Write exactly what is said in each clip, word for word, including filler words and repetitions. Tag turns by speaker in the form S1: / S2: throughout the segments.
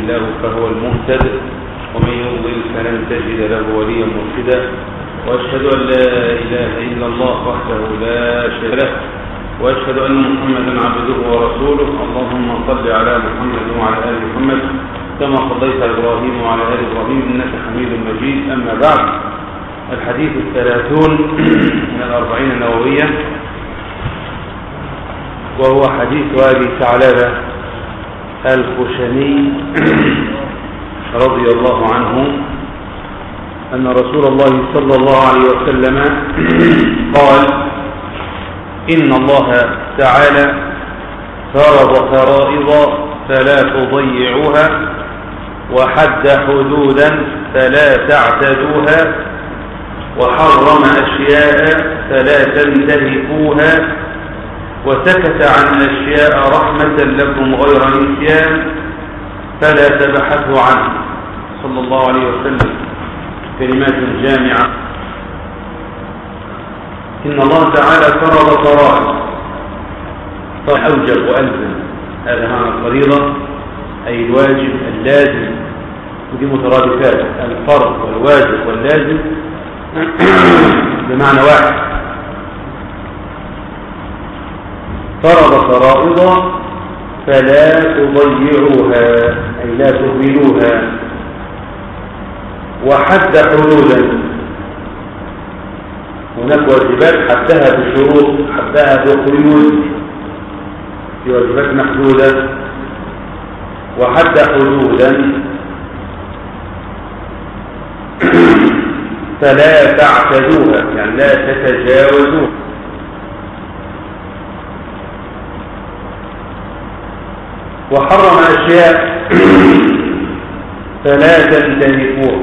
S1: الله فهو المهتد ومن يضلل فلن تجد له وليا مرشدا وأشهد أن لا إله إلا الله وحده لا شريك له وأشهد أن محمدا عبده ورسوله. اللهم صل على محمد وعلى آل محمد كما صليت على إبراهيم وعلى آل إبراهيم إنك حميد مجيد. أما بعد، الحديث الثلاثون من الأربعين النووية، وهو حديث أبي ثعلبة الخشني رضي الله عنه أن رسول الله صلى الله عليه وسلم قال: إن الله تعالى فرض فرائض فلا تضيعوها، وحد حدودا فلا تعتدوها، وحرم أشياء فلا تنتهكوها، وسكت عن أشياء رحمة لكم غير نسيان فلا تبحثوا عنه، صلى الله عليه وسلم. كلمات جامعة. إن الله تعالى فرض فرائض، أوجب وألزم، هذا معنى الفريضة، أي الواجب اللازم، ودي مترادفات، الفرض والواجب واللازم بمعنى واحد. فرض فرائض فلا تضيعوها، أي لا تهملوها، وحد حدودا، هناك واجبات حدها بشروط، حدها بقيود، في واجبات محدودة، وحد حدودا فلا تعتدوها، يعني لا تتجاوزوها. وحرم أشياء فلا تنتهكوها،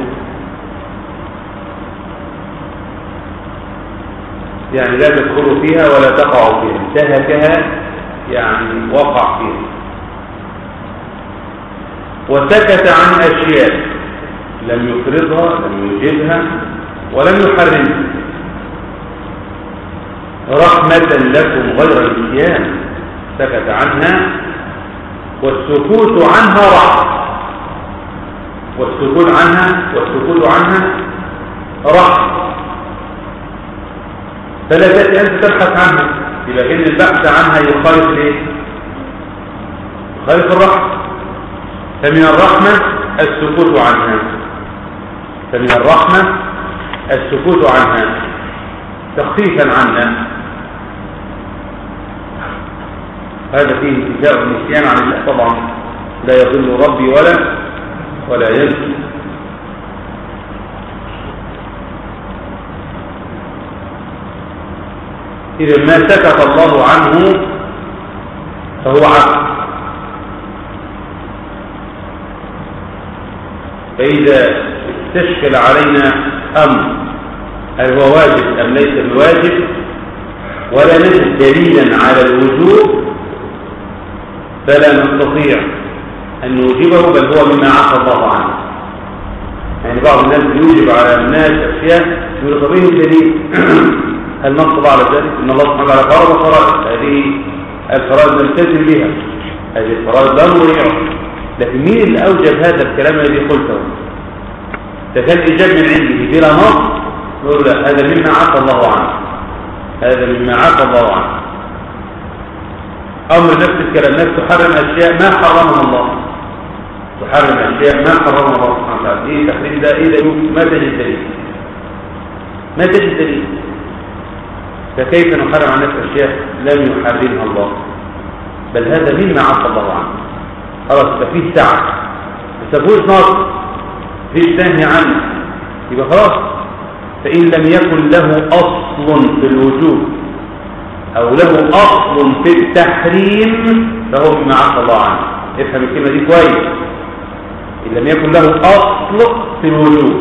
S1: يعني لا تدخلوا فيها ولا تقعوا فيها. انتهكها يعني وقع فيها. وسكت عن أشياء لم يفرضها، لم يوجبها، ولم يحرمها، رحمة لكم غير نسيان، سكت عنها، والسكوت عنها رحمة، والسكوت عنها والسكوت عنها رحمة، فلا تأتي أنت تبحث عنها، يبقى إن البحث عنها يخالف ليه؟ يخالف الرحمة. فمن الرحمة السكوت عنها، فمن الرحمة السكوت عنها تخفيفا عنا. هذا فيه انتفاء النسيان عن الله، طبعا لا يضل ربي ولا ولا ينسى. إذا ما سكت الله عنه فهو عبد، فإذا استشكل علينا أمر هل هو واجب أم ليس بواجب، ولا نجد دليلا على الوجوب، فلا نستطيع أن نوجبه، بل هو مما عفى الله عنه. يعني بعض الناس يوجب على الناس أشياء يقول طب ايه الدليل؟ هل نصب على ذلك؟ إن الله سبحانه وتعالى فرض فرائض، هذه الفرائض نلتزم بها، هذه الفرائض لا نضيعها. لكن مين اللي أوجب هذا الكلام الذي قلته؟ ده كان إيجاب من عنده بلا نص، نقول لا، هذا مما عفى الله عنه، هذا مما عفى الله عنه. أمر نفس الكلام، نفس تحرم أشياء ما حرمها الله، تحرم أشياء ما حرمها الله سبحانه وتعالى. إيه تحريم ده؟ إيه ده؟ ما تجد دليل، ما تجد دليل. فكيف نحرم عن نفس أشياء لم يحرمها الله؟ بل هذا مما عفى الله عنه. خلاص، يبقى فيه سعة، ما تسابوش نص، فيش تنهي عنه، يبقى خلاص. فإن لم يكن له أصل في الوجوب أو له أصل في التحريم فهو مما عفى الله عنه. افهم الكلمة دي كويس. إن لم يكن له أصل في الوجوب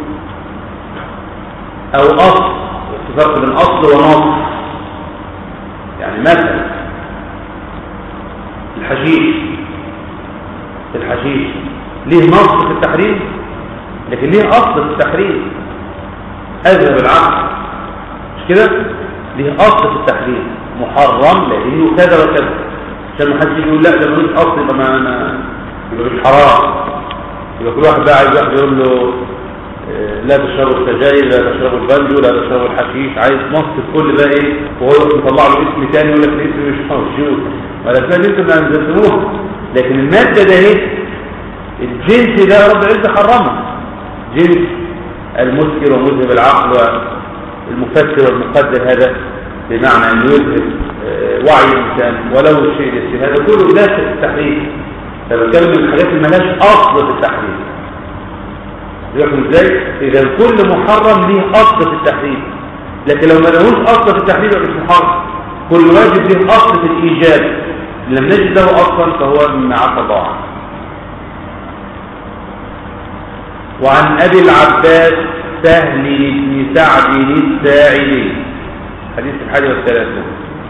S1: أو أصل، فرق بين أصل ونص. يعني مثلا الحشيش، الحشيش ليه نص في التحريم، لكن ليه أصل في التحريم. أذهب العقل مش كده؟ ليه أصل في التحريم، محرم لأنه كذا وكذا، عشان ما حدش يقول لا ده ملوش أصل، يبقى ما يبقى مش حرام. يبقى كل واحد بقى عايز واحد يقول له لا تشربوا السجاير، لا تشربوا البنجو، لا تشربوا الحشيش، عايز نص كل بقى ايه، وهو يطلع له اسم تاني يقول لك الاسم مش موجود، ولا اسمها اللي انتم انزلتموه. لكن الماده ده ايه؟ الجنس ده رب العزه حرمه، جنس المسكر ومذهب العقل والمفسر والمقدر، هذا بمعنى انه يذهب وعي الانسان ولو الشيء يسير، هذا كله داخل في التحريم. فبتكلم من الحاجات اللي مالهاش اصل في التحريم. يقول ازاي؟ اذا كل محرم ليه اصل في التحريم، لكن لو ما لهوش اصل في التحريم يبقى مش محرم. كل واجب ليه اصل في الايجاب، لم نجد له اصلا فهو من عصا ضاع. وعن ابي العباس سهل بن سعد الساعدي، حديث الحادي والثلاثون،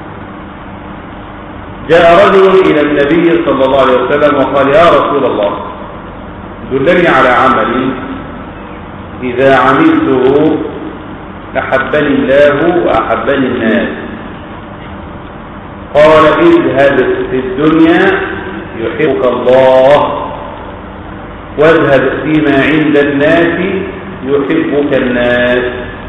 S1: جاء رجل الى النبي صلى الله عليه وسلم وقال يا رسول الله دلني على عمل إذا عملته أحبني الله وأحبني الناس. قال اذهب في الدنيا يحبك الله، واذهب فيما عند الناس يحبك الناس.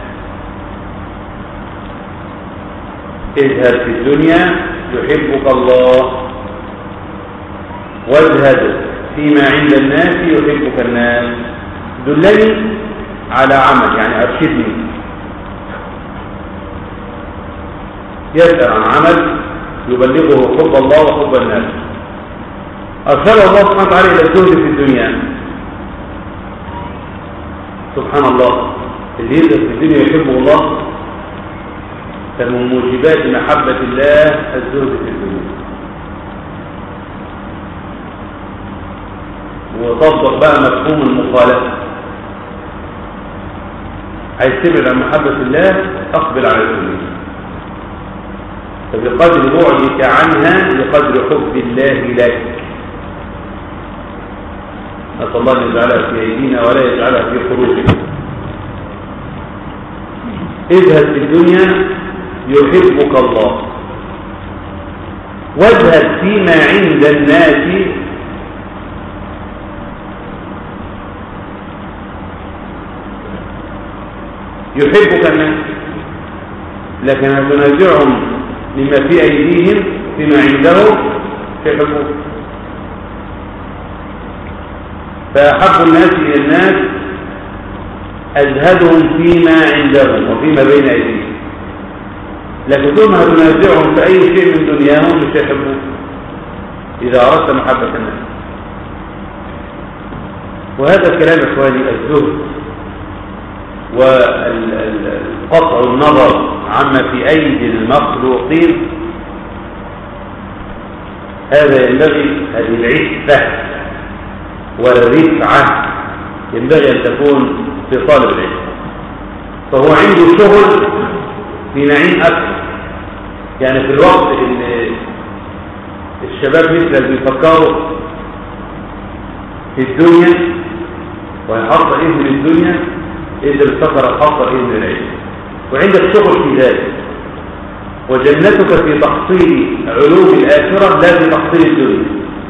S1: اذهب في الدنيا يحبك الله، واذهب فيما عند الناس يحبك الناس. دلني على عمل يعني أرشدني، يسأل عن عمل يبلغه حب الله وحب الناس. أرسله الله سبحانه وتعالى إلى الزهد في الدنيا. سبحان الله، اللي يزهد في الدنيا يحبه الله، فمن موجبات محبة الله الزهد في الدنيا. وطبق بقى مفهوم المخالفة، عايز تبعد عن محبة الله اقبل على الدنيا، فبقدر بعدك عنها بقدر حب الله لك. نسأل الله أن يجعلها في أيدينا ولا يجعلها في قلوبنا. اذهب في الدنيا يحبك الله، واذهب فيما عند الناس يحبك الناس. لكن هتنازعهم لما في أيديهم فيما عندهم يحبوك. فأحب الناس إلى الناس أزهدهم فيما عندهم وفيما بين أيديهم، لكن ثم هتنازعهم في أي شيء من دنياهم مش يحبوك إذا أردت محبة الناس. وهذا الكلام إخواني الزهد وقطع النظر عما في أيدي المخلوقين، هذا ينبغي، هذه العفة والرفعة ينبغي أن تكون في طالب العلم. فهو عنده شغل في نعيم أكثر، يعني في الوقت اللي الشباب مثل بيفكروا في الدنيا ويحط إيه من الدنيا، إذا السفر الحصر إيه من العلم، وعندك شغل في ذلك. وجنتك في تحصيل علوم الآخرة لا في تحصيل الدنيا،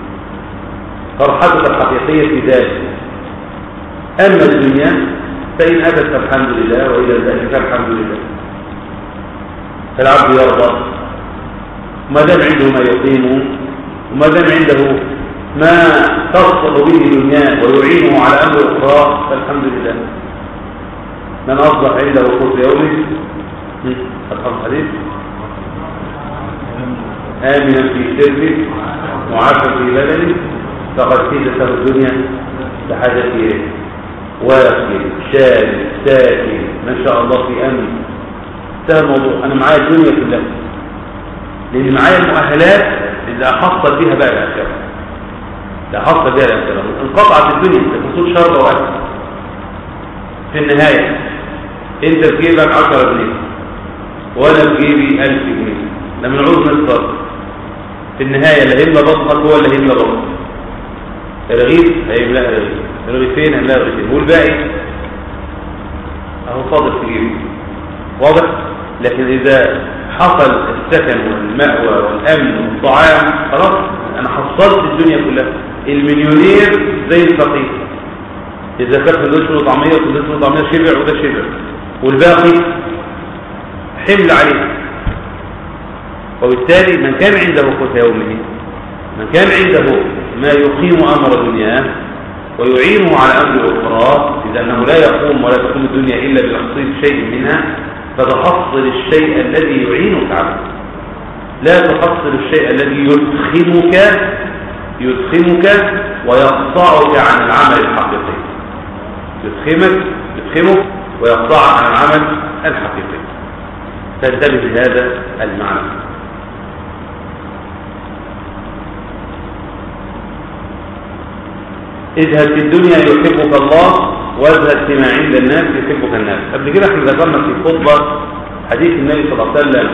S1: فرحتك الحقيقية في ذلك. أما الدنيا فإن أتت فالحمد لله، وإذا ذلك فالحمد لله. فالعبد يرضى ما دام عنده ما يقيمه، وما دام عنده ما تصل به دنياه ويعينه على أمر أخرى فالحمد لله. من أصبح عنده قوت يومه أصحاب الحديث آمنا في سره معافى في بدنه فقد فيت له الدنيا بحاجته واكل شارب ساكن ما شاء الله في أمن. ده الموضوع، أنا معايا الدنيا كلها لأن معايا المؤهلات اللي أحصل بها بقى الآخرة، اللي أحصل بها الآخرة. انقطعت الدنيا تفصل شرب وأكل، في النهاية انت في جيبك عشرة جنيه وانا في جيبي ألف جنيه، لما نعوز نصرف في النهاية لا هملا بطنك هو اللي هملا بطنك. الرغيف هيملاها رغيف، الرغيفين هيملاها رغيفين، والباقي اهو فاضل في جيبي، واضح. لكن اذا حصل السكن والمأوى والامن والطعام خلاص انا حصلت الدنيا كلها. المليونير زي الفقير، إذا كان سندوتش وطعمية وسندوتش وطعمية شبع وده شبع، والباقي حمل عليه. وبالتالي من كان عنده قوت يومه، من كان عنده ما يقيم أمر دنياه ويعينه على أمر أخرى، إذا أنه لا يقوم ولا تقوم الدنيا إلا بتحصيل شيء منها، فتحصل الشيء الذي يعينك عليه، لا تحصل الشيء الذي يدخمك يدخمك ويقطعك عن العمل الحقيقي، يدخمك يدخمك ويقطعك عن العمل الحقيقي. تنتبه لهذا المعنى. اذهب في الدنيا يحبك الله، واذهب فيما عند الناس يحبك الناس. قبل كده احنا ذكرنا في خطبة حديث النبي صلى الله عليه وسلم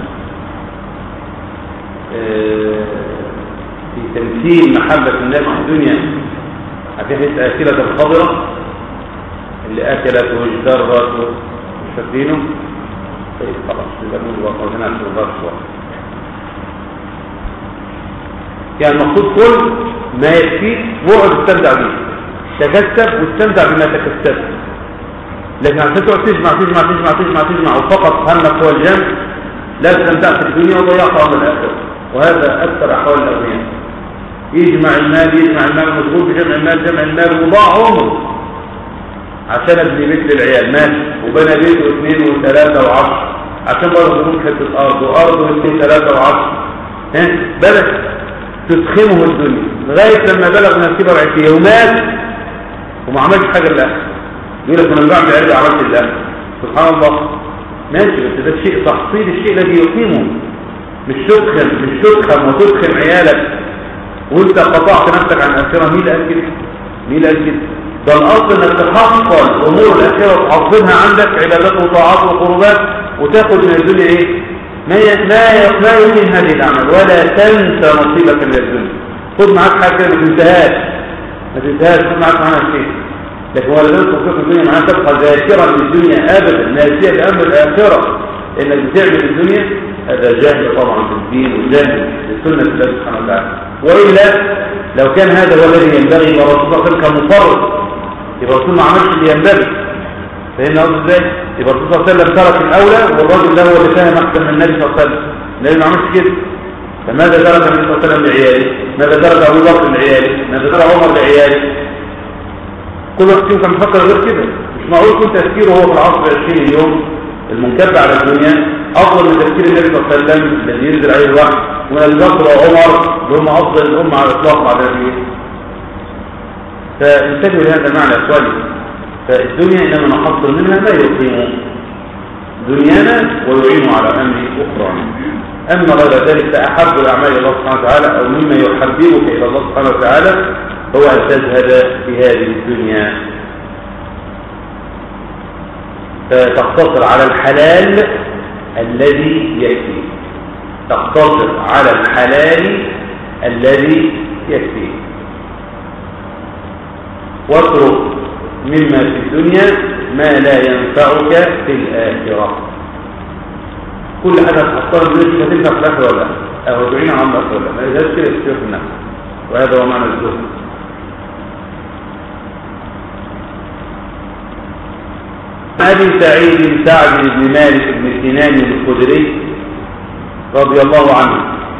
S1: في تمثيل محبة الناس في الدنيا، حديث آكلة الخضرة اللي أكلت واجترت مش فاكرينه؟ طيب خلاص نبقى نقول وقفنا عشان نضرب شوية. يعني المقصود كل ما يكفيك واقعد تستمتع به، تكسب واستمتع بما تكسبت، لكن عشان تقعد تجمع تجمع تجمع تجمع تجمع وفقط همك هو الجمع، لا استمتعت في الدنيا وضيعت عمر الآخرة. وهذا أكثر أحوال الأغنياء، يجمع المال يجمع المال مشغول بجمع المال جمع المال وضاع عمره عشان ابني بيت للعيال، ماشي وبنى بيت واثنين وثلاثة وعشر عشان برضه يكون حتة أرض وأرض واثنين ثلاثة وعشر، ها بلد تدخمه الدنيا لغاية لما بلغ من الكبر عشرين يومات وما عملش حاجة لله، يقول لك أنا بعمل عرض عملت لله. سبحان الله، ماشي، بس ده شيء تحصيل الشيء الذي يقيمه، مش تدخم مش تدخم وتدخم عيالك وانت قطعت نفسك عن الآخرة. مين قال كده؟ مين قال كده؟ ده الأصل انك تحصل أمور الآخرة وتحصلها عندك عبادات وطاعات وقربات، وتاخد من الدنيا ايه؟ ما ما ما يمكن هذه الأعمال، ولا تنسى نصيبك من الدنيا. خد معاك حاجة كده ما تنتهاش ما تنتهاش خد معاك معاها شيء، لكن ولا تنسى نصيبك من الدنيا معناها تبقى ذاكرا للدنيا أبدا، ناسيا لأمر الآخرة إنك بتعمل الدنيا. هذا جاهل طبعا بالدين وجاهل لسنة الله سبحانه وتعالى. وإلا لو كان هذا هو الذي ينبغي يبقى الرسول صلى الله عليه وسلم كان مفرط، يبقى الرسول ما عملش اللي ينبغي. فهمنا قصدي ازاي؟ يبقى الرسول صلى الله عليه وسلم ترك الأولى، والراجل ده هو اللي فاهم أحسن من النبي صلى الله عليه وسلم. النبي ما عملش كده. فماذا ترك النبي صلى الله عليه وسلم لعياله؟ ماذا ترك أبو بكر لعياله؟ ماذا ترك عمر لعياله؟ كل واحد فيهم كان بيفكر غير كده. مش معقول كنت تفكيره هو في العصر عشرين يوم المنكب على الدنيا أفضل من تفكير النبي صلى الله عليه وسلم الذي ينزل عليه الوحي، ومن أبي بكر وعمر اللي هم أفضل الأمة على الإطلاق بعد ذلك. فانتبهوا لهذا المعنى يا إخواني. فالدنيا إنما نحصل منها ما يقيم دنيانا ويعين على أمر أخرى. أما غير ذلك فأحب الأعمال الله سبحانه وتعالى، أو مما يحببك إلى الله سبحانه وتعالى، هو أن تزهد في هذه الدنيا، فتقتصر على الحلال الذي يكفي، تقتصر على الحلال الذي يكفي، واترك مما في الدنيا ما لا ينفعك في الآخرة. كل حاجة تحصل منك هتنفع في الآخرة ولا لا، أو تعين عن الآخرة ولا لا، ما يجب كده يصير في النفس. وهذا هو معنى الزهد. أبي سعيد سعد بن مالك بن سنان الخدري رضي الله عنه.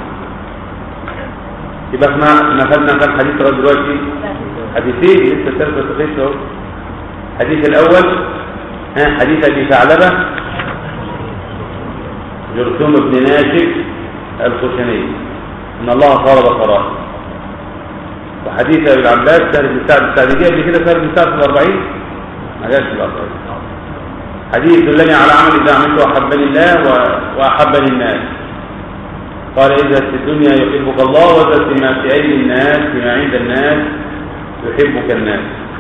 S1: يبقى احنا نفذنا كم حديث لغايه دلوقتي؟ حديثين لسه ثلاثة تقيس اهو. الحديث الأول ها حديث أبي ثعلبة جرثوم بن ناشف الخشني إن الله فرض قرار. وحديث أبي العباس سهل بن سعد السعدي قبل كده، سهل بن سعد في الأربعين ما جاش في الأربعين. حديث دلني على عمل إذا عملت أحبني الله وأحبني الناس. قال إذا في الدنيا يحبك الله، وإذا فيما في أيدي الناس فيما عند الناس يحبك الناس.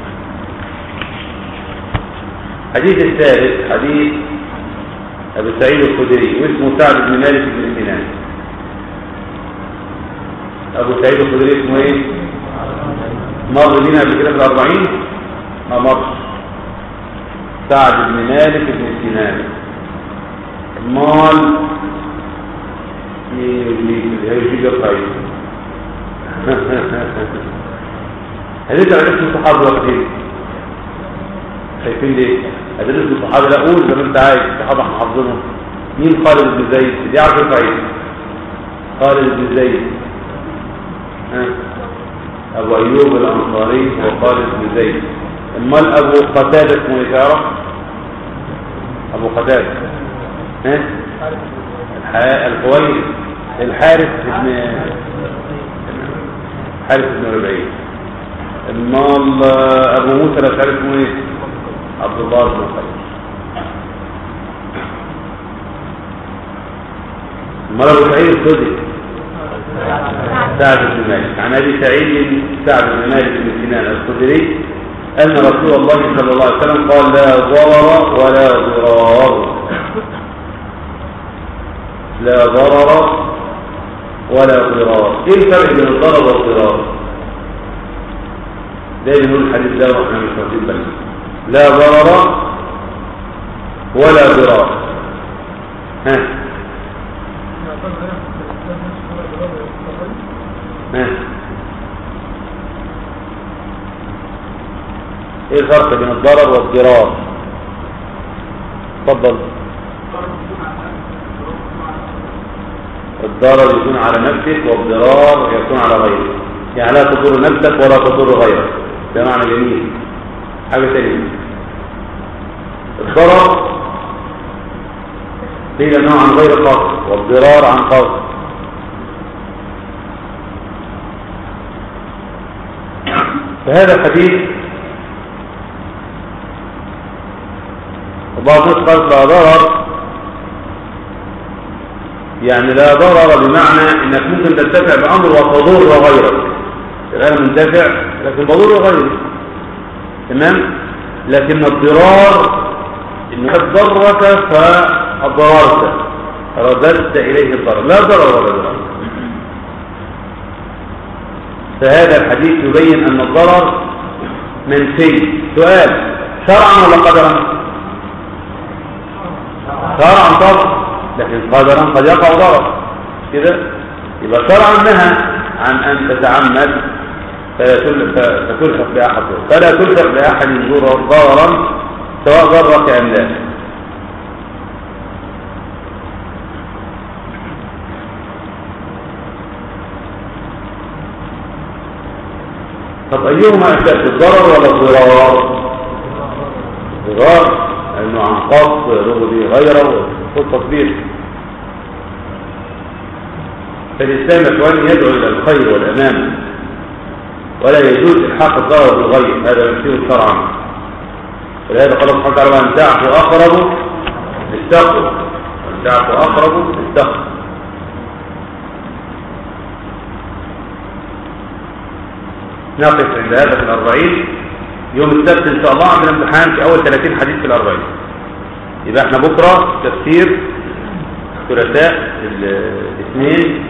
S1: حديث الثالث حديث أبو سعيد الخدري واسمه سعد بن مالك بن سنان. أبو سعيد الخدري اسمه إيه؟ مر بينا قبل كده في الأربعين؟ ما مرش. سعد بن مالك بن سنان مال يجي الطريق هنرجع لاسم الصحابة وقتين شايفين ليه؟ هدرس الصحابة لا قول زي ما انت عايز الصحابة احنا حافظينهم. مين خالد بن زيد؟ دي عارف الفعيل خالد بن زيد ها ابو ايوب الانصاري وخالد بن زيد. امال ابو قتادة اسمه ايه تعرف؟ ابو قتادة ها الحويرث الحارث بن حارث بن ربيعي. امال ابو موسى لا تعرف اسمه ايه؟ عبد الله بن خير. امال ابو سعيد الخدري سعد بن مالك. عن ابي سعيد سعد بن مالك بن سنان الخدري ان رسول الله صلى الله عليه وسلم قال لا ضرر ولا ضرار. لا ضرر ولا ضرار. ايه الفرق بين الضرر والضرار؟ دايما نقول الحديث ده واحنا مش واخدين بالنا. لا ضرر ولا ضرار. ها ها ايه الفرق بين الضرر والضرار؟ اتفضل. الضرر يكون على نفسك والضرار يكون على غيرك. يعني لا تضر نفسك ولا تضر غيرك. ده معنى جميل. حاجة ثانية الضرر قيل انه عن غير قصد والضرار عن قصد. فهذا الحديث وبعض الناس قال لا ضرر يعني لا ضرر بمعنى انك ممكن تنتفع بامر وتضر غيرك. انا منتفع لكن بضر غيري تمام. لكن الضرار انه قد ضرك فاضررت رددت اليه الضرر. لا ضرر ولا ضرر. فهذا الحديث يبين ان الضرر منفي. سؤال شرعا ولا قدرا؟ شرعا طبعا لكن قدرا قد يقع ضرر كده. يبقى شرعا نهى عن ان تتعمد فتلحق باحد فلا تلحق باحد ضررا سواء ضرك ام لا. طب ايهما اشد الضرر ولا الضرار؟ الضرار لانه عن قصد رغبي غيره والتطبيق. فالاسلام اخواني يدعو الى الخير والامام ولا يجوز الحاق الضرر بالغير. هذا يمثل شرعا. ولهذا قال سبحانه وتعالى وان تعفوا اقرب للتقوى. وان تعفوا اقرب للتقوى. نقف عند هذا في الأربعين. يوم السبت إن شاء الله عندنا امتحان في أول ثلاثين حديث في الأربعين. يبقى احنا بكرة تفسير ثلاثاء الاثنين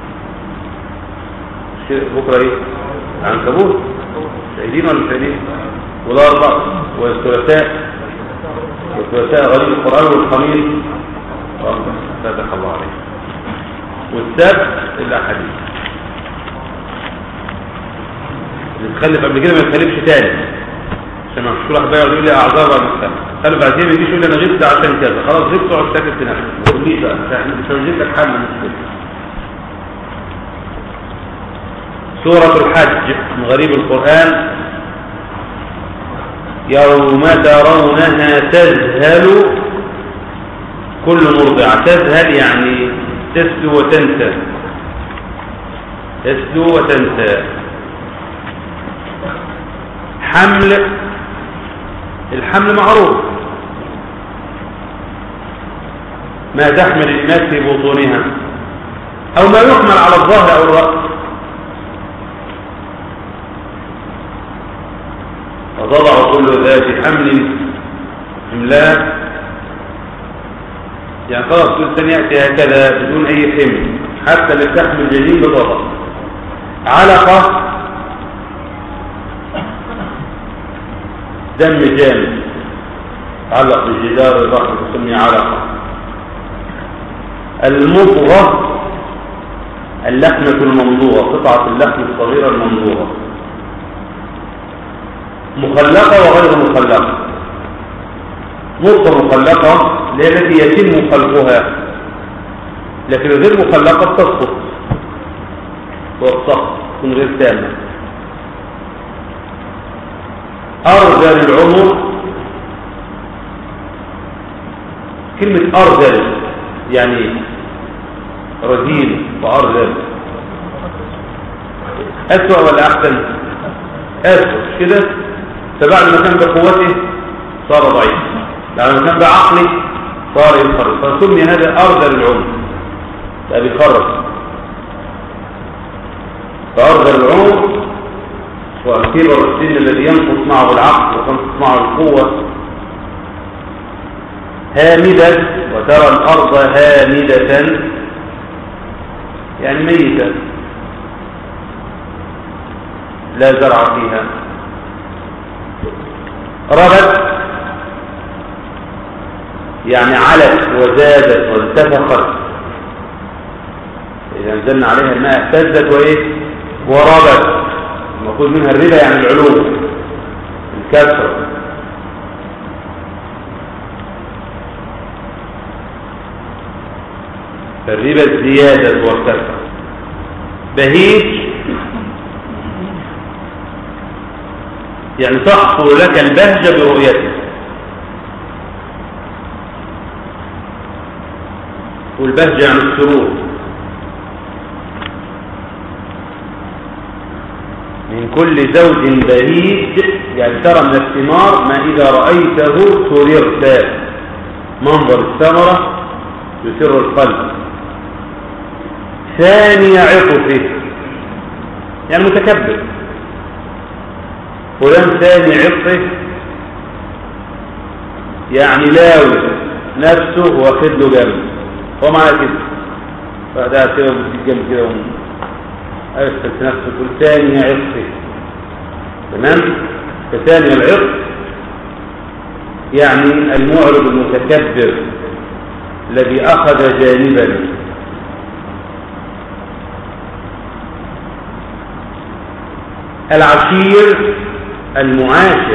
S1: بكرة ايه؟ عنكبوت شاهدين ولا مش شاهدين؟ والأربع والثلاثاء والثلاثاء غريب القرآن والخميس فتح الله عليه والسبت الأحاديث. نتخلف قبل كده ما يتخلفش تاني عشان ما مش كل واحد بقى يقول لي اعذار بعد السنه. خلف بعد كده ما يجيش يقول لي انا غبت عشان كذا. خلاص غبت وقعد ساكت في نفسك. ما تقوليش بقى مش هنجيب لك حل للمشكله. سوره الحج من غريب القران. يوم ترونها تذهل كل مرضعه. تذهل يعني تسلو وتنسى. تسلو وتنسى. حمل الحمل معروف ما تحمل الناس في بطونها او ما يحمل على الظهر او الرأس. وتضع كل ذات حمل حملات يعني خلاص كل سنة يأتي هكذا بدون اي حمل. حتى اللي تحمل جديد بتضع علقة دم جامد علق بجدار الرحم تسمي علقة. المضغة اللحمة الممضوغة قطعة اللحم الصغيرة الممضوغة. مخلقة وغير مخلقة. نطفة مخلقة هي التي يتم خلقها، لكن غير مخلقة تسقط والسقط من غير تامة. أرذل العمر، كلمة أرذل يعني رذيل وأرذل، أسوأ ولا أحسن؟ أسوأ كده. فبعد ما كان بقوته صار ضعيف، بعد ما كان بعقله صار ينخرط، فسمي هذا أرذل العمر، بقى بيخرط. فأرذل العمر والكبر السن الذي ينقص معه العقل وتنقص معه القوة. هامدة، وترى الأرض هامدة يعني ميتة لا زرع فيها. ربت يعني علت وزادت وانتفخت، إذا نزلنا عليها الماء اهتزت وإيه وربت. المفروض منها الربا يعني العلو الكسر. فالربا الزيادة والكسر. بهيج يعني تحصل لك البهجة برؤيته، والبهجة يعني السرور. من كل زوج بهيج يعني ترى من الثمار ما إذا رأيته سررت. منظر الثمرة يسر القلب. ثاني عطفه يعني متكبر، فلان ثاني عطفه يعني لاوي نفسه واخد له جنب، هو معاه كده فده كده بيديك جنب كده ويفصل في نفسه. يقول ثاني عطفه، تمام. فثاني العطف يعني المعرض المتكبر الذي أخذ جانبا. العشير المعاشر،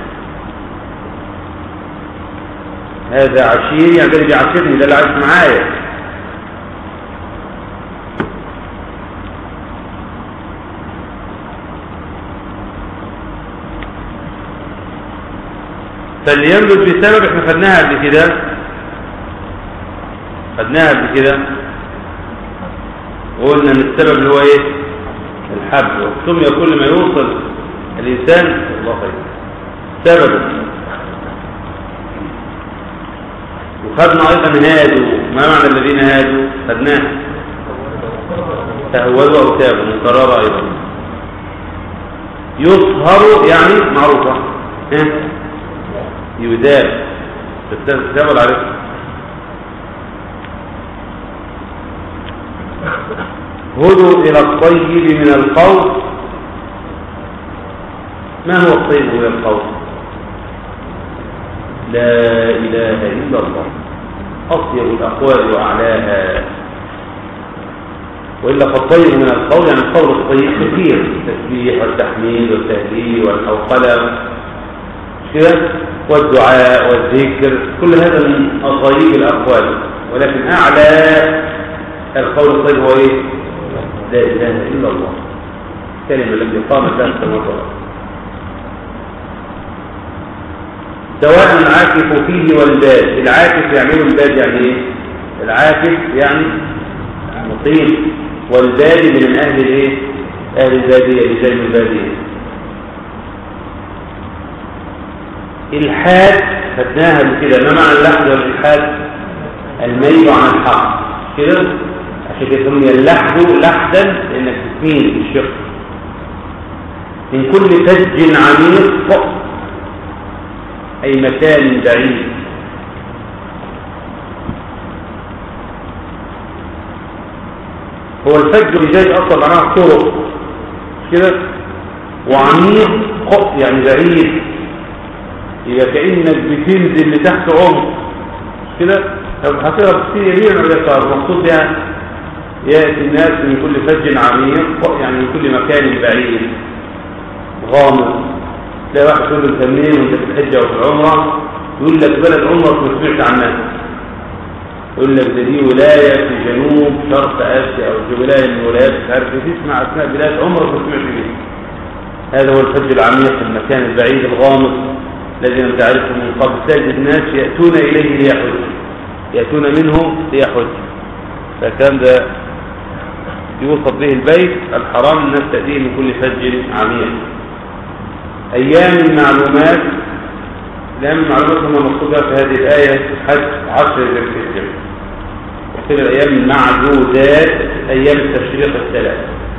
S1: هذا عشير يعني ده اللي بيعاشرني، ده اللي عايش معايا. فاليملك بسبب احنا خدناها قبل كده، خدناها قبل كده وقلنا ان السبب اللي هو ايه الحب. سمي كل ما يوصل الإنسان الله خير سببه. وخدنا أيضا هادوا، ما معنى الذين هادوا؟ خدناه تهودوا أو تابوا، مكررة أيضا. يصهر يعني معروفة يداب، تتابع العرفة. هدوا إلى الطيب من القول. ما هو الطيب من القول؟ لا إله إلا الله، أطيب الأقوال وأعلاها. وإلا فالطيب من القول يعني القول الطيب كثير، التسبيح والتحميد والتهليل والحوقلة كده والدعاء والذكر، كل هذا من طيب الأقوال. ولكن أعلى القول الطيب هو إيه؟ لا إله إلا الله، كلمة التي قامت لها السماوات والأرض. سواء العاكف فيه والباد. العاكف يعمل الباد يعني ايه؟ العاكف يعني مقيم، والباد من اهل الايه؟ اهل الباديه، رجال الباديه. الحاد خدناها بكده. ما معنى اللحد والالحاد؟ الميل عن الحق كده، عشان كده سمي اللحد لحدا لانك تميل بالشق. من كل فج عميق أي مكان بعيد. هو الفج جاي أصلا معناها طرق كده، وعميق يعني بعيد، يبقى كأنك بتنزل لتحت عمق كده. طب هتقرا كتير يمين ولا يسار؟ المقصود يعني يأتي الناس من كل فج عميق يعني من كل مكان بعيد غامض تلاقي واحد يقول له انت منين وانت في الحجه وفي العمره، يقول لك بلد عمرك ما سمعت عنها، يقول لك ده دي ولايه في جنوب شرق اسيا او في ولايه من الولايات مش عارف ايه، تسمع اسماء بلاد عمرك ما سمعت بيها. هذا هو الحج العميق، المكان البعيد الغامض الذي لم تعرفه من قبل. تجد الناس ياتون اليه ليحج، ياتون منه ليحج. فالكلام ده يوصف به البيت الحرام، الناس تأتيه من كل فج عميق. أيام المعلومات، الأيام المعلومات هم مقصودة في هذه الآية حج عشر ذي الحجة، وقيل الأيام المعدودات أيام التشريق الثلاث.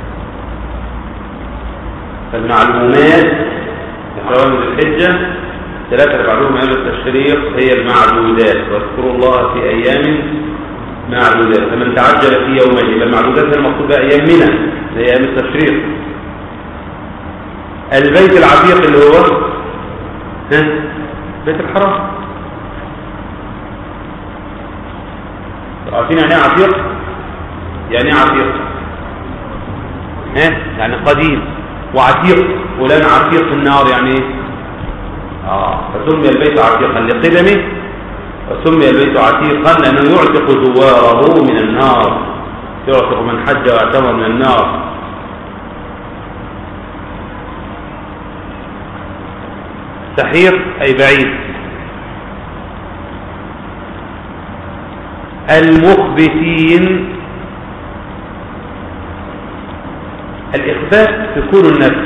S1: فالمعلومات في ذي الحجة ثلاثة بعدهم أيام التشريق هي المعدودات، واذكروا الله في أيام معدودات، فمن تعجل في يومين. يبقى المعدودات المقصود بها ايام منى زي ايام التشريق. البيت العتيق اللي هو ها بيت الحرام. عارفين يعني ايه عتيق؟ يعني ايه عتيق؟ ها يعني قديم. وعتيق فلان عتيق في النار يعني ايه؟ اه فسمي البيت عتيقا لقدمه، وسمي البيت عتيقا لأنه يعتق زواره من النار، يعتق من حج واعتمر من النار. سحيق أي بعيد. المخبتين، الإخبات سكون النفس.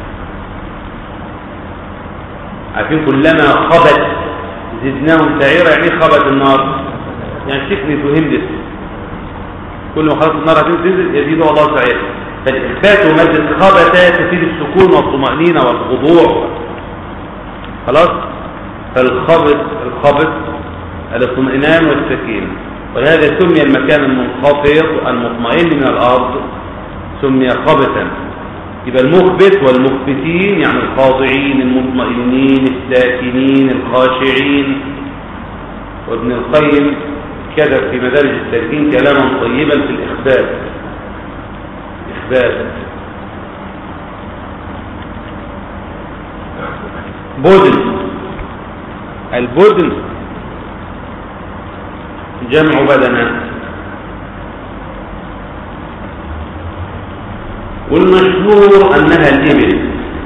S1: عارفين كلما خبت زدناهم سعيرا، يعني ايه خبت النار؟ يعني سكنت وهمدت، كل ما خلصت النار هتنزل يزيد الله سعيرا. فالإخبات ومادة خبت تفيد السكون والطمأنينة والخضوع. خلاص؟ فالخبت الخبت الاطمئنان والسكينة، ولهذا سمي المكان المنخفض المطمئن من الأرض سمي خبتا. يبقى المخبت والمخبتين يعني الخاضعين المطمئنين الساكنين الخاشعين. وابن القيم كتب في مدارج السالكين كلاما طيبا في الإخبات. إخبات. بدن، البدن جمع بدنة، والمشهور أنها الإبل.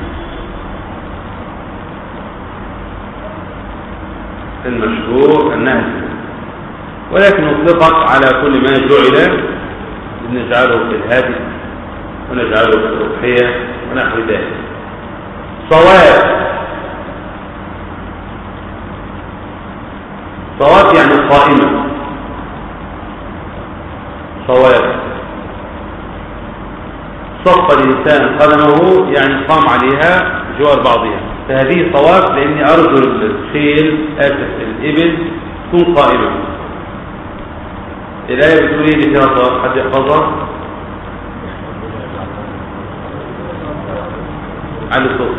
S1: المشهور أنها الإبل، ولكن أطلقت على كل ما جعل، نجعله في الهادي ونجعله في الأضحية ونحو ذلك. صواب، صواب يعني قائمة. صواب صف الإنسان قدمه يعني قام عليها جوار بعضها، فهذه صواب لأني أرجل الخيل آسف الإبل تكون قائمة. الآية بتقول إيه اللي فيها صواب؟ حد يحفظها؟ على الصوت.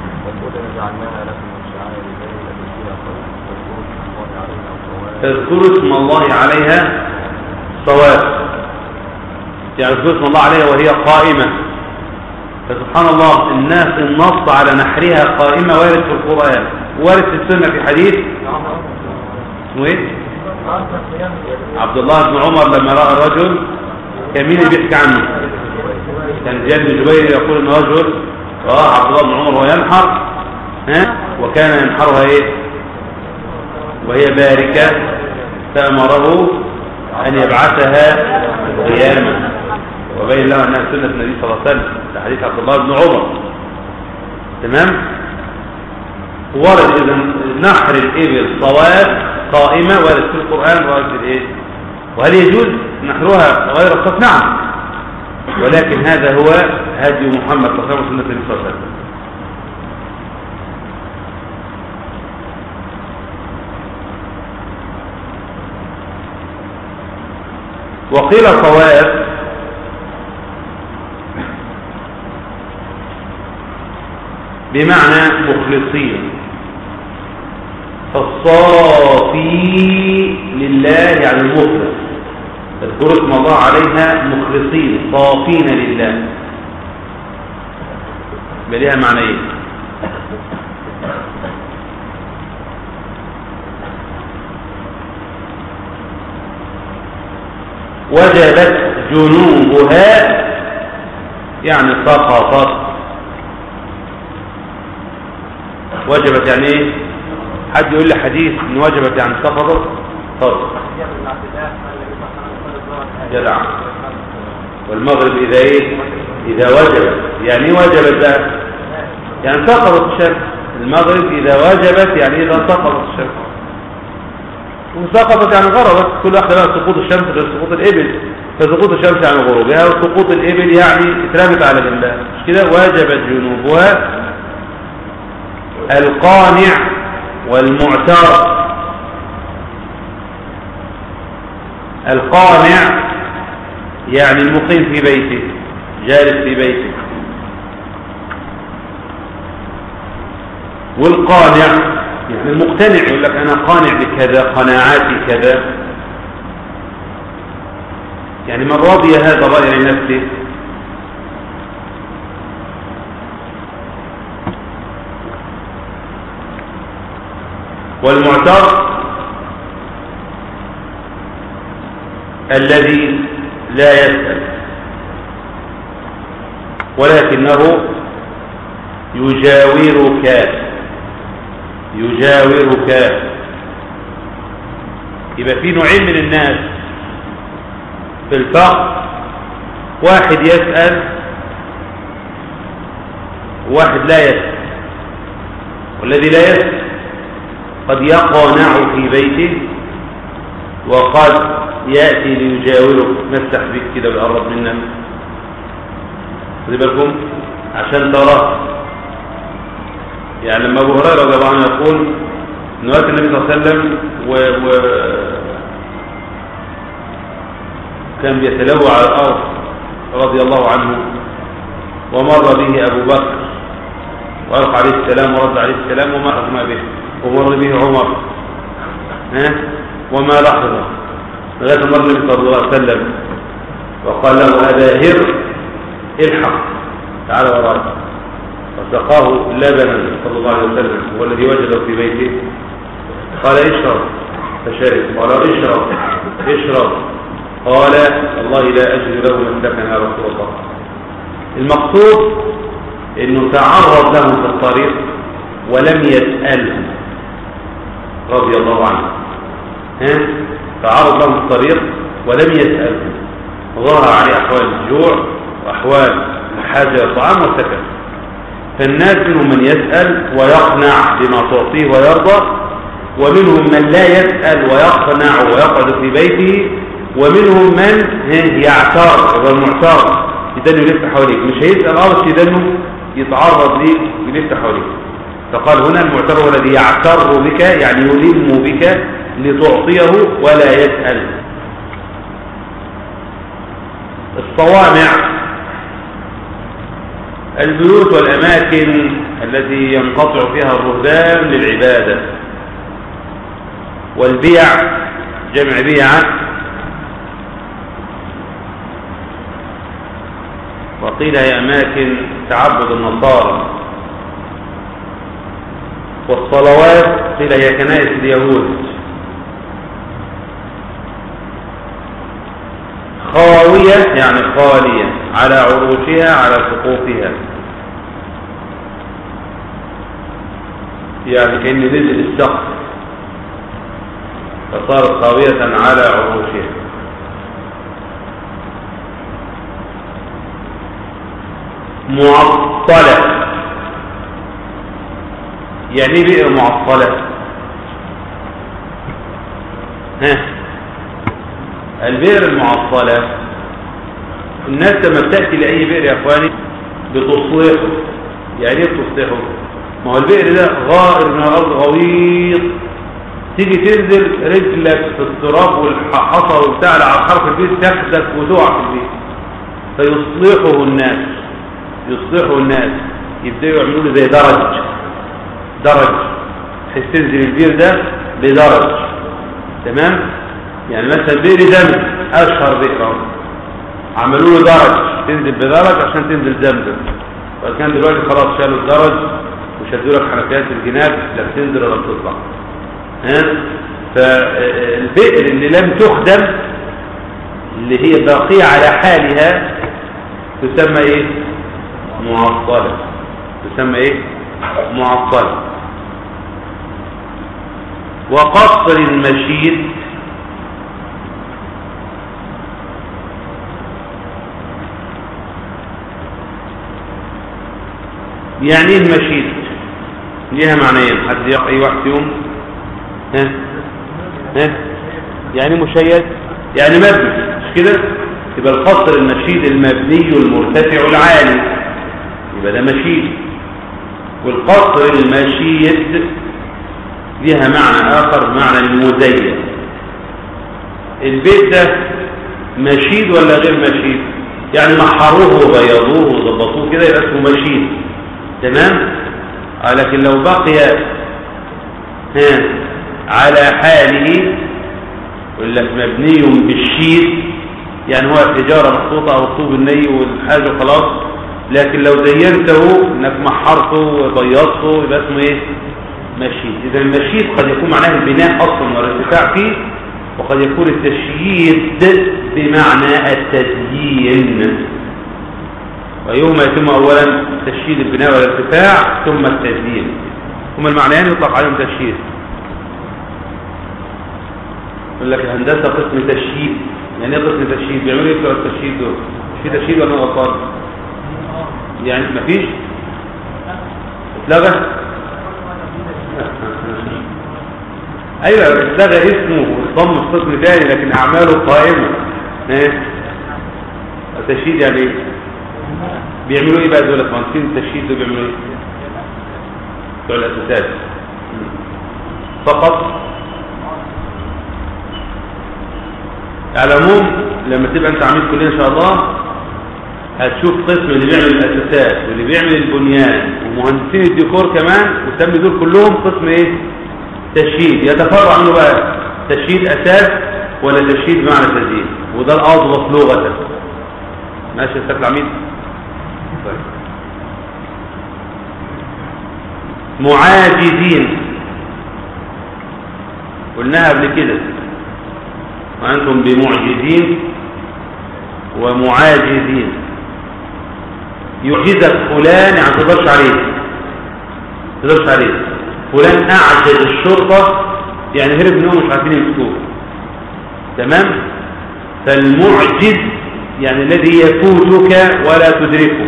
S1: تذكروا اسم الله عليها صواب، يعني تذكروا اسم الله عليها وهي قائمة. فسبحان الله الناس النص على نحرها قائمة وارد في القرآن، وارد في السنة في حديث اسمه ايه؟ عبد الله بن عمر لما رأى الرجل، كان مين اللي بيحكي عنه؟ كان زياد بن جبير يقول ان رجل رأى عبد الله بن عمر وهو ينحر، ها وكان ينحرها ايه؟ وهي باركة، فأمره أن يبعثها قياما، وبين له أنها سنة النبي صلى الله عليه وسلم. ده حديث عبد الله بن عمر. تمام؟ ورد إذن نحر الإبل صواب قائمة، ورد في القرآن، ورد في الإيه؟ وهل يجوز نحرها غير الصف؟ نعم، ولكن هذا هو هدي محمد صلى الله عليه وسلم وسنة النبي صلى الله عليه وسلم. وقيل صواب بمعنى مخلصين، فالصافي لله يعني المخلص. تذكروا اسم الله عليها مخلصين صافين لله، بليها معنيين. وجبت جنوبها يعني سقطت. وجبت يعني ايه؟ حد يقول لي حديث ان وجبت يعني سقطت؟ طب جدع. والمغرب اذا ايه؟ اذا وجبت. يعني ايه وجبت بقى؟ يعني سقطت الشمس. المغرب اذا وجبت يعني اذا سقطت الشمس. وسقطت يعني غربت. كل واحده بقى سقوط الشمس غير سقوط الابل. فسقوط الشمس يعني غروبها، وسقوط الابل يعني اترمت على جنبها. مش كده؟ وجبت جنوبها. القانع والمعتر. القانع يعني المقيم في بيته، جالس في بيته. والقانع يعني المقتنع، يقول لك انا قانع بكذا، قناعاتي كذا، يعني من رضي هذا الرأي لنفسه. والمعتر الذي لا يسأل ولكنه يجاورك. يجاورك. يبقى في نوعين من الناس في الفقر: واحد يسأل وواحد لا يسأل. والذي لا يسأل قد يقنع في بيته، وقد يأتي ليجاورك، نفتح بك كده ويقرب منا، خذي بالكم عشان تراه. يعني لما ابو هريره رضي الله عنه يقول ان وقت النبي صلى الله عليه وسلم و... و... كان بيتلوى على الارض رضي الله عنه، ومر به ابو بكر والقى عليه السلام ورد عليه السلام وما اغمى به، ومر به عمر ها وما لحظه، لغايه مر النبي صلى الله عليه وسلم وقال له: ابا هر الحق، تعال وراي. وسقاه لبنا صلى الله عليه وسلم، هو الذي وجده في بيته. قال: اشرب، فشرب. قال: اشرب اشرب. قال: والله لا اجد له مسلكا يا رسول الله. المقصود انه تعرض له في الطريق ولم يسأله رضي الله عنه. ها؟ تعرض له في الطريق ولم يسأله، ظهر عليه احوال الجوع واحوال الحاجه الى الطعام وسكت. فالناس منهم من يسأل ويقنع بما تعطيه ويرضى، ومنهم من لا يسأل ويقنع ويقعد في بيته، ومنهم من يعتار. هو المعتار يدنه يلف حواليك، مش هيسأل اه يدنه يتعرض ليك يلف حواليك. فقال هنا المعتر هو الذي يعتر بك، يعني يلم بك لتعطيه ولا يسأل. الصوامع البيوت والأماكن التي ينقطع فيها الرهبان للعبادة. والبيع جمع بيعة، وقيل هي أماكن تعبد النصارى. والصلوات قيل هي كنائس اليهود. خاوية يعني خالية على عروشها على سقوفها، يعني كأن نزل السقف فصارت خاوية على عروشها. معطلة يعني بئر معطلة. ها البئر المعطلة الناس لما بتأتي لأي بئر يا أخواني بتصلحه. يعني ايه بتصلحه؟ ما هو البئر ده غائر من الأرض غويط، تيجي تنزل رجلك في التراب والحصى وبتاع على حرف البيت تاخدك وتقع في البيت. فيصلحه الناس يصلحه الناس يبدأوا يعملوا له زي درج درج بحيث تنزل البئر ده بدرج. تمام؟ يعني مثلا بئر زمزم اشهر بئر عملوا له درج تنزل بدرج عشان تنزل زمزم. فكان دلوقتي خلاص شالوا الدرج وشدوا لك حنفيات الجناب لا بتنزل ولا بتطلع. ها فالبئر اللي لم تخدم اللي هي باقية على حالها تسمى ايه؟ معطلة. تسمى ايه؟ معطلة. وقصر المشيد يعني ايه المشيد؟ ليها معنيين. حد يقرأ اي واحد فيهم؟ ها ها يعني مشيد يعني مبني مش كده؟ يبقى القصر المشيد المبني المرتفع العالي يبقى ده مشيد. والقصر المشيد ليها معنى آخر معنى المزين. البيت ده مشيد ولا غير مشيد؟ يعني محروه وبيضوه وضبطوه كده يبقى اسمه مشيد. تمام؟ آه لكن لو بقي ها على حاله يقول لك مبني بالشيد يعني هو الحجارة محطوطة أو الطوب الني والحاجة خلاص. لكن لو زينته انك محرته وبيضته يبقى اسمه ايه؟ مشيد. اذا المشيد قد يكون معناه البناء اصلا والارتفاع فيه، وقد يكون التشييد بمعنى التزيين. ويوم يتم اولا تشييد البناء والارتفاع ثم التزيين، هما المعنيان يطلق عليهم تشييد. يقول لك الهندسه قسم تشييد. يعني ايه قسم تشييد؟ بيعملوا ايه بتوع التشييد دول؟ في تشييد ولا غلطان؟ يعني مفيش؟ اتلغى؟ ايوه اتلغى اسمه وضم في قسم تاني لكن اعماله قائمه. ايه؟ التشييد يعني ايه؟ بيعملوا ايه بقى دول مهندسين التشييد دول؟ بيعملوا ايه؟ بتوع الاساسات فقط. على العموم لما تبقى انت عميد كليه ان شاء الله هتشوف قسم اللي بيعمل الاساسات واللي بيعمل البنيان ومهندسين الديكور كمان، وتسمي دول كلهم قسم ايه؟ تشييد. يتفرع عنه بقى تشييد اساس ولا تشييد بمعنى تزيين، وده الاضبط لغه. ماشي يا استاذ العميد؟ طيب. معاجزين قلناها قبل كده، وانتم بمعجزين ومعاجزين. يعجزك فلان يعني تقدرش عليه تقدرش عليه فلان اعجز الشرطه يعني هرب منهم مش عارفين يمسكوه. تمام؟ فالمعجز يعني الذي يفوتك ولا تدركه.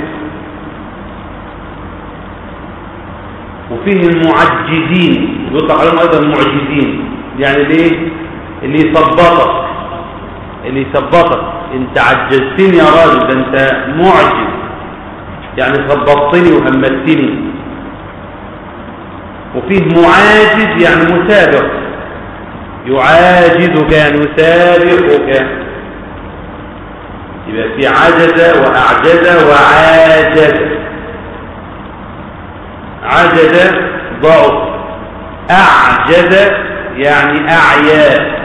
S1: وفيه المعجزين يطلق عليهم ايضا المعجزين يعني الايه؟ اللي يثبطك اللي يثبطك انت عجزتني يا راجل، ده انت معجز يعني ثبطتني وهمتني. وفيه معاجز يعني مسابق، يعاجزك يعني يسابقك. يبقى في عجز واعجز وعاجز. عجز ضعف، اعجز يعني اعيا،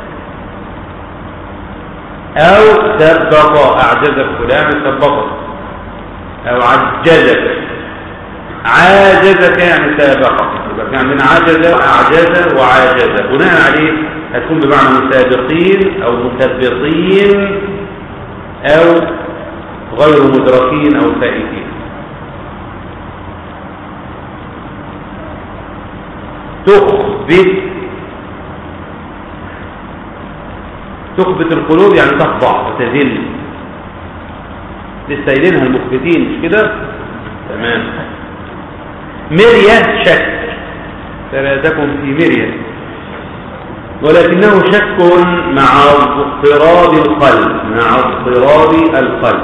S1: او سبق. اعجزك فلان سبقك او عجزك. عاجزك يعني سابقك. يبقى عندنا عجز واعجز وعاجز، بناء عليه هتكون بمعنى مسابقين او مثبطين او غير مدركين او فائتين. تخبت تخبت القلوب يعني تخضع وتذل. لسه قايلينها المخبتين مش كده؟ تمام. مرية شك، فلا تكن في مرية، ولكنه شك مع اضطراب القلب مع اضطراب القلب.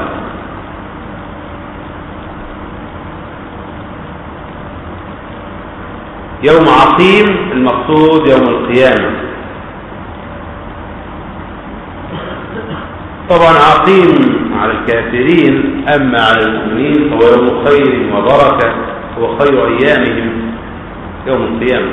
S1: يوم عقيم المقصود يوم القيامة. طبعا عقيم على الكافرين، أما على المؤمنين فهو يوم خير وبركة، هو خير أيامهم يوم القيامة.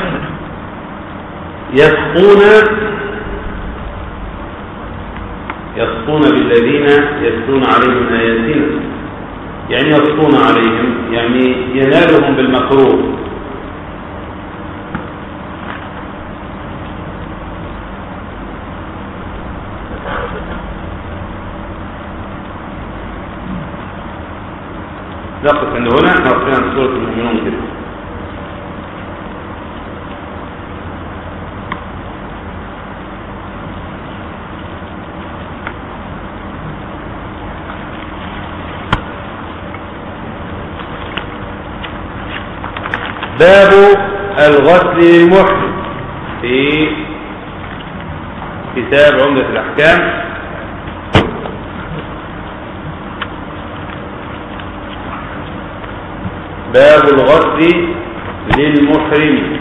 S1: يسقون يسطون بالذين يتلون عليهم آياتنا، يعني يسطون عليهم يعني ينالهم بالمكروه. نقف عند هنا. احنا وقفنا عن سورة المؤمنون كده. باب الغسل للمحرم في كتاب عمدة الأحكام. باب الغسل للمحرم.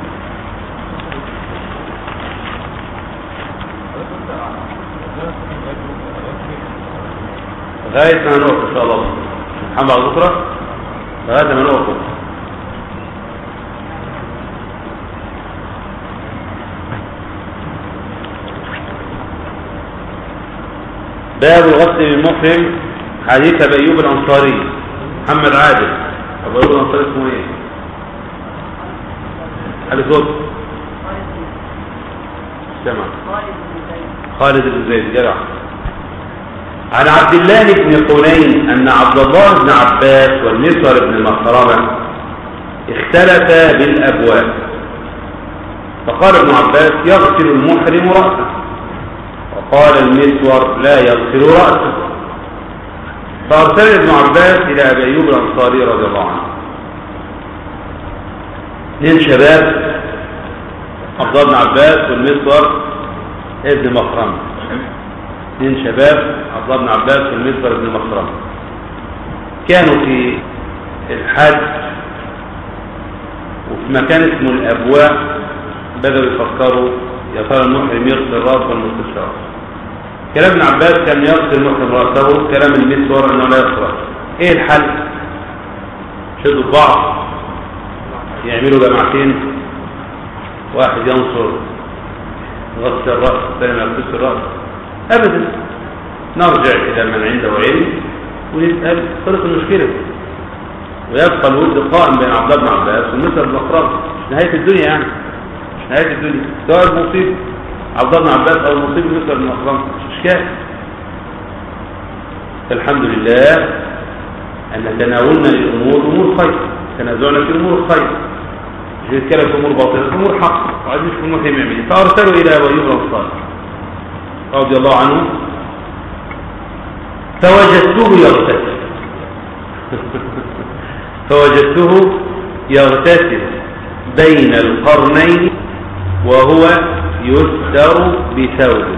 S1: لغاية ما نوقف إن شاء الله. محمد على بكرة لغاية ما نوقف. باب الغسل للمحرم. حديث أبي أيوب الأنصاري محمد عادل. أبو أيوب الأنصاري اسمه إيه؟ حديث صوت سمع خالد بن زيد جرع. عن عبد الله بن قنين أن عبد الله بن عباس والمسور بن مخرمة اختلفا بالأبواب، فقال ابن عباس يغسل المحرم رأسه، وقال المسور لا يغسل رأسه. فأرسل ابن عباس إلى أبي أيوب الأنصاري رضي الله عنه اثنين شباب، عبد الله بن عباس والمسور ابن مخرمة. اثنين شباب عبد الله بن عباس والمسور ابن مخرمة كانوا في الحج وفي مكان اسمه الأبواء. بدأوا يفكروا يا ترى المحرم يغسل رأسه ولا ما يغسلش رأسه. كلام ابن عباس كان يغسل المحرم رأسه، كلام المسور انه لا يغسل رأسه. ايه الحل؟ شدوا بعض، يعملوا جماعتين، واحد ينصر غسل الرأس الثاني ما يغسلش الرأس. ابدا، نرجع الى من عنده علم ونسأل خلص المشكلة، ويبقى الود قائم بين عبد الله بن عباس والمسور بن مخرمة. مش نهاية الدنيا يعني، مش نهاية الدنيا، سواء المصيب عبد الله بن عباس او المصيب المسور بن مخرمة مش اشكال. الحمد لله ان تناولنا للامور امور خير، تنازعنا في امور الخير، مش بنتكلم في امور باطله، في امور حق، وعايزين في امور يعمل ايه. فارسلوا الى ابي ايوب الانصاري رضي الله عنه، فوجدته يغتسل فوجدته يغتسل بين القرنين وهو يستر بثوبه.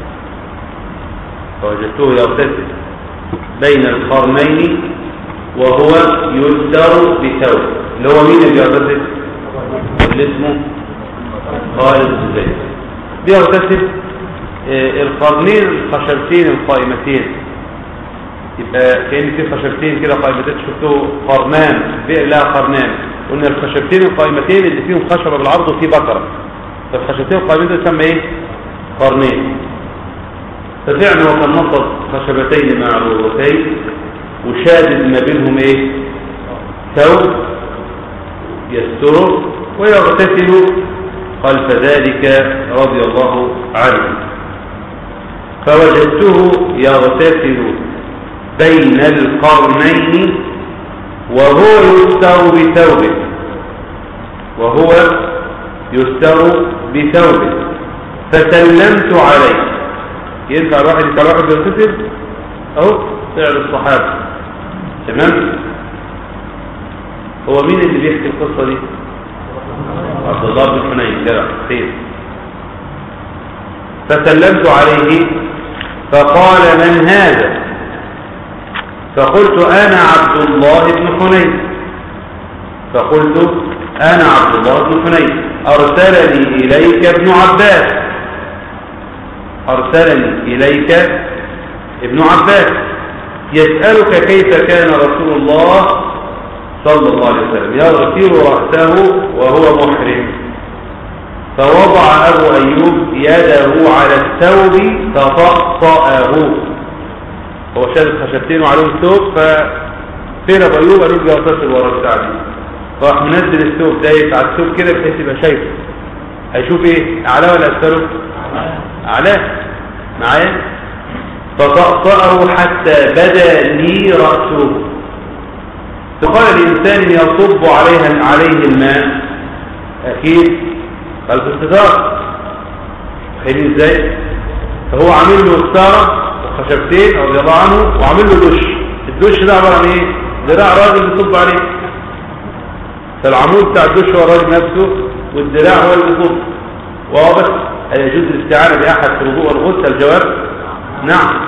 S1: فوجدته يغتسل بين القرنين وهو يستر بثوبه. اللي هو مين اللي بيغتسل؟ اللي اسمه خالد بن زيد. بيغتسل القرنين الخشبتين القائمتين، يبقى كأن في خشبتين كده قائمتين، شفتوا قرنان، بئر لها قرنان. قلنا الخشبتين القائمتين اللي فيهم خشبة بالعرض وفيه بكرة، فالخشبتين القائمتين تسمى ايه؟ قرنين. ففعلا هو كان نصب خشبتين معروضتين وشادد ما بينهم ايه؟ ثوب يستره ويغتسل خلف ذلك رضي الله عنه. فوجدته يغتسل بين القرنين وهو يستر بثوبه وهو يستر بثوبه فسلمت عليه. ينفع الواحد ينفع الواحد يغتسل اهو فعل الصحابه. تمام. هو مين اللي بيحكي القصه دي؟ عبد الله بن حنين جرى خير. فسلمت عليه فقال من هذا؟ فقلت انا عبد الله بن حنين. فقلت انا عبد الله بن حنين ارسلني اليك ابن عباس ارسلني اليك ابن عباس يسألك كيف كان رسول الله صلى الله عليه وسلم يغسل رأسه وهو محرم. فوضع أبو أيوب يده على الثوب فطأطأه. هو شاد الخشبتين وعليهم الثوب، ففين أبو أيوب؟ قالوا له يغتسل ورا الساعة. فراح منزل الثوب دايت على الثوب كده بحيث يبقى شايفه. هيشوف ايه؟ أعلاه ولا أسفله؟ أعلاه معايا. فطأطأه حتى بدا لي رأسه. فقال الإنسان يصب عليها عليه الماء، أكيد قال في استثار. خيرين ازاي؟ فهو عامل له ستارة وخشبتين رضي الله عنه، وعامل له دش. الدش ده عبارة عن ايه؟ ذراع راجل بيصب عليه. فالعمود بتاع الدش هو الراجل نفسه، والذراع هو اللي بيصب. واضح؟ هل يجوز الاستعانة بأحد في الوضوء والغسل؟ الجواب نعم.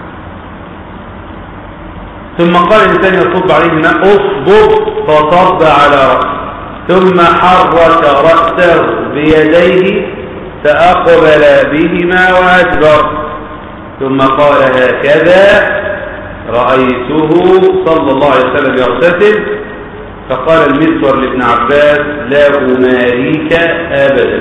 S1: ثم قال الإنسان يصب عليه الماء اصبب، فصب على رأسه، ثم حرك رأسه بيديه فأقبل بهما وأدبر، ثم قال هكذا رأيته صلى الله عليه وسلم يغتسل. فقال المسور لابن عباس لا أماريك أبدا.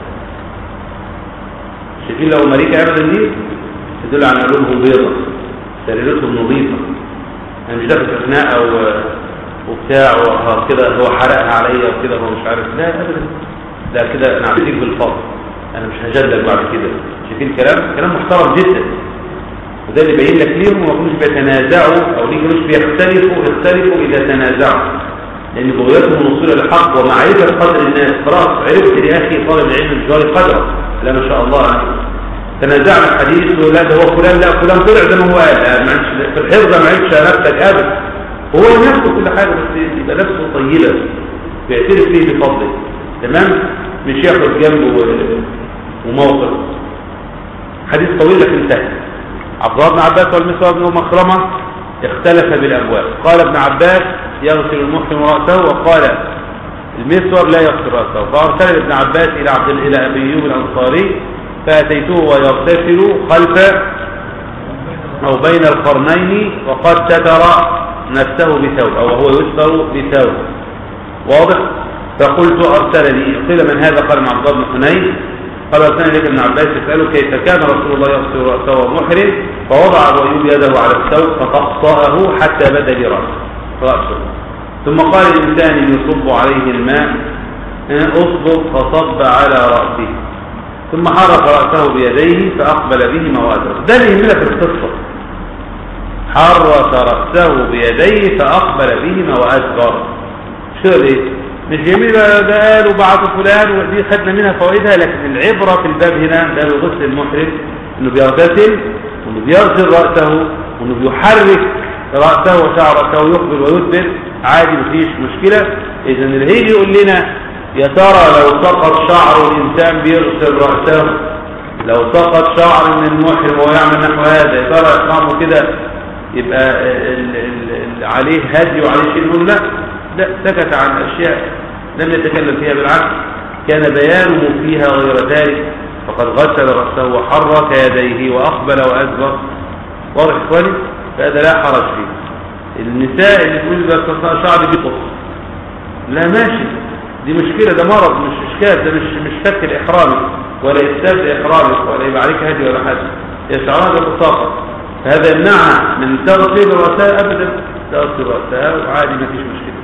S1: شايفين لا أماريك أبدا دي تدل على قلوبهم بيضة، سريرتهم نظيفة. أنا مش داخل في خناقة وبتاع وكده هو حرقها عليا وكده هو مش عارف. لا أبدا، لا كده نعطيك بالفضل، أنا مش هجدك بعد كده. شايفين كلام كلام محترم جدا، وده اللي باين لك ليهم وما كانوش بيتنازعوا أو ليه مش بيختلفوا يختلفوا إذا تنازعوا، لأن بغيتهم الوصول للحق ومعرفة قدر الناس. خلاص عرفت يا أخي طالب العلم الجواري قدره، لا ما شاء الله يعني. تنازعنا الحديث ولا ده هو فلان، لا فلان طلع زي ما هو قال في الحفظ ما عرفش نفسك أبدا. هو نفسه كل حاجة، بس يبقى نفسه طيبة بيعترف فيه بفضله، تمام، مش ياخد جنبه وموقف. حديث طويل لكن انتهى. عبد الله بن عباس والمسور بن مخرمة اختلف بالأبواب. قال ابن عباس يغسل المحرم رأسه، وقال المسور لا يغسل رأسه. فأرسل ابن عباس إلى عبد إلى أبي أيوب الأنصاري فأتيته ويغتسل خلف أو بين القرنين وقد ستر نفسه بثوب، أو هو يستر بثوب. واضح؟ فقلت أرسلني، قيل من هذا؟ قال عبد الله بن حنين. قال أرسلني لك ابن عباس يسأله كيف كان رسول الله يغسل رأسه وهو محرم، فوضع أبو أيوب يده على الثوب فطأطأه حتى بدا لرأسه. ثم قال الإنسان يصب عليه الماء اصبب، فصب على رأسه، ثم حرك رأسه بيديه فأقبل بهما وأدبر. ده اللي يهمنا في القصة، حرك رأسه بيديه فأقبل بهما وأدبر. شو دي؟ مش جميل ده قالوا بعض فلان ودي خدنا منها فوائدها، لكن العبرة في الباب هنا ده الغسل المحرم انه بيغتسل وانه بيغسل رأسه وانه بيحرك رأسه وشعرته ويقبل ويدبر عادي، مفيش مشكلة. اذا اللي هيجي يقول لنا يا ترى لو سقط شعر الإنسان بيغسل رأسه، لو سقط شعر من المحرم ويعمل نحو هذا يا ترى إحرامه كده يبقى ال ال ال عليه هدي وعليه شيء؟ نقول لا لا، سكت عن أشياء لم يتكلم فيها، بالعكس كان بيانه فيها غير ذلك. فقد غسل رأسه وحرك يديه وأقبل وأدبر. واضح إخواني؟ فهذا لا حرج فيه. النساء اللي تقول بس شعري بيطف، لا ماشي، دي مشكلة، ده مرض مش إشكال، ده مش مش فك الإحرامي ولا إفساد إحرامي ولا يبقى عليك هدي ولا حاجة، هي شعرها بتساقط، فهذا يمنعها من تغسل رأسها أبدا. تغسل رأسها وعادي ما فيش مشكلة.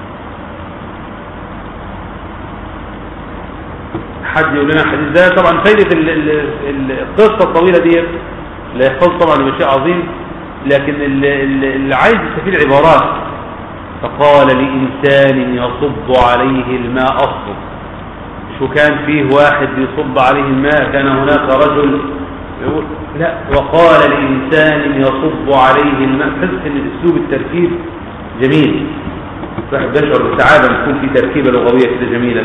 S1: حد يقول لنا الحديث ده؟ طبعا فايدة القصة الطويلة دي لا يحفظ طبعا بشيء عظيم، لكن اللي عايز يستفيد عبارات. فقال لإنسان يصب عليه الماء أصب، شو كان فيه واحد يصب عليه الماء؟ كان هناك رجل يقول لا، وقال لإنسان يصب عليه الماء. حس ان الاسلوب التركيب جميل، صاحب يشعر بالسعادة يكون في تركيبة لغوية كده جميلة.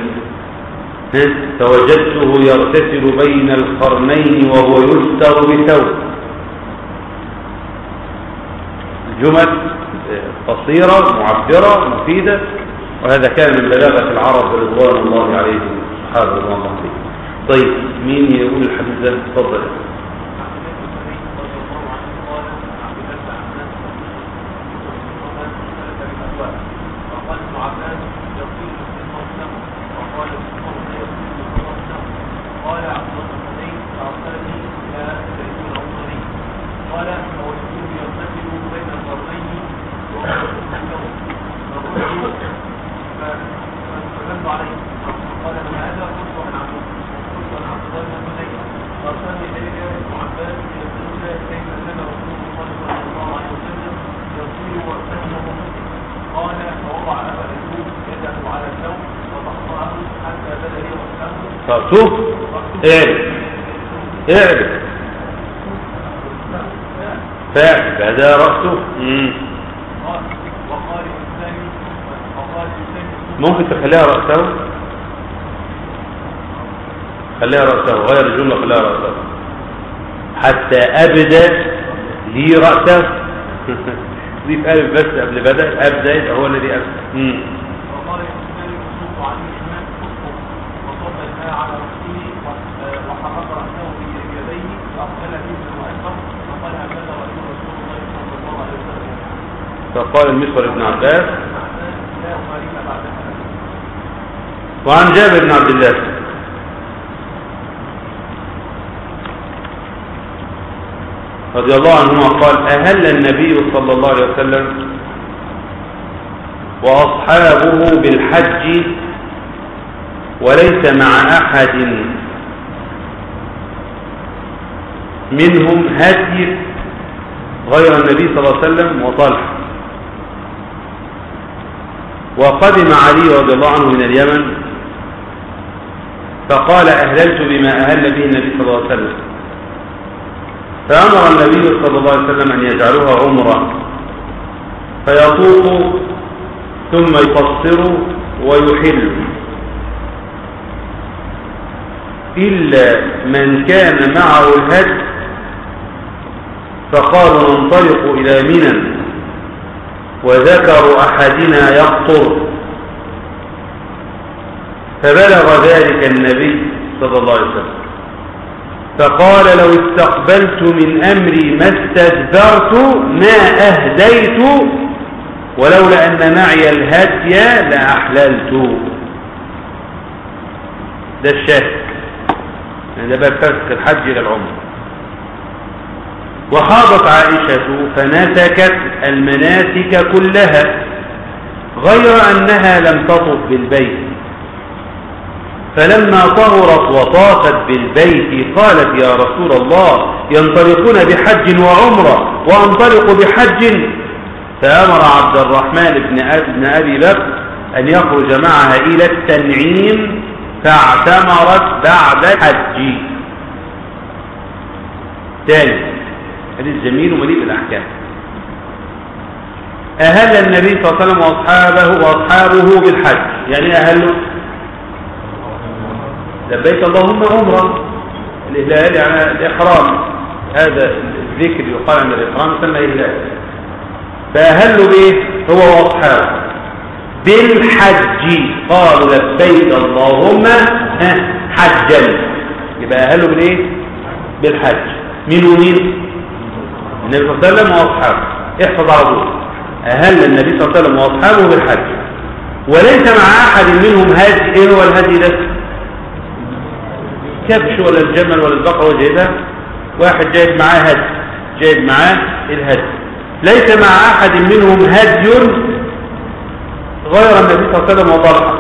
S1: فوجدته يغتسل بين القرنين وهو يستر بثوب. الجمل قصيرة معبرة مفيدة، وهذا كان من بلاغة العرب رضوان الله عليهم، الصحابة رضوان الله عليهم. طيب مين يقول الحديث ده؟ تفضل. طب شوف اعرف اعرف فاعل بعدها رأسه. ممكن تخليها رأسه، خليها رأسه، غير الجملة خليها رأسه حتى أبدأ لي رأسه. ضيف ألف بس قبل بدأ، أبدأ هو الذي أبدأ. فقال المسور بن عباس. وعن جابر بن عبد الله رضي الله عنهما قال: أهل النبي صلى الله عليه وسلم وأصحابه بالحج وليس مع أحد منهم هدي غير النبي صلى الله عليه وسلم وطلحة. وقدم علي رضي الله عنه من اليمن فقال: أهللت بما أهل به النبي صلى الله عليه وسلم. فأمر النبي صلى الله عليه وسلم أن يجعلوها عمرة فيطوف ثم يقصر ويحل، إلا من كان معه الهدي فقالوا: ننطلق إلى منى، وذكر أحدنا يقطر، فبلغ ذلك النبي صلى الله عليه وسلم فقال: لو استقبلت من أمري ما استدبرت ما أهديت، ولولا أن معي الهدي لأحللت. ده الشاهد، يعني ده باب فسخ الحج إلى العمرة. وحاضت عائشة فنسكت المناسك كلها غير أنها لم تطف بالبيت، فلما طهرت وطافت بالبيت قالت: يا رسول الله، ينطلقون بحج وعمرة وانطلق بحج؟ فأمر عبد الرحمن بن أبي بكر أن يخرج معها إلى التنعيم فاعتمرت بعد الحج. ثاني حديث جميل ومليء بالأحكام. أهل النبي صلى الله عليه وسلم وأصحابه وأصحابه بالحج، يعني أهله لبيك اللهم عمرة، الإهلال يعني الإحرام، هذا الذكر يقال عند الإحرام يسمى إهلال. فأهلوا به هو وأصحابه بالحج، قالوا لبيك اللهم حجا، يبقى أهلوا بالإيه؟ بالحج. مين ومين؟ النبي صلى الله عليه وسلم وأصحابه. احفظ على طول: أهل النبي صلى الله عليه وسلم وأصحابه بالحج وليس مع أحد منهم هدي. إيه هو الهدي ده؟ كبش ولا الجمل ولا البقرة وجهدها، واحد جايب معاه هدي، جايب معاه الهدي. ليس مع أحد منهم هدي غير النبي صلى الله عليه وسلم وطلحة،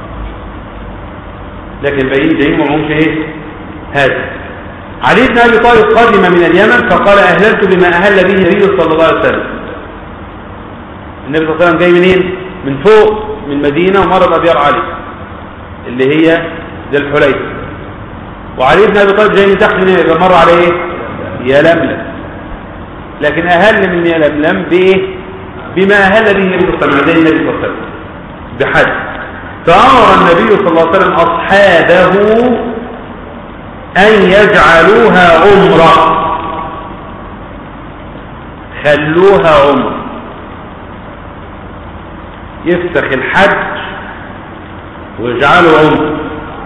S1: لكن باقيين جايين معهمش ايه؟ هدي. علي بن أبي طالب قدم من اليمن فقال: أهللت بما أهل به النبي صلى الله عليه وسلم. النبي صلى الله عليه وسلم جاي منين؟ من فوق من مدينة ومر بأبيار علي اللي هي ذي الحليفة، وعلي بن أبي طالب جاي من تحت من مر على ايه؟ يلملم. لكن أهل من يلملم بايه؟ بما أهل به النبي صلى الله عليه وسلم، زي النبي صلى الله عليه وسلم بحج. فأمر النبي صلى الله عليه وسلم أصحابه أن يجعلوها عمرة، خلوها عمرة، يفسخ الحج ويجعلوا عمرة.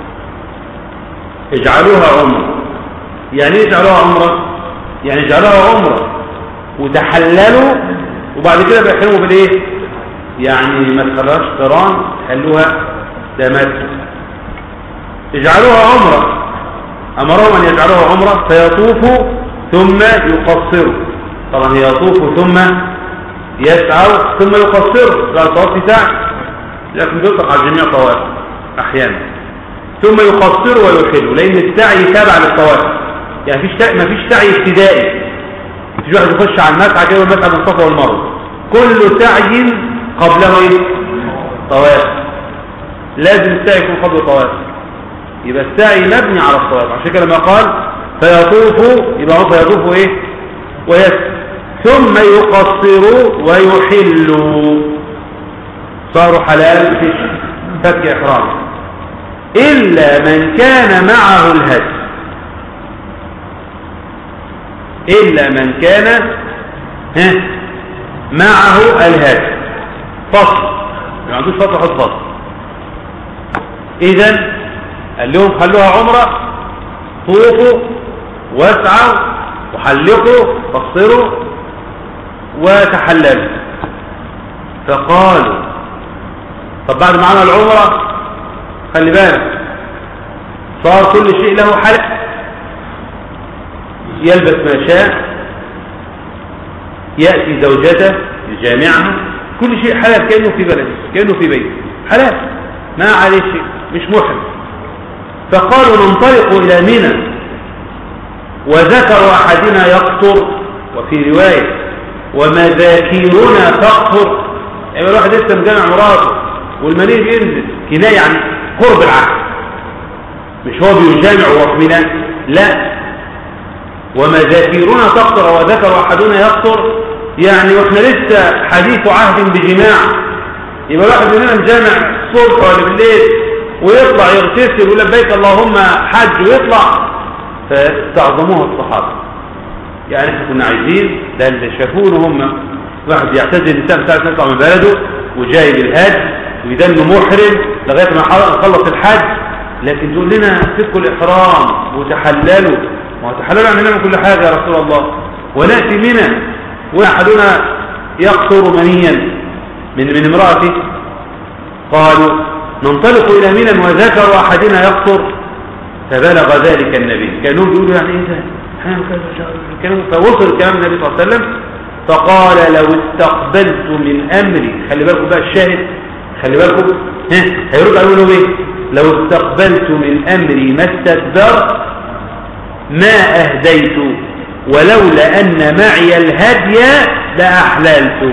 S1: اجعلوها عمرة يعني ايه اجعلوها عمرة؟ يعني اجعلوها عمرة وتحللوا وبعد كده بيحرموا بالايه؟ يعني ما تخلوهاش قران، خلوها تمتع. اجعلوها عمرة، امرهم ان يجعلوها عمرة فيطوفوا ثم يقصروا. طبعا هي يطوفوا ثم يسعوا ثم يقصروا، ده الطواف بتاعه، لكن بيطلق على جميع الطواف احيانا. ثم يقصروا ويحلوا، لان السعي تابع للطواف، يعني فيش ما فيش سعي ابتدائي، مفيش واحد يخش على المسعى كده والمسعى من الصفا والمروه، كل سعي قبله ايه؟ طواف. لازم السعي يكون قبل طواف، يبقى السعي مبني على الطواف. عشان كده لما قال فيطوف يبقى هو فيطوف ايه؟ ويسعى ثم يقصروا ويحلوا، صاروا حلال في فك إحرام إلا من كان معه الهدي، إلا من كان ها معه الهدي. فصل ما عندوش فصل، حط فصل. إذن قال لهم خلوها عمرة، طوفوا واسعوا وحلقوا قصروا وتحللوا. فقالوا طب بعد ما عمل العمرة خلي بالك صار كل شيء له حلق، يلبس ما شاء، يأتي زوجته يجامعها، كل شيء حلال كأنه في بلد، كأنه في بيت حلال، ما عليه شيء، مش محرم. فقالوا ننطلق إلى منى، وذكر أحدنا يقطر، وفي رواية ومذاكيرنا تقطر، يعني الواحد لسه مجامع مراته والمني بينزل، كناية عن قرب العهد، مش هو بيجامع وهو في منى، لا. ومذاكيرنا تقطر وذكر أحدنا يقطر، يعني واحنا لسه حديث عهد بجماع، يبقى الواحد مننا مجامع الصبح ولا بالليل ويطلع يغتسل ويقول لبيك اللهم حج ويطلع. فاستعظموها الصحابة، يعني احنا كنا عايزين ده اللي شافوه هم، واحد يعتزل الانسان بتاعه يطلع من بلده وجاي بالهج ويدنه محرم لغايه ما يخلص الحج، لكن تقول لنا فكوا الاحرام وتحللوا، ما تحللوا يعني نعمل كل حاجه يا رسول الله، وناتي منى واحدنا يقطر منيا من من امراته. قالوا ننطلق الى منى وذكر احدنا يقطر، فبلغ ذلك النبي، كانوا بيقولوا يعني ايه ده كانوا، فوصل كلام النبي صلى الله عليه وسلم فقال لو استقبلت من امري، خلي بالكم بقى الشاهد، خلي بالكم ها هيرجع يقول له ايه؟ لو استقبلت من امري ما استدبرت ما اهديت ولولا ان معي الهدي لاحللت.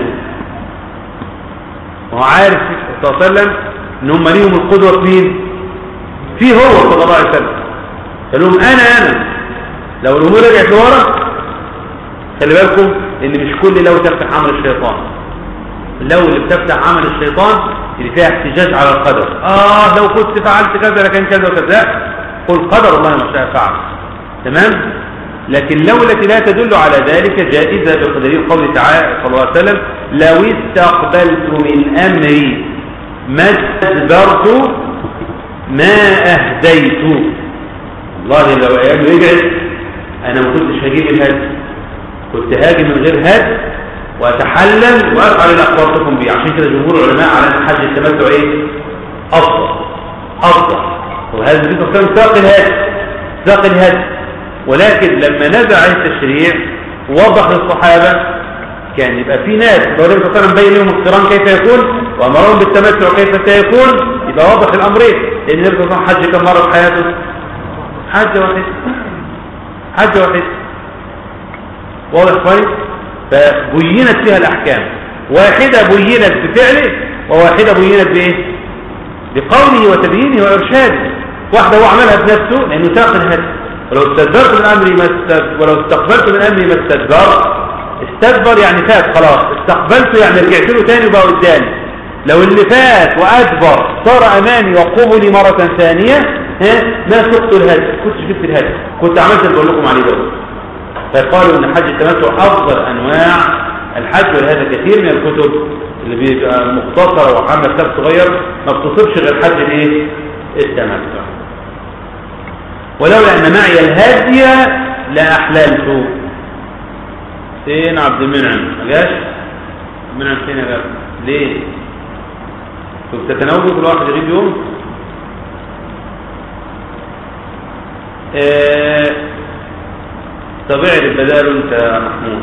S1: وهو عارف صلى الله عليه وسلم ان هم ليهم القدوه مين؟ فيه هو صلى الله عليه وسلم. قال لهم انا انا لو الامور رجعت لورا، خلي بالكم ان مش كل لو تفتح عمل الشيطان، لو اللي بتفتح عمل الشيطان اللي فيها احتجاج على القدر، اه لو كنت فعلت كذا لكان كذا وكذا، قل قدر الله ما شاء فعل، تمام. لكن لو التي لا تدل على ذلك جائزه بقدر قول تعالى صلى الله عليه وسلم لو استقبلت من امري ما استدبرت ما اهديت. والله لو ايام رجعت انا ما كنتش هجيب الهدي، كنت هاجي من غير هدي واتحلل وافعل اللي اخبرتكم به. عشان كده جمهور العلماء على ان حج التمتع ايه؟ افضل افضل، وهذا الذكر كان ساق الهدي ساق الهدي. ولكن لما نزع التشريع ووضح للصحابه كان يبقى في ناس لو النبي صلى الله عليه وسلم بين لهم القران كيف يكون وامرهم بالتمتع كيف سيكون، يبقى واضح الامرين، لان النبي صلى الله عليه وسلم حج كم مره في حياته؟ حج واحد، حج واحد، واضح كويس. فبينت فيها الاحكام، واحده بينت بفعله وواحده بينت بايه؟ بقوله وتبيينه وارشاده. واحده هو عملها بنفسه لانه ساق الهدي، ولو استدبرت من امري ما استدبر، ولو استقبلت من امري ما استدبر، استدبر يعني فات خلاص، استقبلته يعني رجعت له تاني وبقى قدامي. لو اللي فات وادبر صار امامي وقبلي مره ثانيه ها ما سقت الهدي، كنت جبت الهدي، كنت عملت اللي بقول لكم عليه ده. فقالوا ان حج التمتع افضل انواع الحج، ولهذا كثير من الكتب اللي بيبقى مختصره وعامله كتاب صغير ما بتصفش غير حج الايه؟ التمتع. ولولا ان معي الهدي لاحللت. فين عبد المنعم؟ ما جاش؟ عبد المنعم فين يا جماعه؟ ليه؟ كنت تتناولوا كل واحد يغيب يوم؟ آه طب اعرف بداله انت يا محمود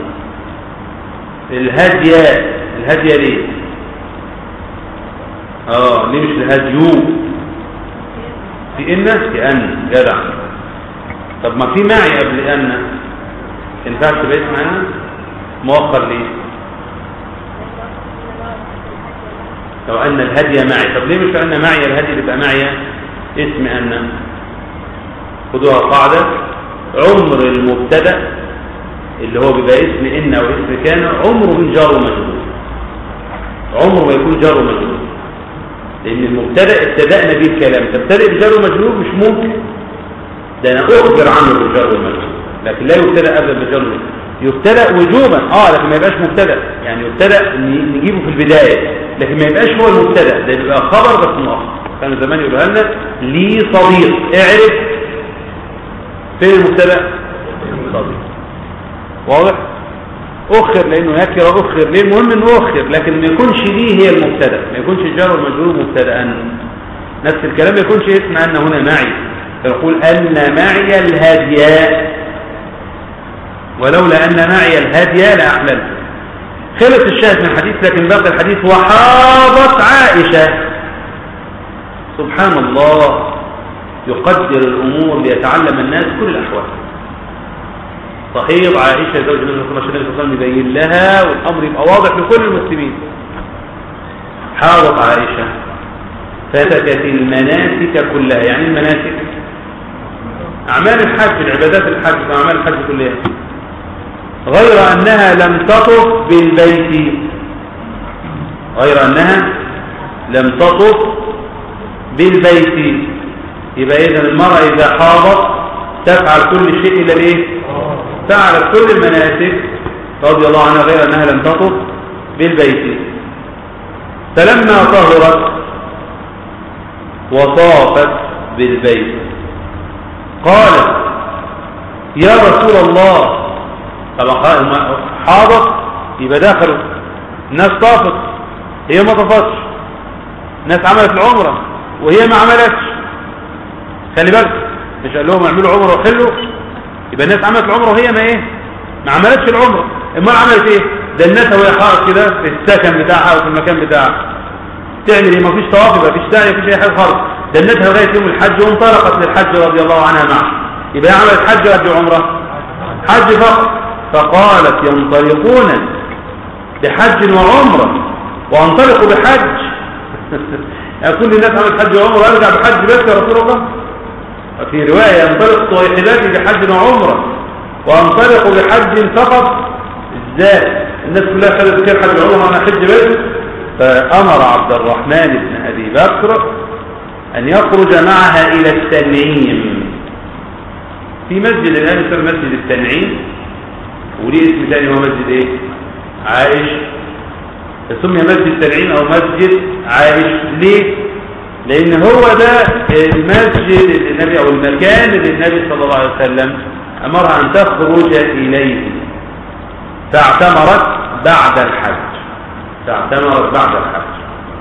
S1: الهدية. الهدية ليه؟ اه ليه مش الهديو؟ في ان في ان جدع طب ما في معي قبل أن ينفعش تبقى اسم أن مؤخر ليه؟ لو أن الهدي معي، طب ليه مش أن معي الهدي يبقى معي اسم أن؟ خدوها قاعدة، عمر المبتدأ اللي هو بيبقى اسم إن أو اسم كان عمره من جار ومجرور، عمره ما يكون جار ومجرور، لأن المبتدأ ابتدأنا به الكلام، تبتدأ بجار ومجرور مش ممكن، ده أنا أخبر عنه بالجار والمجرور، لكن لا يبتدأ أبدا بالجار والمجرور، يبتدأ وجوبا اه لكن ما يبقاش مبتدأ، يعني يبتدأ نجيبه في البداية لكن ما يبقاش هو المبتدأ، ده يبقى خبر بس مؤخر. كانوا زمان يقولوا لنا لي صديق، اعرف فين المبتدأ؟ صديق. واضح؟ أخر لأنه نكرة، أخر ليه؟ المهم إنه أخر، لكن ما يكونش ليه هي المبتدأ، ما يكونش الجار والمجرور مبتدأ. نفس الكلام ما يكونش اسم أن هنا معي، فيقول أن معي الهدي، ولولا أن معي الهدي لأحللت. خلص الشاهد من الحديث، لكن باقي الحديث وحاضت عائشة. سبحان الله، يقدر الأمور ليتعلم الناس كل الأحوال. صحيح عائشة زوج النبي صلى الله عليه وسلم يبين لها والأمر يبقى واضح لكل المسلمين. حاضت عائشة فتكت المناسك كلها، يعني المناسك أعمال الحج، العبادات الحج وأعمال الحج كلها، غير أنها لم تطف بالبيت، غير أنها لم تطف بالبيت. يبقى إذن المرأة إذا حاضت تفعل كل شيء إلا ليه؟ فعلت كل المناسك رضي الله عنها غير أنها لم تطف بالبيت. فلما طهرت وطافت بالبيت قالت يا رسول الله، طبعا حاضت يبقى داخل، الناس طافت هي ما طفتش، الناس عملت العمرة وهي ما عملتش، خلي بالك مش قال لهم اعملوا عمرة وحلوا، يبقى الناس عملت العمرة وهي ما ايه ما عملتش العمرة، امال عملت ايه؟ ده الناس وهي حاضت كده في السكن بتاعها وفي المكان بتاعها تعمل ايه؟ ما فيش طواف، ما فيش داعي، ما فيش اي حاجه خالص، ده الناس لغايه يوم الحج وانطلقت للحج رضي الله عنها معه، يبقى هي عملت حج ولا عمره؟ حج فقط. فقالت ينطلقون بحج وعمره وانطلقوا بحج يعني كل الناس عملت حج وعمره ارجع بحج بس يا رسول الله؟ في روايه ينطلق طويحباتي بحج وعمره وانطلقوا بحج فقط، ازاي؟ الناس كلها خدت كده حج وعمره وانا حج بس. فامر عبد الرحمن بن ابي بكر ان يخرج معها الى التنعيم، في مسجد الان يسمى مسجد التنعيم، وليه اسم ثاني هو مسجد ايه؟ عائش، سمي مسجد تنعيم او مسجد عائش. ليه؟ لان هو ده المسجد النبي او المكان اللي النبي صلى الله عليه وسلم امرها ان تخرج اليه، فاعتمرت بعد الحج، فاعتمرت بعد الحج.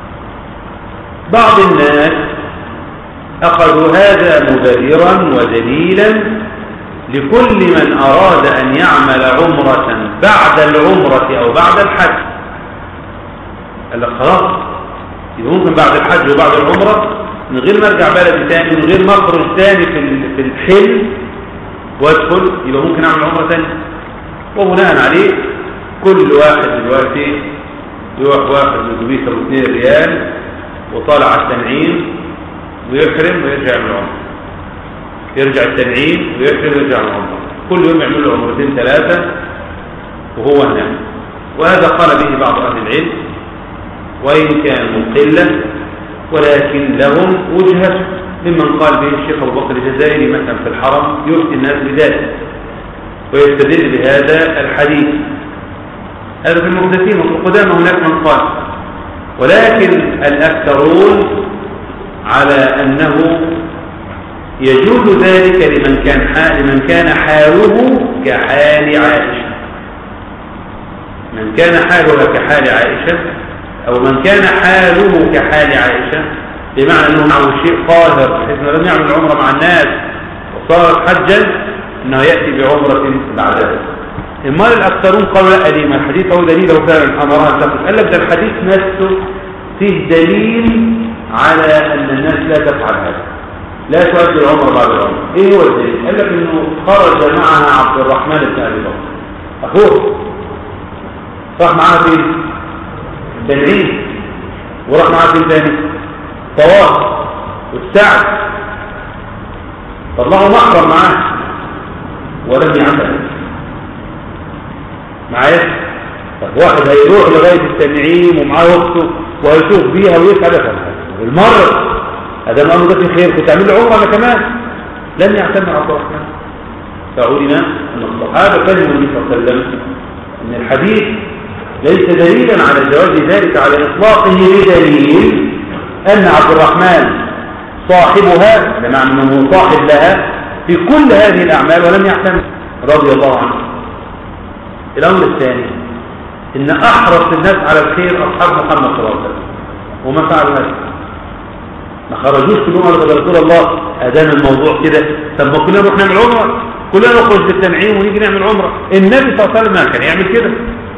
S1: بعض الناس اخذوا هذا مبررا ودليلا لكل من أراد أن يعمل عمرة بعد العمرة أو بعد الحج، قال لك خلاص يبقى ممكن بعد الحج وبعد العمرة من غير ما ارجع بلدي تاني، من غير ما اخرج تاني في في الحل وادخل، يبقى ممكن اعمل عمرة تاني. وبناء عليه كل واحد دلوقتي يروح واخد الاتوبيس ابو اتنين ريال وطالع على التنعيم ويحرم ويرجع يعمل عمرة، يرجع التنعيم ويحرم ويرجع العمرة، كل يوم يعمل له عمرتين ثلاثة وهو هناك. وهذا قال به بعض أهل العلم وإن كان مقلة، ولكن لهم وجهة ممن قال به الشيخ أبو بكر الجزائري مثلا في الحرم يفتي الناس بذلك ويستدل بهذا الحديث. هذا في المحدثين وفي القدامى هناك من قال، ولكن الأكثرون على أنه يجوز ذلك لمن كان حال لمن كان حاله كحال عائشة، من كان حالها كحال عائشة أو من كان حاله كحال عائشة، بمعنى أنه معه شيء قاهر بحيث أنه لم يعمل العمرة مع الناس وصارت حجا، أنه يأتي بعمرة بعدها. إما الأكثرون قالوا لا أليم الحديث أو دليله فعلا أمرها أن تقول، قال لك ده الحديث نفسه فيه دليل على أن الناس لا تفعل هذا، لا تؤدي العمره بعد العمره. ايه هو الدليل؟ قال لك انه خرج معها عبد الرحمن بن ابي بكر اخوه، راح معاها فين؟ تنعيم. وراح معاها فين تاني؟ طواف والسعد. طلعوا محرم معاه ولم يعتمد معايا. طب واحد هيروح لغايه التنعيم ومعاه اخته وهيشوف بيها ويسعد المره، هذا الامر ده في خير، كنت اعمل له عمره انا كمان. لم يعتمد عبد الرحمن. فعلم ان الصحابه فهموا النبي صلى الله عليه وسلم ان الحديث ليس دليلا على جواز ذلك على اطلاقه، بدليل ان عبد الرحمن صاحبها، بمعنى انه صاحب لها في كل هذه الاعمال ولم يعتمد رضي الله عنه. الامر الثاني ان احرص الناس على الخير اصحاب محمد صلى الله عليه وسلم، وما فعلوا هذا. ما خرجوش كلهم على رسول الله ادان الموضوع كده، طب ما كلنا نروح نعمل عمره، كلنا نخرج بالتنعيم ونيجي نعمل عمره. النبي صلى الله عليه وسلم كان يعمل كده.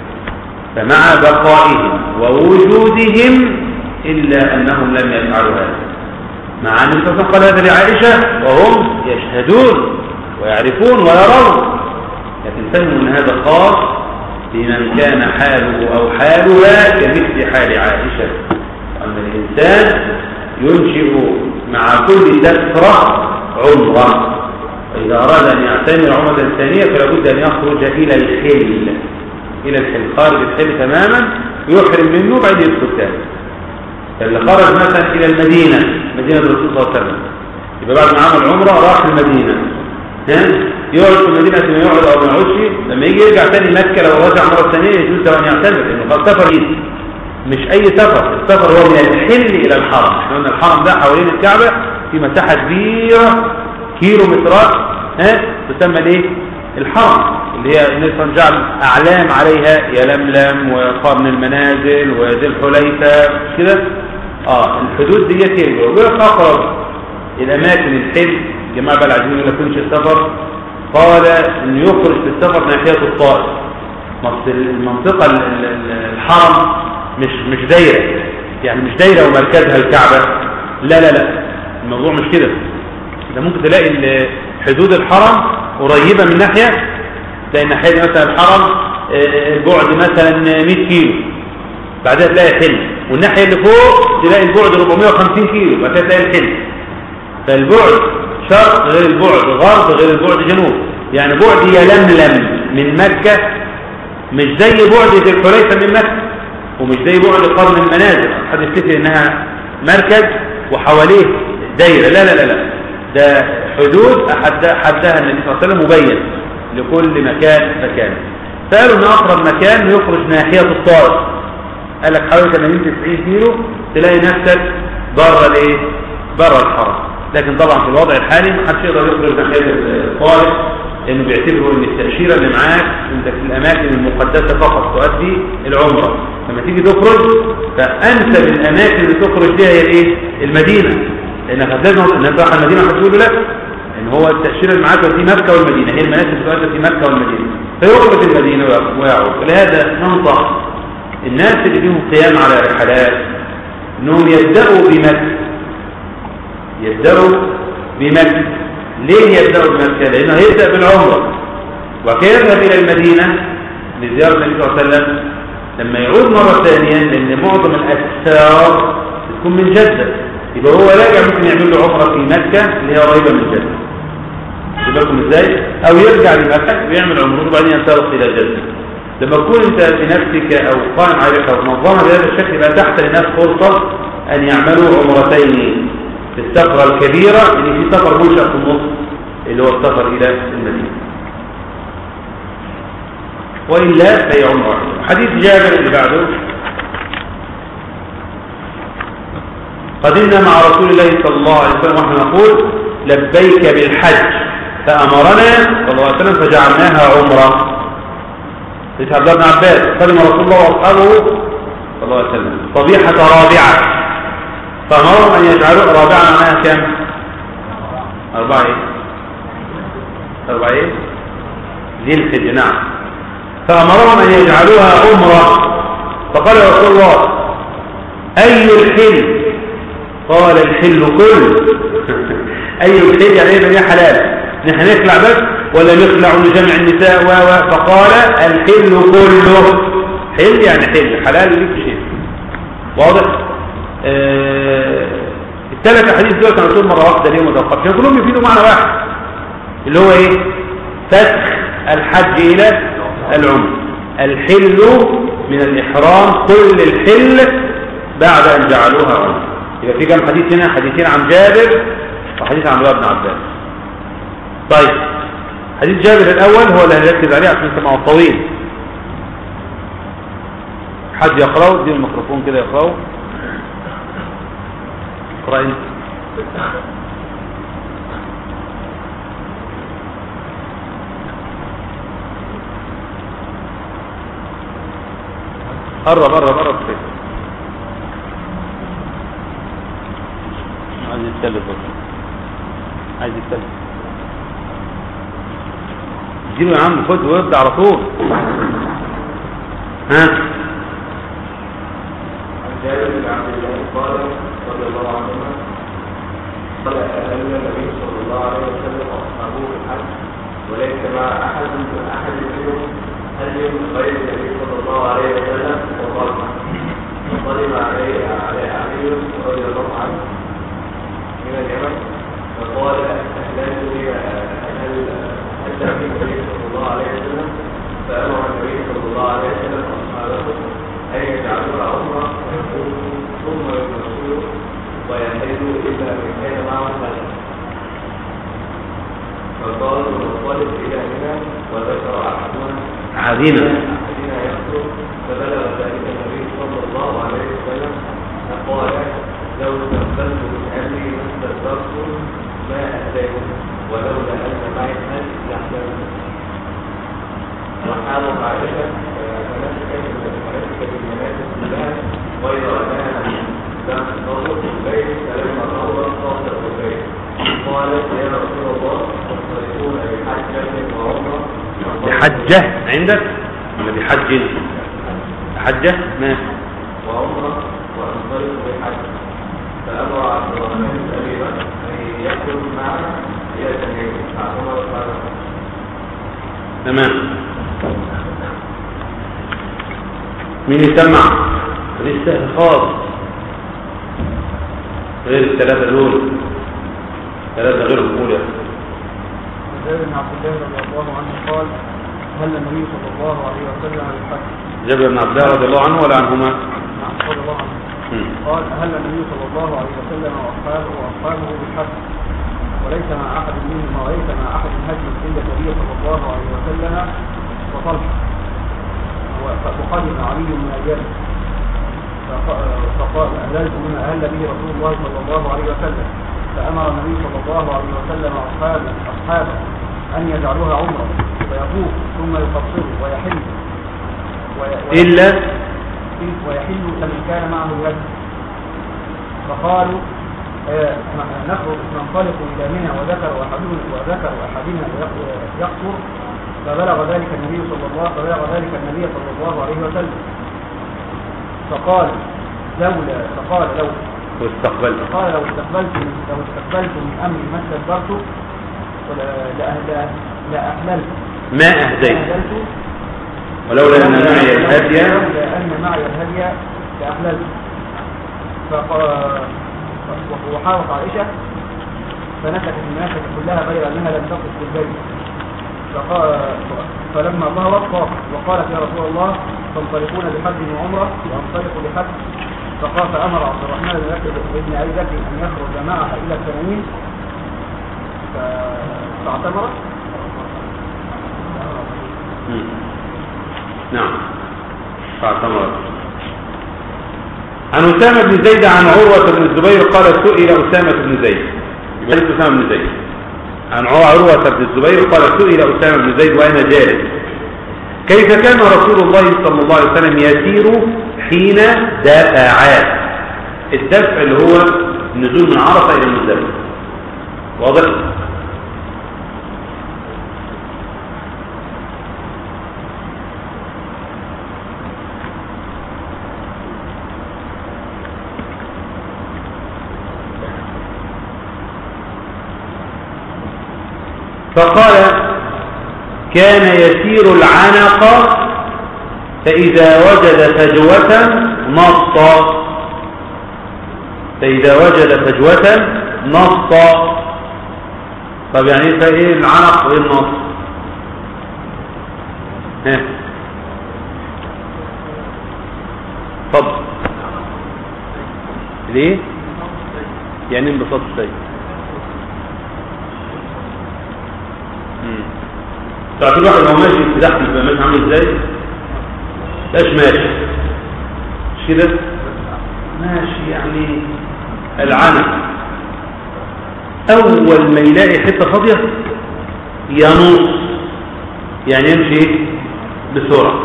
S1: فمع بقائهم ووجودهم الا انهم لم يفعلوا هذا، مع ان النبي صلى الله عليه وسلم قال هذا لعائشه وهم يشهدون ويعرفون ويرون، لكن فهموا ان هذا خاص بمن كان حاله او حالها كمثل حال عائشه، ان الانسان ينشئ مع كل سفره عمره، واذا اراد ان يعتمر عمره ثانيه فلا بد ان يخرج الى الحل، الى الحل خارج الحل تماما، يحرم منه بعد يدخل ثاني. فاللي خرج مثلا الى المدينه، مدينه الرسول صلى الله عليه وسلم، يبقى بعد ما عمل عمره راح المدينه، ها يقعد في المدينه ثم يقعد او ما يقعدش، لما يجي يرجع ثاني مكه لو رجع مره ثانيه يجوز له ان يعتمر، لانه خلاص سفر جديد مش اي سفر. السفر هو من الحل الى الحرم. احنا قلنا الحرم ده حوالين الكعبه في مساحه كبيره كيلو مترات، ها تسمى الايه؟ الحرم، اللي هي النبي صلى الله عليه وسلم جعل اعلام عليها، يا لملم وقرن المنازل وذي الحليفه كده. اه الحدود دي تيجي ويقرب الاماكن الحل. جماعه بقى عايزين ما يكونش السفر، قال انه يخرج في السفر ناحيه الطائف. المنطقه الحرم مش مش دايره، يعني مش دايره ومركزها الكعبه، لا لا لا الموضوع مش كده. ده ممكن تلاقي حدود الحرم قريبه من ناحيه، تلاقي الناحيه دي مثلا الحرم البعد مثلا مية كيلو، بعدها تلاقي حل، والناحيه اللي فوق تلاقي البعد أربعمية وخمسين كيلو، بعدها تلاقي الحل. فالبعد شرق غير البعد غرب غير البعد جنوب، يعني بعد يلملم من مكه مش زي بعد ذي الحليفه من مكه، ومش زي بعد قرن المنازل. حد يفتكر انها مركز وحواليه دايره، لا لا لا لا، ده حدود حدها النبي صلى الله عليه وسلم مبين لكل مكان مكان. قالوا ان اقرب مكان يخرج ناحيه الطائف، قال لك حوالي ثمانين تسعين كيلو تلاقي نفسك بره الايه؟ بره الحرم. لكن طبعا في الوضع الحالي ما حدش يقدر يخرج ناحيه الطائف، لانه بيعتبروا ان التاشيره اللي معاك انت في الاماكن المقدسه فقط تؤدي العمره. لما تيجي تخرج فانسب الاماكن اللي تخرج فيها هي الايه؟ المدينه، لانك هتلاقي الناس راح المدينه هتقول لا، ان هو التاشيره اللي معاك في مكه والمدينه، هي المناسك بتؤدي في مكه والمدينه، فيخرج المدينه ويعود. ولهذا ننصح الناس اللي فيهم قيام على رحلات انهم يبداوا بمكه، يبداوا بمكه. ليه يبداوا بمكه؟ لانه هيبدا بالعمره وكي يذهب الى المدينه لزياره النبي صلى الله عليه وسلم لما يعود مره ثانيه، لان معظم الاسفار تكون من جده، يبقى هو راجع ممكن يعمل له عمره في مكه اللي هي قريبه من جده، تبقى ازاي؟ او يرجع لمكه ويعمل عمره وبعدين ينطلق الى جده. لما تكون انت في نفسك او قائم عليك او منظمه بهذا الشكل، يبقى تحت للناس فرصه ان يعملوا عمرتين في السفره الكبيره، اللي في سفر منشأ في النص اللي هو السفر الى المدينه، والا فهي عمره واحده. حديث جابر اللي بعده: قدمنا مع رسول الله صلى الله عليه وسلم ونحن نقول لبيك بالحج، فامرنا صلى الله عليه وسلم فجعلناها عمره. حديث عبد الله بن عباس: قدم رسول الله واصحابه صلى الله عليه وسلم صبيحه رابعه، فامرهم ان يجعلوا رابعه معناها كم؟ اربعه ايه؟ اربعه ايه؟ ذي الحجه. نعم. فامرهم ان يجعلوها عمره، فقال رسول الله: اي الحل؟ قال: الحل كل. أي الحل يعني إيه حلال، نحن نخلع بس ولا نخلع ونجمع النساء و و فقال الحل كله، حل يعني حل، حلال ليك شيء واضح. آه الثلاث حديث دول كانوا طول مرة واحدة ليه متوقف، كانوا كلهم يفيدوا معنى واحد اللي هو ايه؟ فسخ الحج إلى العمر. الحل من الإحرام كل الحل بعد أن جعلوها عمر. يبقى في كم حديث هنا؟ حديثين عن جابر وحديث عن ابن عباس. طيب حديث جابر الأول هو اللي هنركز عليه عشان سمعه الطويل. حد يقرأه؟ دي الميكروفون كده يقرأه. اقرأ انت. قرب قرب قرب كده. عايز يتكلم بس. عايز يتكلم. اديله يا عم، خد وابدا على طول. ها؟
S2: عن جابر بن عبد الله قال رضي الله عنهما قال أهل النبي صلى الله عليه وسلم وأصحابه بالحج وليس مع أحد من أحد منهم هدي غير النبي صلى الله عليه وسلم وقال وقدم عليه على علي رضي الله عنه من اليمن فقال أهلت لي أهل حتى في النبي صلى الله عليه وسلم فأمر النبي صلى الله عليه وسلم أصحابه أن يجعلوا عمره ثم يمشوا ويحلوا إلا من كان معه هدي. فقال المنطلق إلى هنا وذكر أحدنا
S1: عظيما
S2: أحدنا يخطب فبلغ ذلك النبي صلى الله عليه وسلم فقال لو استقبلت من أمري ما استدبرت ما أهديت ولولا أن معي الناس لأحسنت. وحاول عائشة فنسكت فنسكت بالمناسك كلها غير أنها لم تنظر في البيت فلما نظر صادت البيت قالت يا رسول الله تصرفون بحجة وعمرة
S1: بحجة عندك ولا بحج؟ بحجة ماشي
S2: وعمرة وانطلق بحجة. فأمر عبد الرحمن بن أبي بكر أن يأكل معه إلى تنين فعمر قال
S1: تمام. مين يسمع؟ لسه خالص غير الثلاثة دول، ثلاثة غير الأولى.
S3: جابر بن عبد الله رضي الله عنه قال هل النبي صلى الله عليه وسلم بالحج.
S1: جابر بن عبد الله رضي الله عنه ولا عنهما؟
S3: نعم رضي الله عنه. قال هل النبي صلى الله عليه وسلم واصحابه واصحابه بالحج وليس مع احد منهم وليس مع احد هدي الا النبي صلى الله عليه وسلم وطلحه وقدم علي من اليمن فقال اهللت بما اهل به رسول الله صلى الله عليه وسلم فامر النبي صلى الله عليه وسلم اصحابه اصحابه ان يجعلوها عمره فيطوف ثم يقصر ويحل
S1: الا
S3: ويحل كمن كان معه الهدي. فقالوا آه نخرج ننطلق الى منى وذكر احدنا وذكر احدنا يقصر فبلغ ذلك النبي صلى الله فبلغ ذلك النبي صلى الله عليه وسلم فقال لولا فقال لو
S1: واستقبلت
S3: فقال لو استقبلت لو استقبلت من امري ما استدبرت لا لاحللت
S1: ما اهديت ولولا ان معي الهدي
S3: لولا ان معي الهدي لاحللت. وحاولت عائشه فنسكت المناسك كلها غير انها لم تقف في البيت. فلما ظهرت طافت وقالت يا رسول الله تنطلقون بحج وعمره وانطلق بحج. فقال فامر عبد الرحمن بن ابي بكر ان يخرج معها الى التنوين فاعتمر.
S1: نعم فاعتمر. عن أسامة بن زيد عن عروة بن الزبير قال سئل أسامة بن زيد يبقى أسامة بن زيد عن عروة بن الزبير قال سئل أسامة بن زيد وأنا جالس كيف كان رسول الله صلى الله عليه وسلم يسير حين دفع. الدفع اللي هو النزول من عرفة إلى المزدلفة. واضح؟ فقال كان يسير العنق فإذا وجد فجوة نط، فإذا وجد فجوة نط. طب يعني ايه العنق وايه النط؟ ها طب ليه يعني انبساط الشيء؟ امم تعرفين واحد لو ماشي في زحمه يبقى ماشي عامل ازاي؟ مش ماشي مش كده ماشي، يعني العنق اول ما يلاقي حته فاضيه ينص، يعني يمشي بسرعه.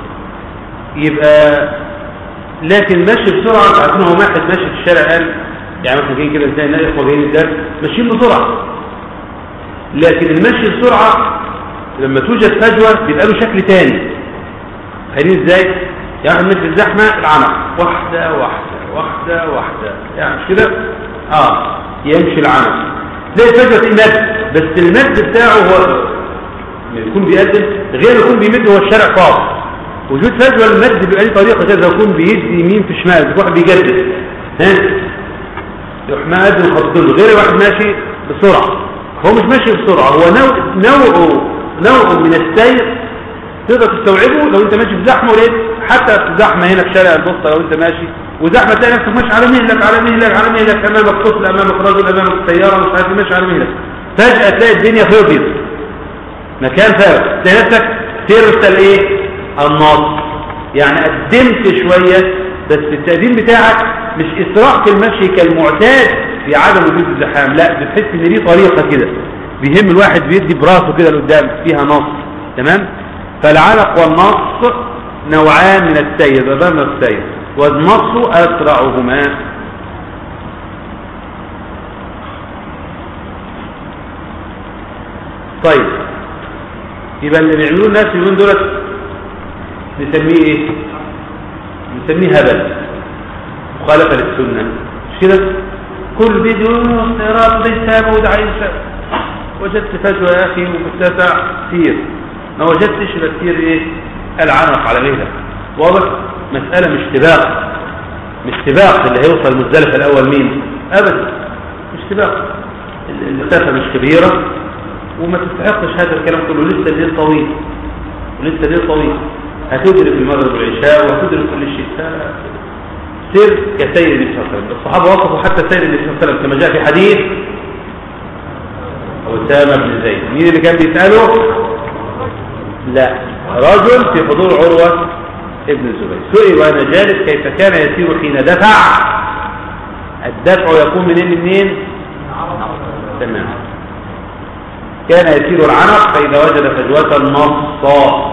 S1: يبقى لكن ماشي بسرعه، عارفين هو واحد ماشي في الشارع قال يعني مثلا جايين كده ازاي نلاقي اخوه جايين الدرس ماشيين بسرعه، لكن المشي بسرعه لما توجد فجوه بيبقى له شكل تاني. فاهمين ازاي؟ يعني مثل الزحمه العنق واحده واحده واحده واحده، يعني مش كده؟ اه يمشي العنق زي الفجوه في مد، بس المد بتاعه هو يكون بيقدم غير يكون بيمد هو الشارع فاضي. وجود فجوه المد بيبقى ليه طريقه كده، يكون بيدي يمين في شمال، واحد بيجدد ها يروح ما قدم خط له، غير واحد ماشي بسرعه. هو مش ماشي بسرعه، هو نوع نوع نوع من السير تقدر تستوعبه لو انت ماشي في زحمه، ولقيت حتى في زحمه هنا في شارع البسطه لو انت ماشي وزحمه تلاقي نفسك ماشي على مهلك على مهلك على مهلك، امامك طفل امامك رجل امامك سياره مش عارف ماشي على مهلك، فجاه تلاقي الدنيا فضيت مكان فارغ، تلاقي نفسك ترسل ايه النص، يعني قدمت شويه، بس التقديم بتاعك مش اسراع في المشي كالمعتاد في عدم وجود الزحام، لا بتحس ان ليه طريقه كده بيهم الواحد بيدي براسه كده لقدام فيها نص. تمام. فالعلق والنص نوعان من السير، ضمن السير، والنص اسرعهما. طيب يبقى اللي بيعملوه الناس اليومين دولت نسميه ايه؟ نسميه هبل، مخالفه للسنه، مش كده؟ كل فيديو سيارات ليس وده عايز وجدت فجوه يا اخي ومتسع سير، ما وجدتش بكتير ايه العنق على مهلك. واضح؟ مساله مش سباق، مش سباق اللي هيوصل مزدلفه الاول مين ابدا، مش سباق، المسافه مش كبيره وما تستحقش هذا الكلام كله، لسه الليل طويل ولسه الليل طويل، هتدرك المغرب والعشاء وهتدرك كل شيء. سير كسير النبي صلى الله عليه وسلم. الصحابه وصفوا حتى سير النبي صلى الله عليه وسلم كما جاء في حديث أسامة بن زيد. مين اللي كان بيسأله؟ لا، رجل في حضور عروة ابن الزبير سئل وانا جالس كيف كان يسير حين دفع. الدفع يكون منين لمنين؟ تمام. كان يسير العنق فإذا وجد فجوة نص.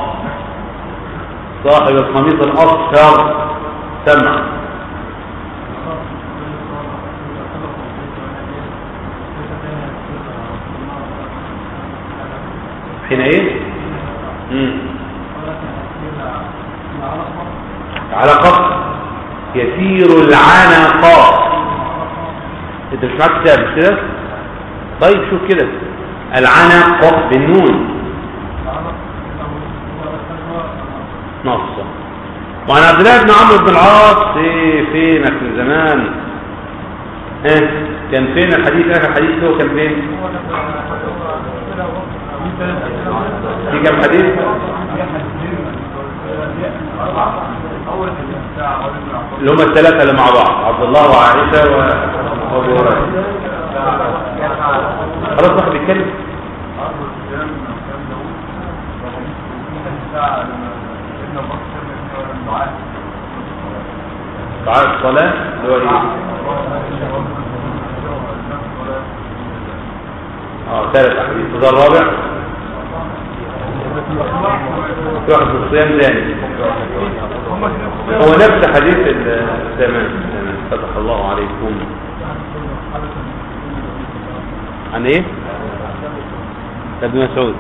S1: صاحب القميص الأصفر سمع. حين ايه؟ امم على قصر يسير العنق. انت مش معاك كتاب مش كده؟ طيب شوف كده العنق بالنون نص. وعن عبد الله بن عمرو بن العاص ايه فينك من زمان؟ ها كان فين الحديث؟ اخر حديث له كان فين؟ في كم حديث؟ اللي هم الثلاثة اللي مع بعض، عبد الله وعائشة وابو هريرة. خلاص واحد بيتكلم. دعاء الصلاة اللي هو ايه؟ اه ثالث حديث. ده الرابع واحد في الصيام ثاني، هو نفس حديث الزمان. فتح الله عليكم. عن ايه؟ ابن مسعود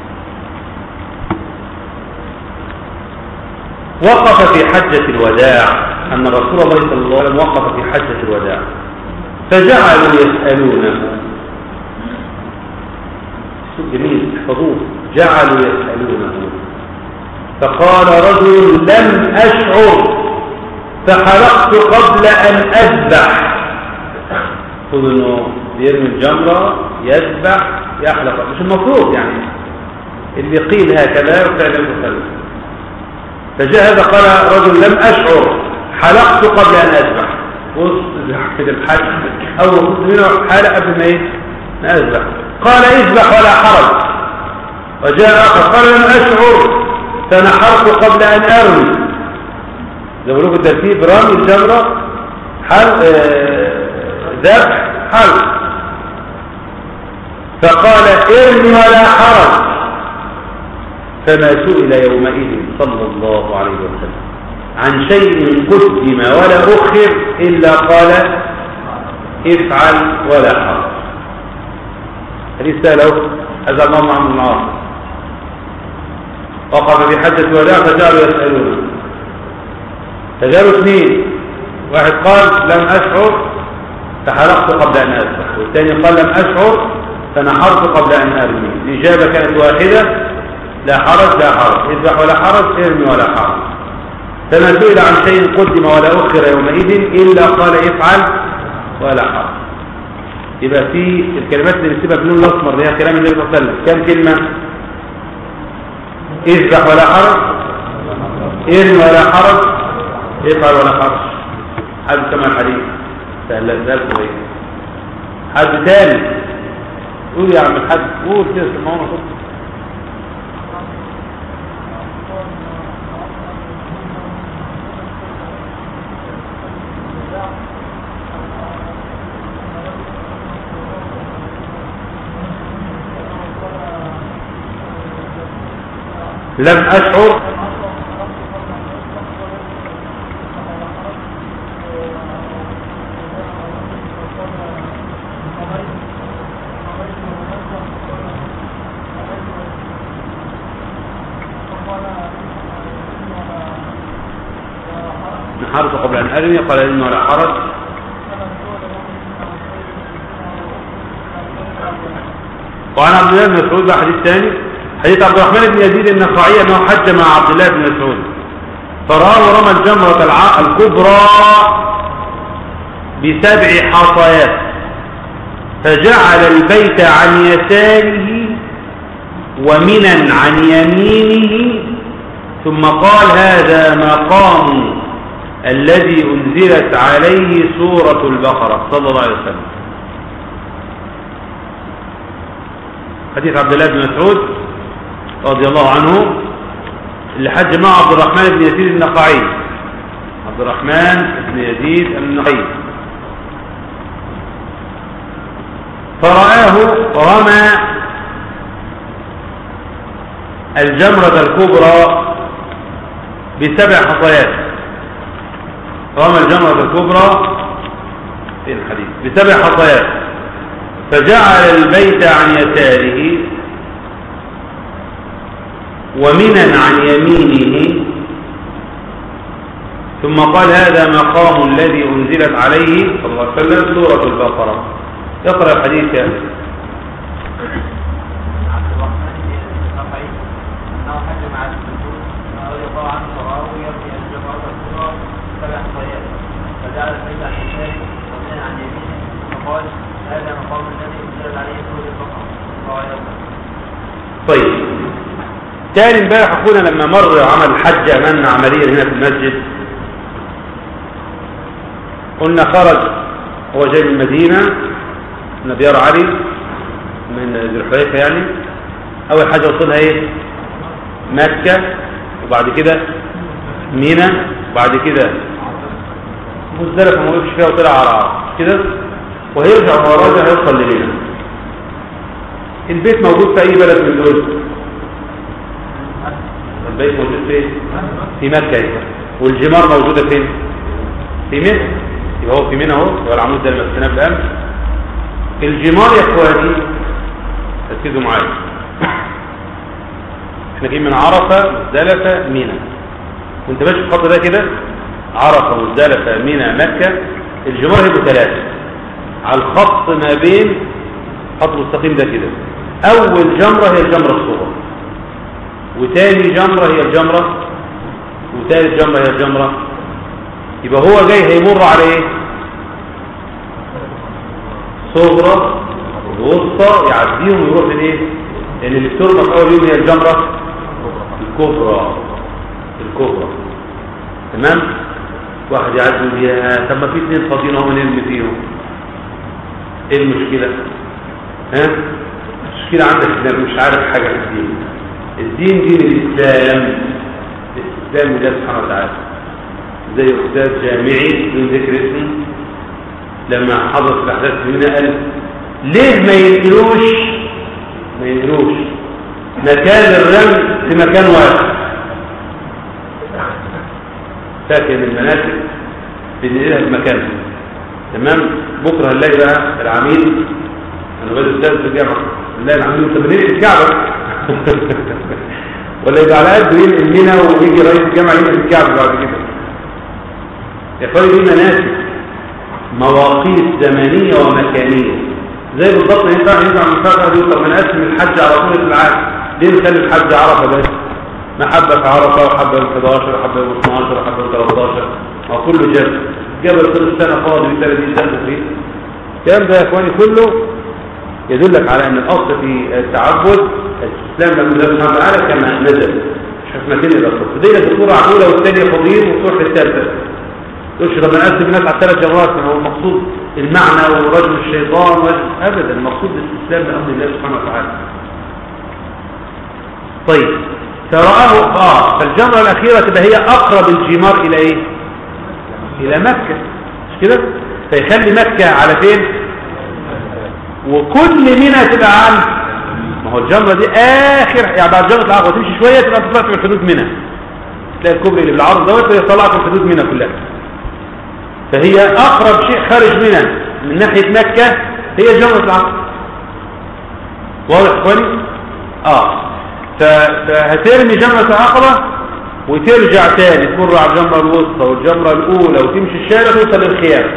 S1: وقف في حجة الوداع، أن رسول الله صلى الله عليه وسلم وقف في حجة الوداع فجعلوا يسألونه جميل احفظوه. جعلوا يسألونه فقال رجل لم أشعر فحلقت قبل أن أذبح. خذ انه يرمي الجمرة يذبح يحلق، مش المفروض يعني اللي قيل هكذا فعل المسلم. فجاء هذا قال رجل لم أشعر حلقت قبل أن أذبح. وسط كده الحج أو منه حالة قبل ما ايه أذبح. قال اذبح ولا حرج. وجاء آخر قال لم أشعر فنحرت قبل أن أرمي. زي ما بيقولوا في الترتيب رمي الجمرة حل ذبح حل. فقال ارمي ولا حرج. فما سئل يومئذ صلى الله عليه وسلم عن شيء قدم ولا أخر إلا قال افعل ولا حرج. حديث سأله هذا الله عن العاصر وقف بحجة الوداع فجعلوا يسألونه. فجعلوا اثنين، واحد قال لم أشعر فحلقت قبل أن أذبح، والثاني قال لم أشعر فنحرت قبل أن أرمي. الإجابة كانت واحدة لا حرج لا حرج، اذبح ولا حرج ارمي ولا حرج. فما سئل عن شيء قدم ولا أخر يومئذ إلا قال افعل ولا حرج. يبقى في الكلمات اللي بنسيبها باللون الأسمر اللي هي كلام النبي صلى الله عليه وسلم كم كلمة؟ اذبح ولا حرج، ارمي ولا حرج، افعل ولا حرج. حد سمع الحديث سهل ذلك ايه؟ حد تاني قول يا عم الحاج قول كده سمعونا خد. لم أشعر نحرت قبل أن أرمي قال إنه ولا حرج. وعن عبد الله بن مسعود بقى حديث ثاني، حديث عبد الرحمن بن يزيد النخعي أنه حج مع عبد الله بن مسعود فرآه رمى الجمرة الكبرى بسبع حصيات فجعل البيت عن يساره ومنا عن يمينه ثم قال هذا مقام الذي أنزلت عليه سورة البقرة صلى الله عليه وسلم. حديث عبد الله بن مسعود رضي الله عنه اللي حج مع عبد الرحمن بن يزيد النخعي. عبد الرحمن بن يزيد النخعي فرآه رمى الجمرة الكبرى بسبع حصيات. رمى الجمرة الكبرى في الحديث بسبع حصيات فجعل البيت عن يساره ومنا عن يمينه ثم قال هذا مقام الذي أنزلت عليه صلى الله عليه وسلم سورة البقرة. يقرأ الحديث يا أخي.
S2: عبد الرحمن بن النخعي أنه حج مع الرسول رضي الله عنه وراه يرمي الجمرة الكبرى سبع حصيات فجعل البيت عن يساره ومنا عن يمينه فقال هذا مقام الذي أنزلت عليه سورة البقرة.
S1: طيب تاني امبارح اخونا لما مر عمل الحج امامنا عمليا هنا في المسجد قلنا خرج هو جاي من المدينه من ديار علي من ذي الحليفه يعني. اول حاجه وصلها ايه؟ مكه وبعد كده منى وبعد كده مزدلفه ما وقفش فيها وطلع على عرفه كده وهيرجع وهو راجع هيوصل لمنى. البيت موجود في اي بلد من دول؟ البيت موجود فين؟ في مكة. والجمار موجودة فين؟ في منى. يبقى هو في منى اهو، هو العمود ده اللي مسكناه بالامس. الجمار يا اخواني ركزوا معايا احنا جايين من عرفة مزدلفة منى وانت ماشي في الخط ده كده عرفة مزدلفة منى مكة. الجمار هيبقوا ثلاثة على الخط ما بين خط مستقيم ده كده أول جمرة هي الجمرة الصغرى، وتاني جمرة هي الجمرة، وتالت جمرة هي الجمرة. يبقى هو جاي هيمر على ايه؟ صغرى ووسطى، يعديهم ويروح للايه؟ لان اللي بترمى في اول يوم هي الجمرة الكبرى الكبرى. تمام؟ واحد يعدي بيها، طب ما في اثنين فاضيين اهو نرمي فيهم، ايه المشكلة؟ ها؟ المشكلة عندك انك مش عارف حاجة في الدين. الدين دين الاسلام، الاسلام لله سبحانه وتعالى. زي استاذ جامعي بدون ذكر اسمه لما حضر في الاحداث هنا قال ليه ما ينقلوش ما ينقلوش مكان الرمي في مكان واحد؟ ساكن المناسك بنقلها في مكانها. تمام؟ بكره هنلاقي بقى العميد، انا بدي استاذ في الجامعه، نلاقي العميد متبنين الكعبه ولا يبقى على قد ينقل منى ويجي رئيس الجامعه ينقل الكعبه بعد كده. يا اخواني دي مناسك، مواقيت زمنيه ومكانيه. زي بالضبط ينفع ينفع من فتره دي طب نقسم الحج على طول العام، ليه نخلي الحج عرفه بس؟ محبه في عرفه، وحبه يوم حداشر، وحبه يوم اثناشر، وحبه يوم ثلاثتاشر، او كله جبل جبل طول السنه فاضي ثلاثين سنه فيه. الكلام ده يا اخواني كله يدلك على ان الاصل في التعبد الاسلام لله سبحانه وتعالى كما نزل، مش حكمتين الاصل. فدي الدكتوره عقوله والثانيه فضيل وتروح للثالثه. تقولش طب انا اقسم الناس على الثلاث جمرات، ما هو المقصود المعنى ورجل الشيطان ورجل. ابدا، المقصود الاستسلام لامر الله سبحانه وتعالى. طيب فرآه اه فالجمره الاخيره تبقى هي اقرب الجمار الى ايه؟ الى مكه، مش كده؟ فيخلي مكه على فين؟ وكل منها تبقى عن، ما هو الجمره دي اخر يعني بعد جمره العقبه تمشي شويه تبقى طلعت من حدود منى، تلاقي الكوبري اللي بالعرض دوت هي طلعت من حدود منى كلها. فهي اقرب شيء خارج منى من ناحيه مكه هي جمره العقبه. واضح يا اخواني؟ اه فهترمي جمره العقبه وترجع تاني تمر على الجمره الوسطى والجمره الاولى وتمشي الشارع توصل للخيام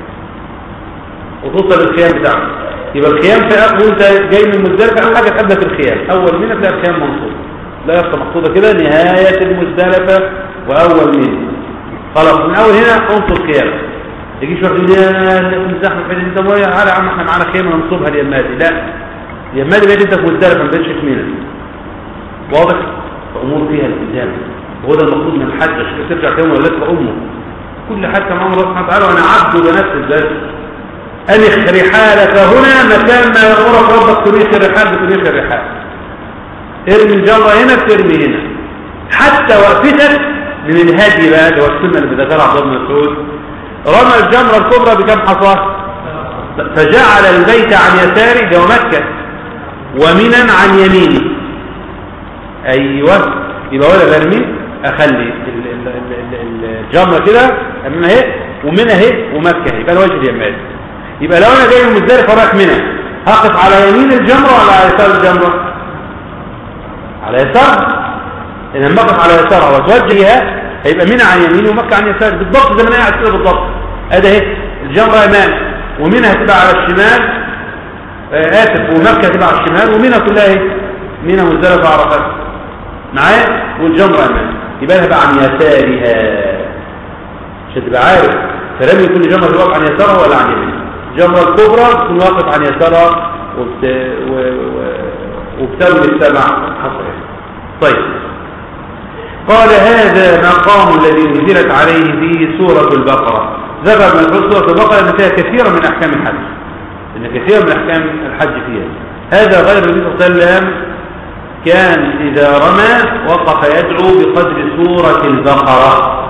S1: وتوصل للخيام بتاعك. يبقى الخيام في وانت جاي من مزدلفه اول حاجه تقابلك الخيام، اول منى تلاقي الخيام منصوب، لا يبقى محطوطه كده نهايه المزدلفه واول منى. خلاص من اول هنا انصب خيام. ما تجيش واحد يقول يا الناس زحمه في انت ويا تعالى يا عم احنا معانا خيمه ننصبها اليمادي، لا اليمادي بقيت انت في مزدلفه ما بقتش في منى. واضح؟ فامور فيها التزام، وهو ده المقصود من الحج. عشان ترجع تاني ولا تبقى امه كل حاجه مع الله سبحانه وتعالى. وانا عبد بنفس الذات أنخ رحالك هنا مكان ما يأمرك ربك تريخ الرحال بتريخ الرحال. ارمي الجمرة هنا ترمي هنا، حتى وقفتك من الهدي بقى اللي هو السنة اللي بذكرها عبد الله بن مسعود، رمى الجمرة الكبرى بكم حصى؟ فجعل البيت عن يساره جو مكة ومنا عن يمينه. أيوة، يبقى ولا برمي أخلي الجمرة كده أمامها اهي ومنها اهي ومكة اهي، يبقى الوجه اليماني. يبقى لو انا جاي من مزدلفه ورايح منى هقف على يمين الجمره ولا على يسار الجمره؟ على يسار. ان لما اقف على يسارها واتوجهها هيبقى منى عن يمين ومكه عن يسار بالضبط زي ما انا قاعد كده بالضبط. ادي اهي الجمره امام ومنى هتبقى على الشمال، آه اسف ومكه هتبقى على الشمال ومنى كلها اهي منى مزدلفه عرفات معايا والجمره امام، يبقى لها بقى عن يسارها عشان تبقى عارف. فرمي كل جمره تقف عن يسارها ولا عن يمين. الجمرة الكبرى تكون واقف عن يسارها وبت... و... و... وبترمي السبع حصرها. طيب قال هذا مقام الذي نزلت عليه في سورة البقرة. ذكر من الحج سورة البقرة أن فيها كثيرا من أحكام الحج، أن كثيرا من أحكام الحج فيها. هذا غير النبي صلى الله عليه وسلم كان إذا رمى وقف يدعو بقدر سورة البقرة.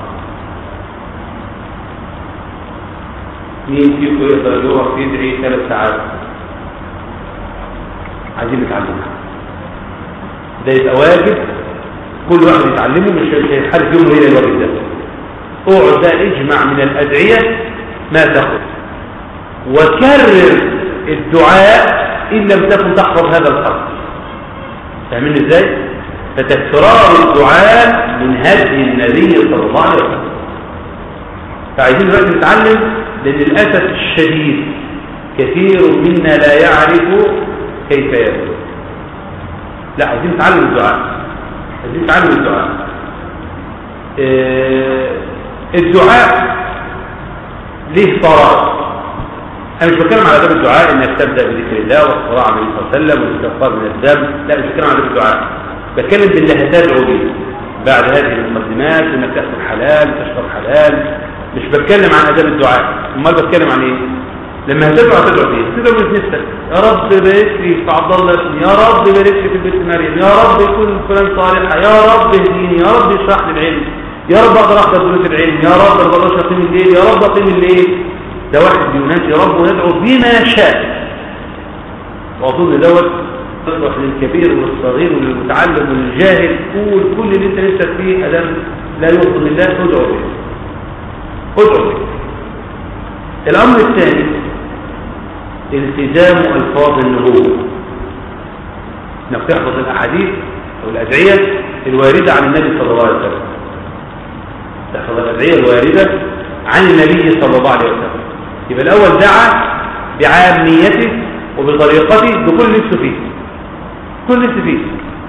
S1: مين فيكم يقدر يقف يدعي ثلاث ساعات؟ عايزين نتعلمها، ده يبقى واجب كل واحد يتعلمه، مش هيتحرك يوم غير الواجب ده. اقعد بقى اجمع من الادعيه ما تاخذ وكرر الدعاء ان لم تكن تحفظ هذا الخط. فاهمين ازاي؟ فتكرار الدعاء من هدي النبي صلى الله عليه وسلم. فعايزين دلوقتي نتعلم، لأن للأسف الشديد كثير منا لا يعرف كيف يدعو. لا، عايزين نتعلم الدعاء، عايزين نتعلم الدعاء. اه الدعاء ليه طرائق. انا مش بتكلم على باب الدعاء انك تبدا بذكر الله والصلاه على النبي صلى الله عليه وسلم والاستغفار من الذنب، لا، مش بتكلم على باب الدعاء، بتكلم باللي هتدعو به بعد هذه المقدمات، انك تاكل حلال تشرب حلال. مش بتكلم عن اداب الدعاء، امال بتكلم عن ايه؟ لما هتدعو هتدعو فيه تدعو من نفسك، يا رب بارك لي في عبد الله ابني، يا رب بارك لي في بنت مريم، يا رب يكون فلان صالحه، يا رب اهديني، يا رب اشرح لي العلم، يا رب اقدر احضر دروس العلم، يا رب ما اقدرش اقيم الليل، يا رب اقيم الليل. ده واحد بينادي ربه ويدعو بما شاء. واظن دوت تصلح للكبير والصغير وللمتعلم وللجاهل. قول كل اللي انت نفسك فيه ادم لا يغضب الله ادعو به، ادعو به. الامر الثاني التزام الفاظ النبوه، انك تحفظ الاحاديث او الادعيه الوارده عن النبي صلى الله عليه وسلم، تحفظ الادعيه الوارده عن النبي صلى الله عليه وسلم. يبقى الاول دعا بعاميته وبطريقته بكل نفسه فيه، كل نفسه فيه.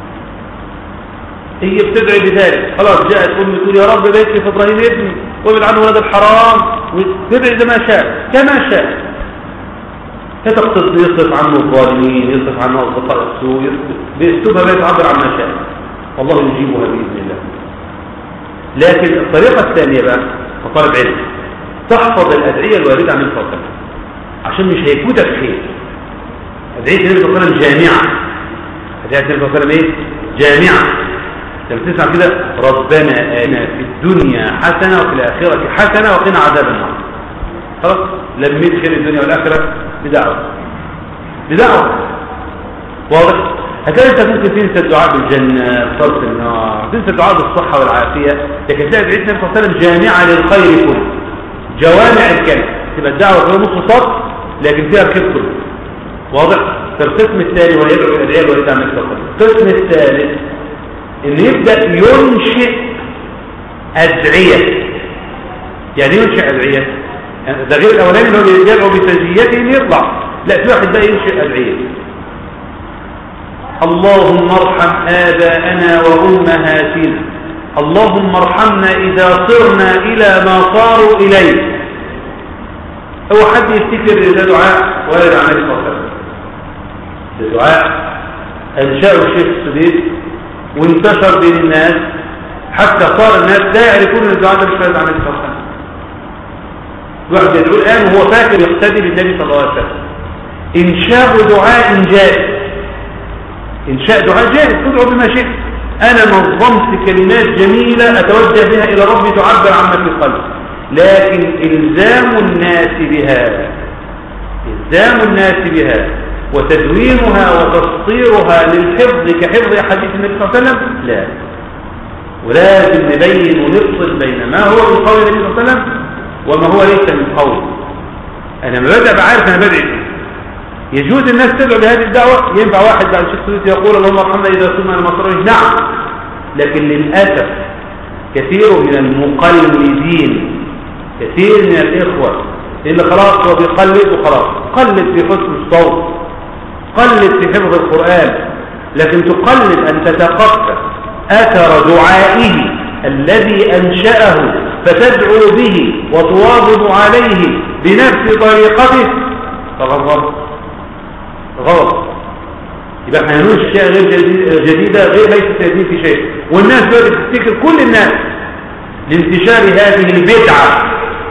S1: هي بتدعي بذلك، خلاص جاءت امي تقول يا رب بارك لي في ابراهيم ابني وابعد عنه ولد الحرام، وتدعي زي ما شاء كما شاء. فتقصد يصرف عنه الظالمين، يصرف عنه اصدقاء السوء، باسلوبها لا يتعبر عما شاء، والله يجيبها باذن الله. لكن الطريقه الثانيه بقى كطالب علم تحفظ الادعيه الوارده عن الفضل، عشان مش هيفوتك خير. ادعيه النبي صلى الله عليه وسلم جامعه، ادعيه النبي صلى الله عليه وسلم ايه؟ جامعه. لما تسمع كده ربنا آتنا في الدنيا حسنه وفي الاخره حسنه وقنا عذاب النار، خلاص لميت خير الدنيا والاخره بدعوه بدعوه واضح. هتلاقي انت ممكن تنسى الدعاء بالجنه بصرف النار، تنسى الدعاء بالصحه والعافيه، لكن تلاقي ادعيه النبي صلى الله عليه وسلم جامعه للخير كله، جوامع الكلم. تبقى الدعوه فيها نص سطر لكن فيها الخير كله، واضح. فالقسم الثاني هو يدعو الادعيه الوارده عن النبي صلى الله عليه وسلم. القسم الثالث ان يبدا ينشئ ادعيه. يعني ينشئ ادعيه ده غير الاولاني اللي هو بيدعو بسجيته اللي يطلع، لا، في واحد بقى ينشئ ادعيه. اللهم ارحم آباءنا وأمهاتنا، اللهم ارحمنا إذا صرنا إلى ما صاروا إليه. هو حد يفتكر ده دعاء وارد عن النبي صلى الله عليه وسلم؟ ده دعاء أنشأه الشيخ السديد وانتشر بين الناس حتى صار الناس لا يعرفون الدعاء ده مش وارد عن النبي صلى الله عليه وسلم. الواحد يدعو الآن وهو فاكر يقتدي بالنبي صلى الله عليه وسلم. إنشاء دعاء جائز، إنشاء دعاء جائز، تدعو بما شئت. أنا نظمت كلمات جميلة أتوجه بها إلى ربي تعبر عما في القلب، لكن إلزام الناس بها إلزام الناس بها وتدوينها وتسطيرها للحفظ كحفظ أحاديث النبي صلى الله عليه وسلم لا. ولازم نبين ونفصل بين ما هو من قول النبي صلى الله عليه وسلم وما هو ليس من قول. أنا ما بدأ بعارف أنا بدعي. يجوز الناس تدعو بهذه الدعوة، ينفع واحد بعد الشيخ سويسي يقول اللهم ارحمنا إذا صرنا إلى ما صرنا، نعم، لكن للأسف كثير من المقلدين، كثير من الإخوة اللي خلاص هو بيقلد وخلاص، قلد في حسن الصوت، قلد في حفظ القرآن، لكن تقلد أن تتقفى أثر دعائه الذي أنشأه فتدعو به وتواظب عليه بنفس طريقته، فغضب غلط. يبقى احنا هنقول اشياء غير جديده غير ليس تجديد في شيء، والناس بدات تفتكر، كل الناس لانتشار هذه البدعه،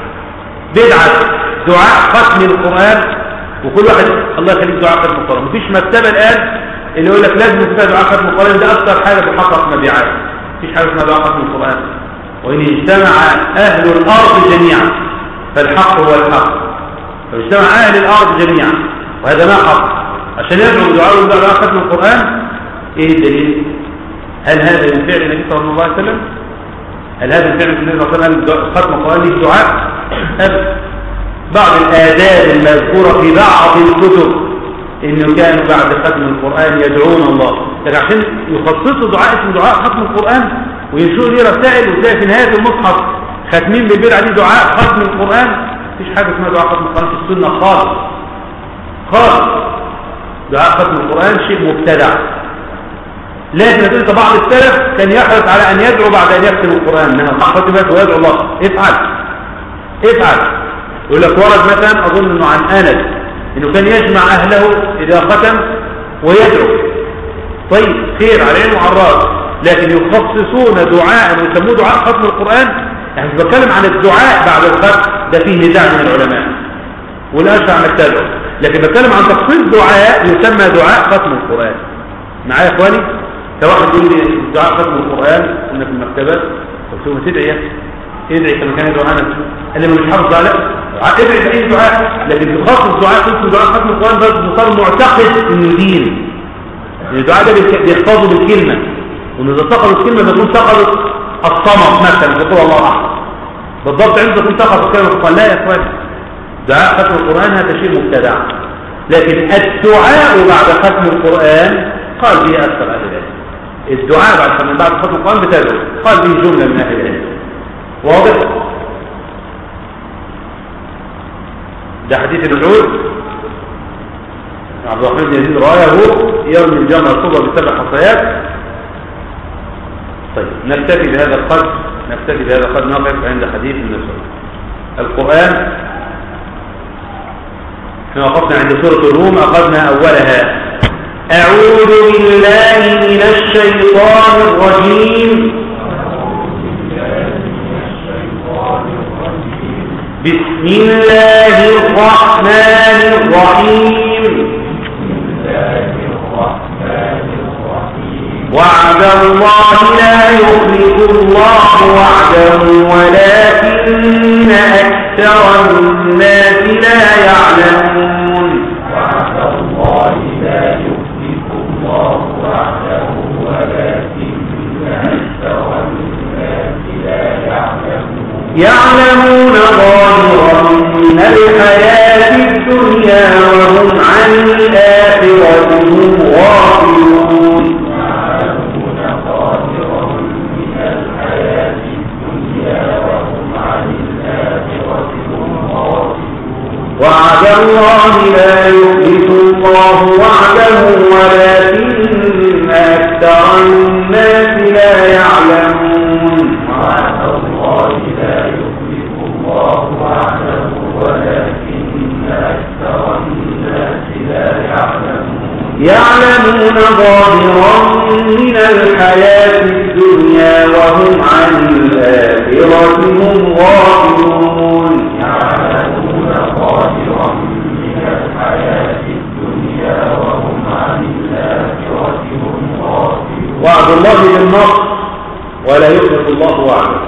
S1: بدعه دعاء ختم القران. وكل واحد الله يخليك دعاء ختم القران، مفيش مكتبه الان اللي يقول لك لازم تبقى دعاء ختم القران، ده اكثر حاجه بتحقق مبيعات. مفيش حاجه اسمها دعاء ختم القران. وان اجتمع اهل الارض جميعا فالحق هو الحق، فاجتمع اهل الارض جميعا وهذا ما حق عشان يدعو بدعاء ودعاء ختم القرآن. ايه الدليل؟ هل هذا من فعل النبي صلى الله عليه وسلم؟ هل هذا من فعل النبي صلى الله عليه وسلم ختم القرآن ليه دعاء؟ أبدا. بعض الآداب المذكورة في بعض الكتب إنه كانوا بعد ختم القرآن يدعون الله، لكن عشان يخصصوا دعاء اسمه دعاء ختم القرآن وينشروا ليه رسائل، وتلاقي في نهاية المصحف ختمين بالبدعة دي دعاء ختم القرآن. مفيش حاجة اسمها دعاء ختم القرآن في السنة خالص خالص. دعاء ختم القرآن شيء مبتدع. لكن انت بعض السلف كان يحرص على ان يدعو بعد ان يختم القرآن، انه ختمت ويدعو الله. افعل افعل. يقول لك ورد مثلا اظن انه عن انس انه كان يجمع اهله اذا ختم ويدعو. طيب خير على عينه وعلى الراس، لكن يخصصون دعاء ويسموه دعاء ختم القرآن. يعني مش بتكلم عن الدعاء بعد الختم، ده فيه نزاع من العلماء والاشهر انك تدعو، لكن بتكلم عن تخصيص دعاء يسمى دعاء ختم القرآن. معايا يا اخواني؟ فواحد يقول لي دعاء ختم القرآن كنا في المكتبة، قلت له ما تدعي ادعي كما كان يدعو انس، قال لي مش حافظ على ادعي باي دعاء، لكن تخصص دعاء اسمه دعاء ختم القرآن ده صار معتقد انه دين. الدعاء ده بيحفظه بالكلمة، وان اذا سقطت الكلمة تكون سقطت الصمت مثلا تقول الله احد بالضبط، عندما تكون سقطت الكلمة تقول لا يا اخواني دعاء ختم القرآن هذا شيء مبتدع. لكن الدعاء بعد ختم القرآن قال به أكثر أهل العلم. الدعاء بعد بعد ختم القرآن بتدعو، قال به جملة من أهل العلم. واضح؟ ده حديث الوحود عبد الرحمن بن يزيد رأيه يرمي الجمرة الصغرى بسبع حصيات. طيب نكتفي بهذا القدر، نكتفي بهذا القدر، نقف عند حديث النبي. القرآن احنا وقفنا عند سورة الروم، أخذنا أولها. أعوذ بالله من الشيطان الرجيم. بسم الله الرحمن الرحيم. وعد الله لا يخلف الله وعده ولكن أكثر الناس لا يعلمون.
S2: وعد الله لا يخلف الله وعده ولكن أكثر الناس لا يعلمون.
S1: يعلمون ظاهرا من الحياة الدنيا وهم عن الآخرة هم غافلون. وعد الله لا يخلف الله وعده ولكن أكثر الناس لا يعلمون.
S2: وعد الله لا يخلف الله وعده ولكن أكثر الناس لا يعلمون.
S1: يعلمون ظاهرا من الحياة الدنيا وهم عن الآخرة هم غافلون.
S2: يعلمون ظاهرا من الحياة الدنيا وهم عن الآخرة هم غافلون.
S1: وعد الله بالنصر ولا يخلف الله وعده،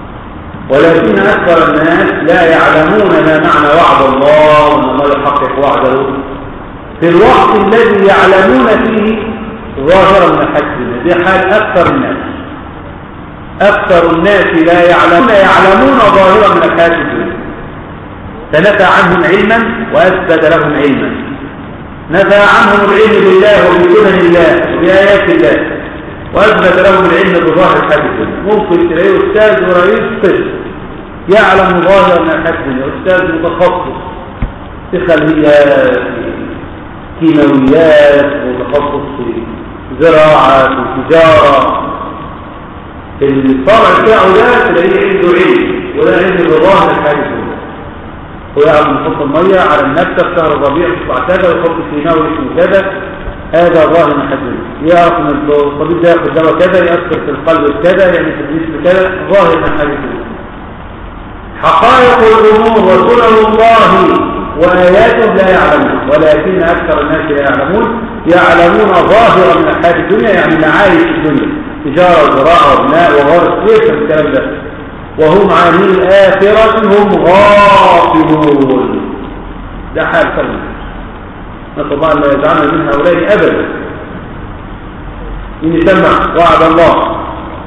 S1: ولكن أكثر الناس لا يعلمون ما معنى وعد الله وأن الله يحقق وعده في الوقت الذي يعلمون فيه ظاهرا من الحج. دي حال أكثر الناس. أكثر الناس لا يعلمون يعلمون ظاهرا من الحياة الدنيا. فنفى عنهم علما وأثبت لهم علما. نفى عنهم العلم بالله وبسنن الله وبآيات الله وأثبت لهم العلم بظاهر الحياة الدنيا. ممكن تلاقيه أستاذ ورئيس قسم يعلم ظاهرا من الحياة الدنيا، أستاذ متخصص في خلفيات كيماويات وتخصص في زراعة وتجارة، الطبع بتاعه ده تلاقيه عنده علم ولا علم بظاهر الحاجة. هو يعرف يحط المية على المكتب شهر الربيع يطلع كذا ويحط كيماوي اسمه كذا، هذا ظاهر الحاجة. يعرف ان الطبيب ده ياخد دواء كذا يأثر في القلب كذا يعني في الجسم كذا، ظاهر الحاجة. حقائق الأمور وسنن الله وآياته لا يعلمون، ولكن أكثر الناس لا يعلمون. يعلمون ظاهرا من الحياة الدنيا يعني معايش الدنيا، تجارة وزراعة وبناء وغرس، كيف الكلام ده؟ وهم عن الآخرة هم غافلون. ده حال فرد. نسأل الله أن لا يجعلنا من هؤلاء أبدا. إن سمع وعد الله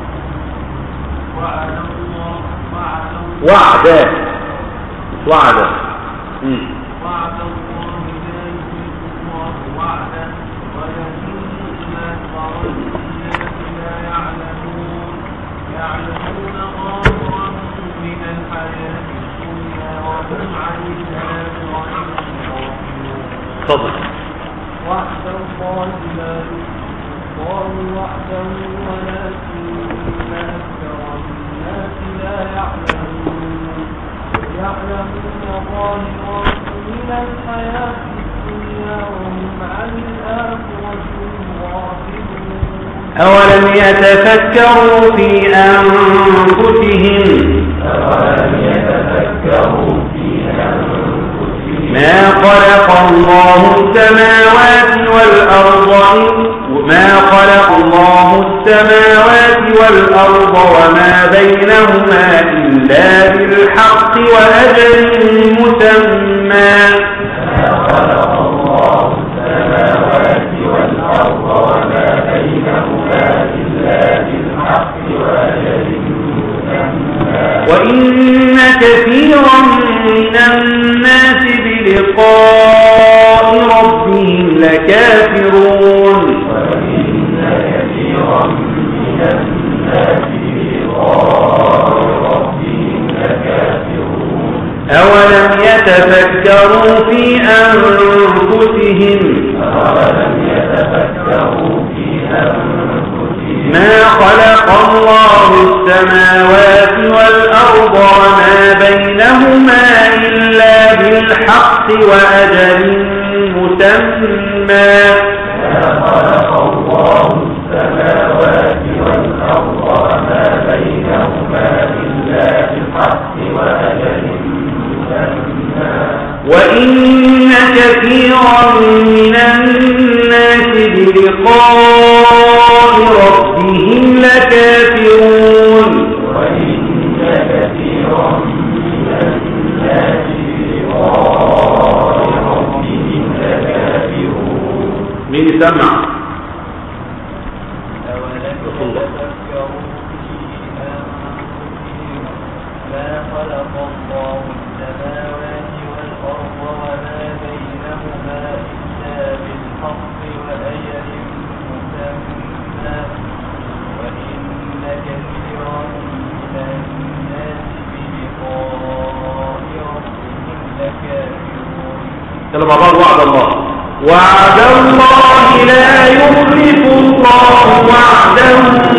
S1: وعدا مش وعدا.
S4: وعد الله لا يخلف الله وعده ولكن أكثر الناس لا يعلمون. يعلمون ظاهرا من الحياة الدنيا وهم عن الآخرة هم غافلون.
S1: تفضل.
S4: وعد الله لا يخلف الله وعده ولكن أكثر الناس لا يعلمون يعلمون ظاهرا من الحياة الدنيا وهم عن الآخرة غافلون
S1: أولم يتفكروا في أنفسهم
S2: أولم يتفكروا في أنفسهم
S1: ما خلق الله السماوات والأرض ما خلق الله السماوات والأرض وما بينهما إلا بالحق وأجل مسمى
S2: ما خلق الله السماوات والأرض وما بينهما إلا بالحق وأجل مسمى
S1: وإن كثيرا من الناس بلقاء ربهم لكافرون
S2: وإن كثيرا من الناس بلقاء ربهم لكافرون
S1: أولم يتفكروا في أنفسهم
S2: أولم يتفكروا في أنفسهم
S1: ما خلق الله السماوات والأرض وما بينهما إلا بالحق وأجل مسمى
S2: ما خلق الله السماوات والأرض وما بينهما إلا بالحق وأجل مسمى
S1: وإن كثيرا من الناس بلقاء ربهم لكافرون
S2: وإن كثيرا من الناس بلقاء ربهم لكافرون.
S1: مين يسمع؟
S4: أولم يتفكروا في أنفسهم ما خلق الله السماوات والأرض وما بينهما إلا بالحق وأجل مسمى وإن كثيرا من الناس بلقاء ربهم لكافرون.
S1: يلا مع بعض. وعد الله وعد الله لا يخلف الله وعده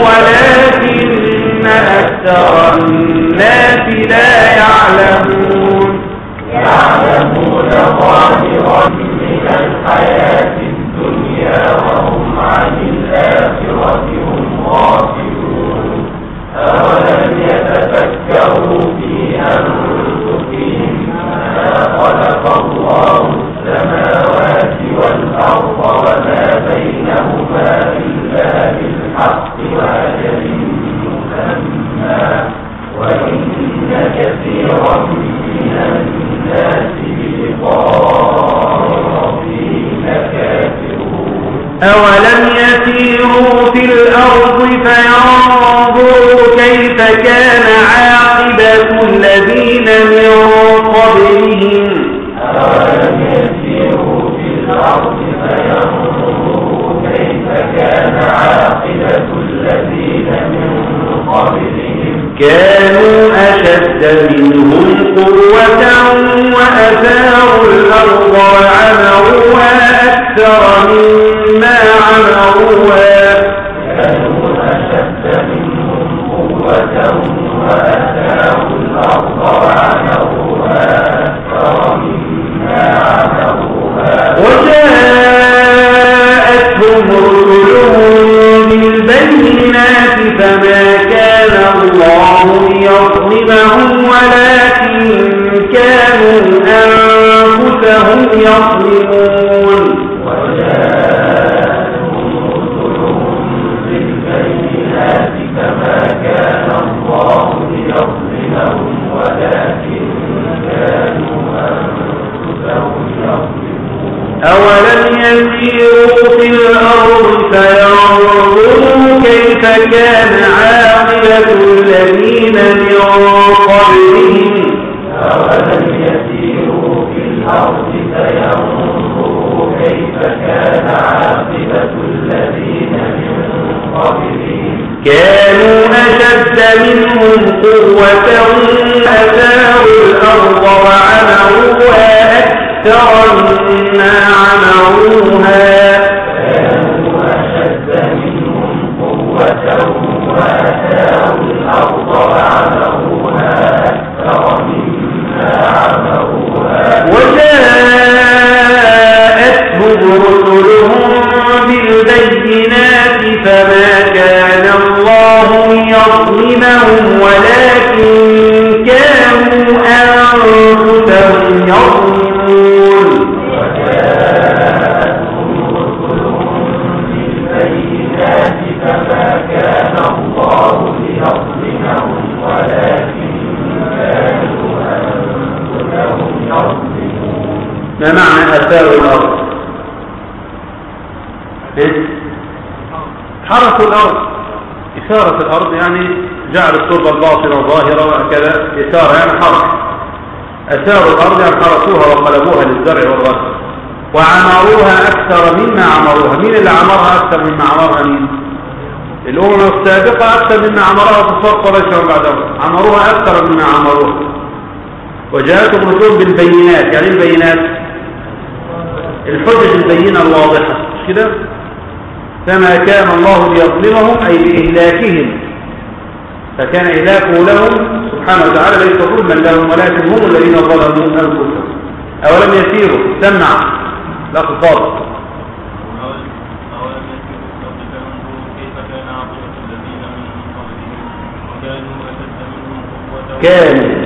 S1: ولكن أكثر الناس لا يعلمون
S2: يعلمون ظاهرا من الحياة الدنيا وهم عن الآخرة هم غافلون. أولم يتفكروا في أنفسهم ما خلق الله السماوات والأرض وما بينهما إلا بالحق وأجل مسمى وإن كثيرا من الناس بلقاء ربهم لكافرون.
S1: أولم يسيروا في الأرض فينظروا كيف كان عاقبة الذين من قبلهم
S2: أولم يسيروا في الأرض فينظروا كيف كان عاقبة الذين من قبلهم
S1: كانوا أشد منهم قوة وأثاروا الأرض وعمروها أكثر مما عمروها
S2: كانوا أشد منهم قوة وأثاروا الأرض وعمروها أكثر مما عمروها
S1: وجاءتهم رسلهم بالبينات فما كان الله ليظلمهم ولكن كانوا أنفسهم يظلمون
S2: وجاءتهم رسلهم بالبينات فما كان الله ليظلمهم ولكن كانوا أنفسهم يظلمون.
S1: أولم يسيروا في الأرض فينظروا كيف كان عاقبة الذين من قبلهم
S2: أولم يسيروا في الأرض فينظروا كيف كان عاقبة الذين من قبلهم
S1: كانوا أشد منهم قوة أثاروا الأرض وعمروها أكثر مما عمروها حرث الأرض، إثارة الأرض يعني جعل التربة الباطنة ظاهرة وهكذا، إثارة يعني حرث. أثاروا الأرض يعني حرثوها وقلبوها للزرع والرسل. وعمروها أكثر مما عمروها. مين اللي عمرها أكثر مما عمرها؟ مين؟ الأمم السابقة أكثر مما عمروها كفار قريش ومن بعدهم، عمروها أكثر مما عمروها. وجاءتهم رسول بالبينات. يعني البينات الحجج البينة الواضحة، مش كده؟ فما كان الله ليظلمهم أي بإهلاكهم، فكان إهلاكه لهم سبحانه وتعالى ليس ظلما لهم، ولكن هم الذين ظلموا أنفسهم. أولم يسيروا سمع لا خطاب كانوا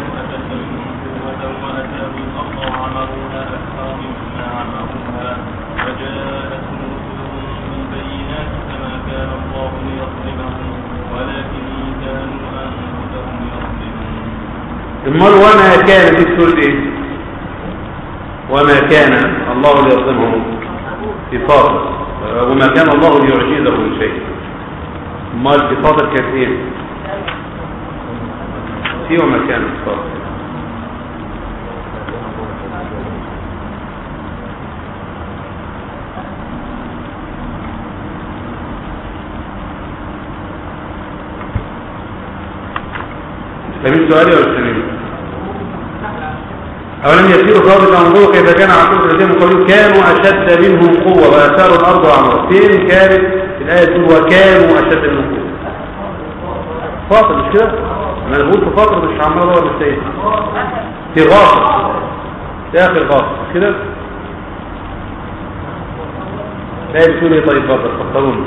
S1: امال وما كان في السورة ايه؟ وما كان الله ليظلمهم في فاطر، وما كان الله ليعجزه من شيء. امال في فاطر كانت ايه؟ في وما كان في فاطر. فمن سؤالي ولا السنين؟ أولم يسيروا في الأرض فانظروا كيف كان عاقبة الذين من قبلهم كانوا أشد منهم قوة وآثاروا الأرض وعمروا. فين كانت الآية تقول وكانوا أشد منهم قوة؟ فاطر مش كده؟ أنا بقول في فاطر مش عمال ولا مش ايه؟ في غاصر، في آخر غاصر مش كده؟ الآية بتقول إيه طيب فاطر؟ فكروني.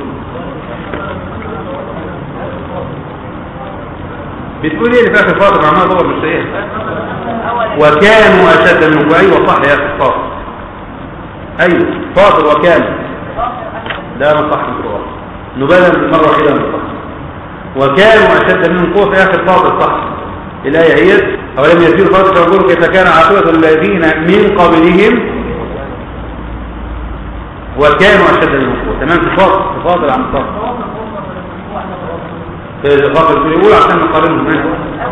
S1: بتقول ايه اللي فيها في فاطر عمال ضرب مش ايه؟ وكانوا اشد منكم. ايوه صح يا اخي فاطر، ايوه فاطر وكانوا. لا ما صح القرآن نبدا مره واحده من صح. وكانوا اشد منكم قوه في اخر فاطر صح. الايه هي اولم يسيروا فاطر فانظروا كيف كان عاقبه الذين من قبلهم وكانوا اشد منكم قوه. تمام في فاطر في فاطر عن فاطر فاطر يقول عشان نقارنهم هنا.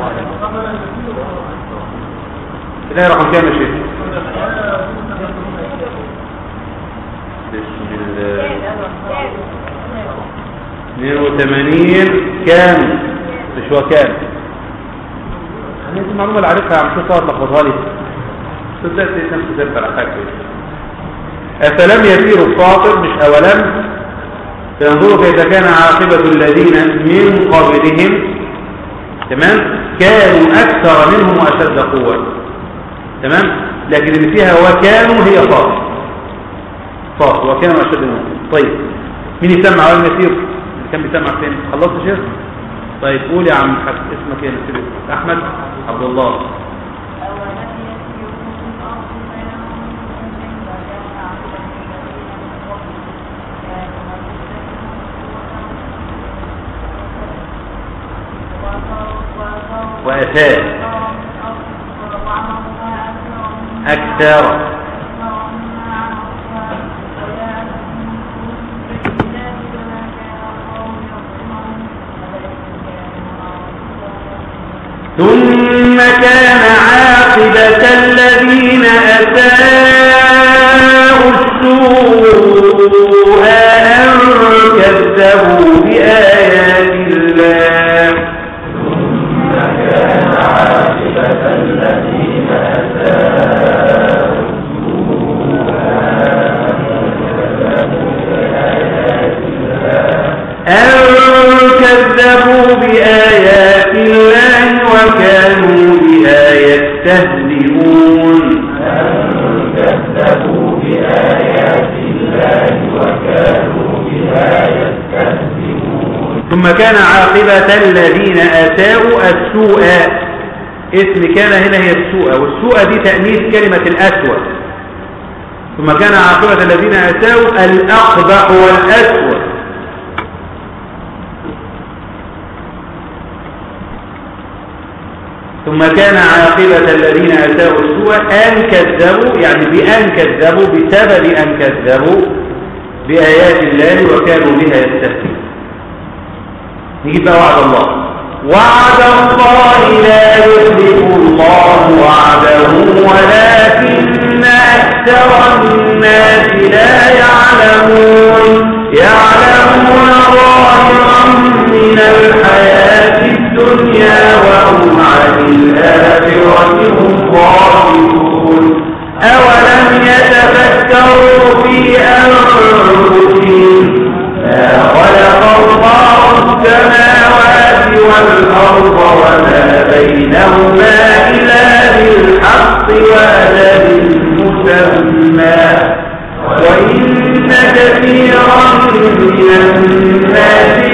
S1: الآية رقم كام يا شيخ؟ بسم الله اثنين وثمانين. كام مش وكام. دي المعلومة اللي عارفها عم شو صار لخبطها لي صدقت ايه نفس تربى على حاجة. أفلم يسيروا فاطر مش أولم فينظروا كيف كان عاقبة الذين من قبلهم. تمام. كانوا أكثر منهم وأشد قوة. تمام. لكن اللي فيها وكانوا هي فاطر فاطر وكانوا أشد منهم. طيب مين يسمع أول مسير اللي كان بيسمع فين؟ خلصت شيخ؟ طيب قول يا عم حسن اسمك ايه نسير؟ أحمد عبد الله. وأثار أكثر. ثم كان عاقبة الذين أساءوا السوء أن كذبوا بآيات الله. ثم كان عاقبة الذين أساءوا السوء أن كذبوا بآيات الله وكانوا بها يستهزئون. كذبوا بآيات الله وكانوا بها يستهزئون. ثم كان عاقبة الذين أساءوا السوء. اسم كان هنا هي السوء، والسوء دي تأنيث كلمة الأسوأ. ثم كان عاقبة الذين أساءوا الأقبح والأسوأ. ثم كان عاقبة الذين أساءوا السوء أن كذبوا، يعني بأن كذبوا بسبب أن كذبوا بآيات الله وكانوا بها يستهزئون. نجيب بقى وعد الله. وعد الله لا يخلف الله وعده ولكن أكثر الناس لا يعلمون يعلمون ظاهرا من الحياة الدنيا وهم عن الآخرة هم غافلون أولم يتفكروا في أنفسهم ما خلق الله السماوات والأرض وما بينهما إلا بالحق وأجل مسمى وإن كثيرا من الناس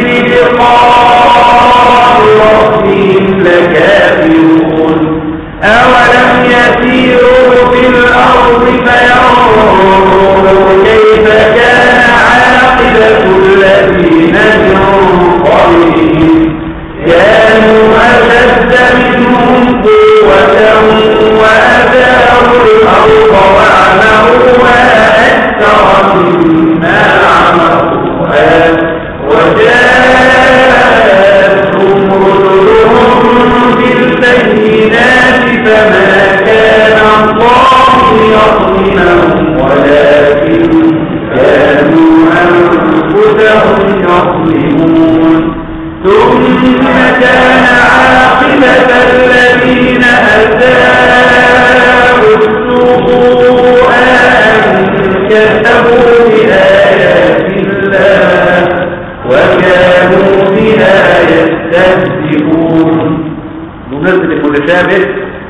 S1: بلقاء ربهم لكافرون أولم يسيروا في الأرض فينظروا كيف كان عاقبة الذين من قبلهم كانوا أشد منهم قوة وأثاروا الأرض وعمروها أكثر مما عمروها وجاءتهم رسلهم بالبينات فما كان الله ليظلمهم ولكن كانوا أنفسهم يظلمون ثم كان عاقبة الذين أساءوا السوء أن كذبوا بآيات الله وكانوا بها يستهزئون. بمناسبة المتشابه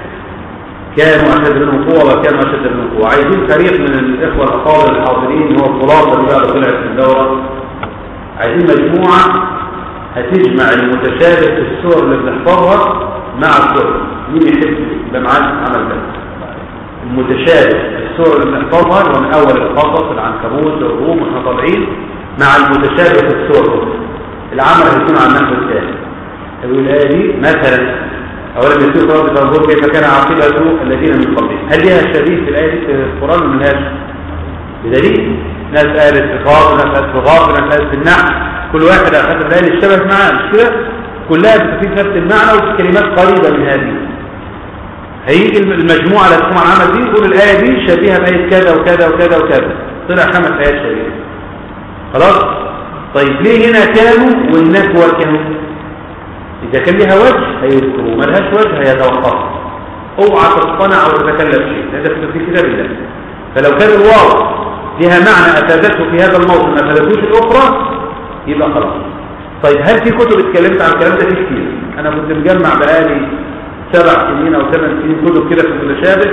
S1: كانوا أشد منهم قوة وكانوا أشد منهم قوة. عايزين فريق من الإخوة الأفاضل الحاضرين هو الخلاصة اللي بقى طلعت في الدورة. عايزين مجموعة هتجمع المتشابه في الصور اللي بنحفظها مع الصور. مين يحب يبقى معانا عمل ده؟ المتشابه الصور اللي بنحفظها اللي هو من أول القصص العنكبوت الروم واحنا طالعين مع المتشابه في الصور. العمل هيكون على النحو الثاني. الآية دي مثلا أولا يسير رب تنظر كيف كان عاقبة الذين من قبلهم. هل لها شريك في الآية دي في القرآن ولا ملهاش؟ بدليل ناس قالت في غاض وناس قالت في غاض وناس قالت في النحو. كل واحد أخذ الآية اللي اشتبه معاه مش كده؟ كلها بتفيد نفس المعنى وكلمات قريبة من هذه. هيجي المجموعة اللي تقوم على العمل دي يقول الآية دي شبيهة بآية كذا وكذا وكذا وكذا. طلع خمس آيات شبيهة. خلاص؟ طيب ليه هنا كانوا والنكوة كانوا؟ إذا كان لها وجه هيذكروا ما لهاش وجه هيتوقفوا. اوعى تصطنع أو تتكلم شيء هذا في كتاب الله. فلو كان الواو لها معنى أفادته في هذا الموضوع ما أفادتوش الأخرى يبقى خلاص. طيب هل في كتب اتكلمت عن الكلام ده؟ في كتير. أنا كنت مجمع بقالي سبع سنين أو ثمان سنين كتب كده في المتشابه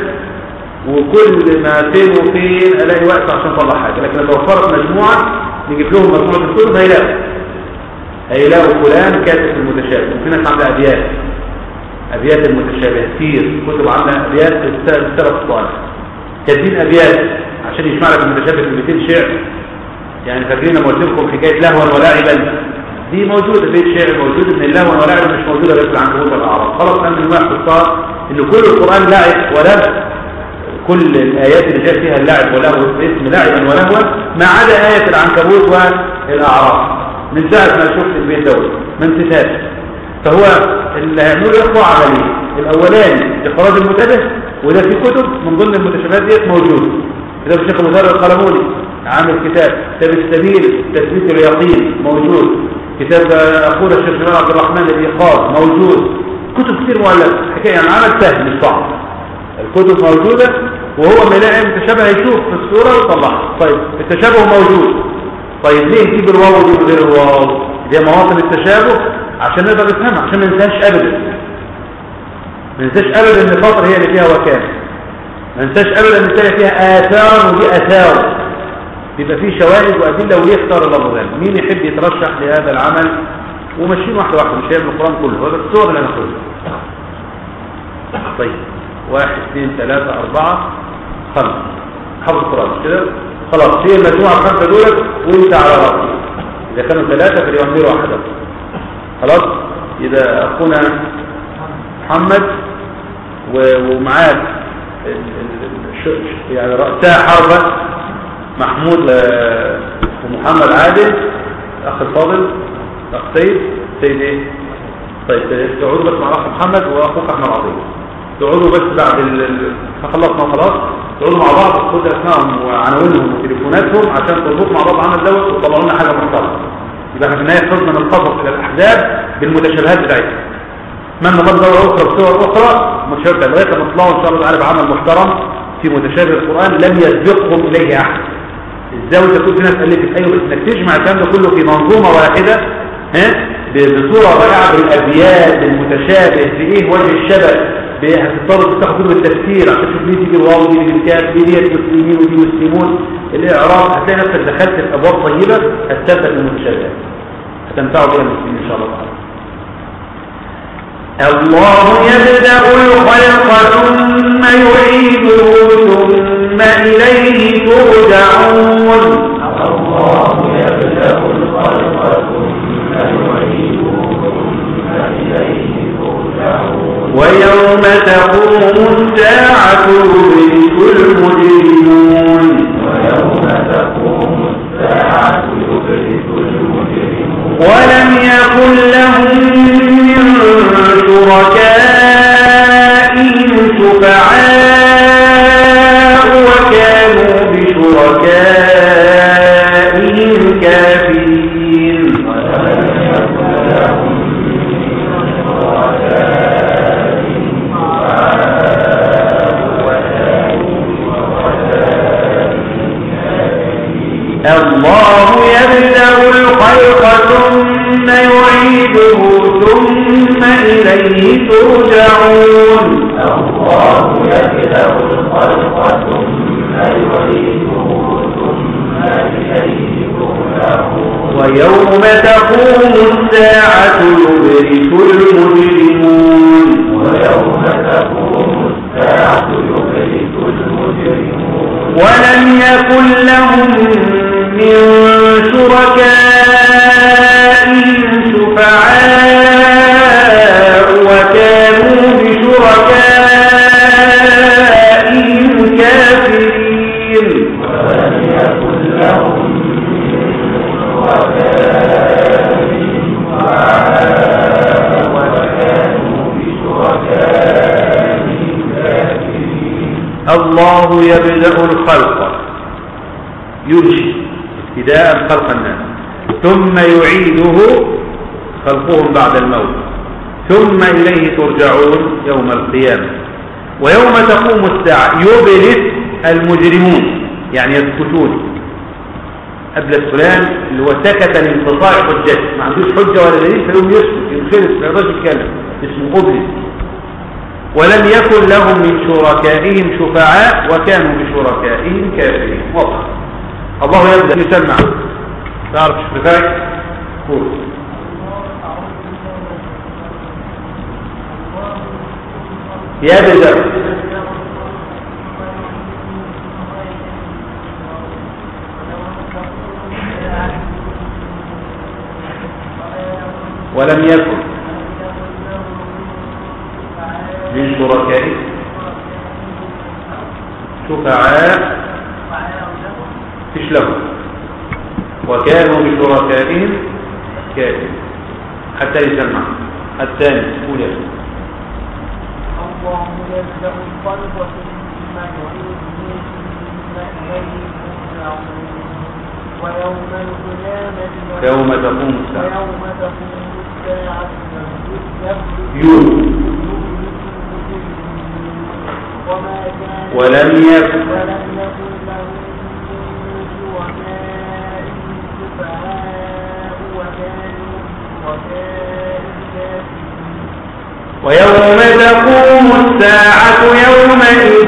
S1: وكل ما فين وفين ألاقي وقت عشان أطلع حاجة. لكن لو توفرت مجموعة نجيب لهم مجموعة الكتب هيلاقوا هيلاقوا فلان كاتب في المتشابه. وفي ناس عامله أبيات أبيات المتشابه كتير كتب عامله أبيات في السلف الصالح كاتبين أبيات عشان يسمع لك المتشابه في مئتين شعر. يعني فاكرين لما قلت لكم حكايه لهوا ولاعبا دي موجوده بيت شعر موجود ان اللهوا ولاعبا مش موجوده غير في العنكبوت والاعراف. خلاص انا المهم اختصار ان كل القران لعب ولهو. كل الايات اللي جاء فيها اللعب ولهو باسم لعبا ولهوا ما عدا ايه العنكبوت والاعراف. من ساعه ما شفت البيت دوت ما انتهاش. فهو اللي هيعملوا اخوه عمليه الاولاني اخراج المتشابه وده في كتب من ضمن المتشابهات ديت موجود. كتاب الشيخ ابو ذر القلموني عامل كتاب كتاب السبيل تثبيت اليقين موجود. كتاب اخونا الشيخ جمال عبد الرحمن الايقاظ موجود. كتب كتير مؤلفه حكايه يعني عمل سهل مش صعب. الكتب موجوده وهو ما يلاقي متشابه يشوف في الصوره ويطلعها. طيب التشابه موجود. طيب ليه نجيب الواو دي وغير الواو؟ دي مواطن التشابه عشان نقدر نفهمها عشان ما ننساش ابدا. ما ننساش ابدا ان الفطر هي اللي فيها وكان. ما ننساش ابدا ان تلاقي فيها اثار ودي اثار. بيبقى فيه شواهد وادله وليه اختار اللفظ ده. مين يحب يترشح لهذا العمل؟ وماشيين واحده واحده مش هيعمل القران كله هذا الصور اللي هناخدها. طيب واحد اثنين ثلاثه اربعه خمسه حفظ القران كده خلاص. هي المجموعه الخمسه دول وانت على راسي. اذا كانوا ثلاثه فليؤمروا واحده. خلاص اذا اخونا محمد ومعاك يعني رأسها حربة محمود ومحمد عادل أخ الفاضل أخ سيد سيد ايه؟ طيب تقعدوا بس مع الاخ محمد واخوك احمد عظيم، تقعدوا بس بعد ال... خلصنا خلاص، تقعدوا مع بعض خدوا اسمائهم وعناوينهم وتليفوناتهم عشان تربطوا مع بعض عمل دوت وتطلعوا لنا حاجه محترمه. يبقى احنا في النهايه خرجنا من القصص الى الاحزاب بالمتشابهات بتاعتها. اتمنى برضه اخرى بصور اخرى متشابهه لغايه ما تطلعوا ان شاء الله تعالى بعمل محترم في متشابه القران لم يسبقهم اليه احد. ازاي تكون في ناس الفت؟ ايوه، بس انك تجمع الكلام ده كله في منظومه واحده ها بصوره رائعه بالابيات بالمتشابه بايه وجه الشبه، هتضطر تاخد كتب التفسير عشان تشوف ليه تيجي الواو ودي بالكاف دي دي مسلمين ودي مسلمون الاعراب، هتلاقي نفسك دخلت في ابواب طيبه هتثبت المتشابهات هتنفعوا بها المسلمين ان شاء الله تعالى. الله يبدأ الخلق ثم يعيده ثم إليه ترجعون.
S4: الله يبدأ الخلق ثم يعيده ثم إليه ترجعون.
S1: ويوم تقوم الساعة يبلس المجرمون.
S4: ويوم تقوم الساعة يبلس المجرمون.
S1: ولم يكن لهم من شركائهم شفعاء وكانوا بشركائهم كافرين.
S4: ولم يكن لهم من شركائهم شفعاء وكانوا بشركائهم كافرين.
S1: الله يبدأ الخلق ثم يعيده ثم إليه ترجعون.
S4: الله يبدأ الخلق ثم يعيده ثم إليه ترجعون.
S1: ويوم تقوم الساعة يبلس المجرمون.
S4: ويوم تقوم الساعة يبلس المجرمون.
S1: ولم يكن لهم من شركائهم شفعاء وكانوا بشركائهم كافرين.
S4: ولم يكن لهم من شركائهم شفعاء وكانوا بشركائهم كافرين.
S1: الله يبدأ الخلق ينشئ ابتداء خلق الناس ثم يعيده خلقهم بعد الموت ثم إليه ترجعون يوم القيامة. ويوم تقوم الساعة يبلس المجرمون يعني يسكتون. أبلس فلان اللي هو سكت لانقطاع حجته ما عندوش حجة ولا دليل فيقوم يسكت ينخلص ما يقدرش يتكلم اسمه أبلس. ولم يكن لهم من شركائهم شفعاء وكانوا بشركائهم كافرين. واضح. الله يبدأ يسمع تعرف شفعاء قول يبدأ ولم يكن من شركائهم شفعاء فيش لهم وكانوا بشركائهم كافرين حتى يسمع. الثاني قول يا الله
S3: يبدأ الخلق ثم يعيده ثم إليه ترجعون. ويوم القيامة
S1: يوم تقوم الساعة
S3: ويوم تقوم الساعة
S1: يوم
S3: وما كان
S1: ولم يكن
S3: ولم يكن لهم من شركائهم شفعاء وكانوا بشركائهم كافرين.
S1: ويوم تقوم الساعة يومئذ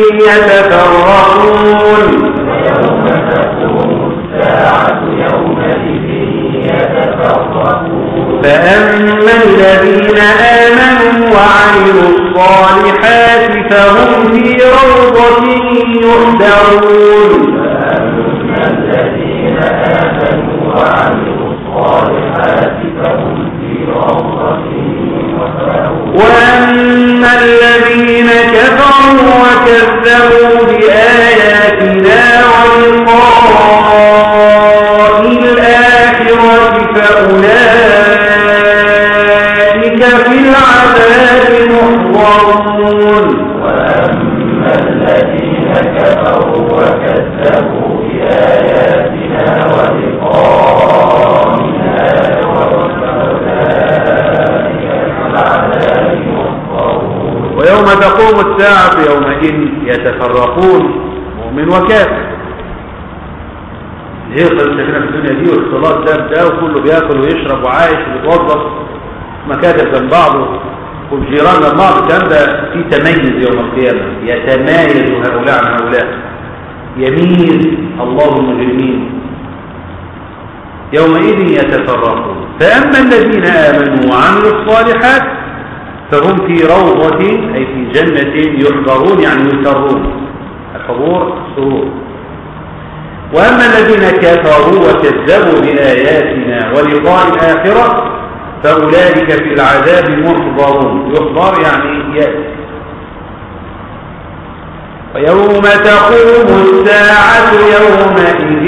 S1: يتفرقون.
S4: ويوم تقوم الساعة يومئذ يتفرقون.
S1: فأما الذين آمنوا وعملوا الصالحات فهم في روضة يحبرون.
S4: فأما الذين آمنوا وعملوا الصالحات فهم في روضة يحبرون.
S1: وأما الذين كفروا وكذبوا بآياتنا ولقاء الآخرة فأولئك العذاب محضرون
S4: وأما الذين كفروا وكذبوا بآياتنا ولقائنا فأولئك في العذاب محضرون.
S1: ويوم تقوم الساعة يومئذ يتفرقون مؤمن وكافر. هي قصتنا في الدنيا دي واختلاط ده بده وكله بياكل ويشرب وعايش ويتوظف مكاتب جنب بعضه والجيران جنب بعض. الكلام ده في تميز يوم القيامة، يتمايز هؤلاء عن هؤلاء، يميز الله المجرمين. يومئذ يتفرقون. فأما الذين آمنوا وعملوا الصالحات فهم في روضة أي في جنة يحضرون يعني يسرون، الحضور السرور. وأما الذين كفروا وكذبوا بآياتنا ولقاء الآخرة فأولئك في العذاب محضرون. يحضر يعني يأتي. ويوم تقوم الساعة يومئذ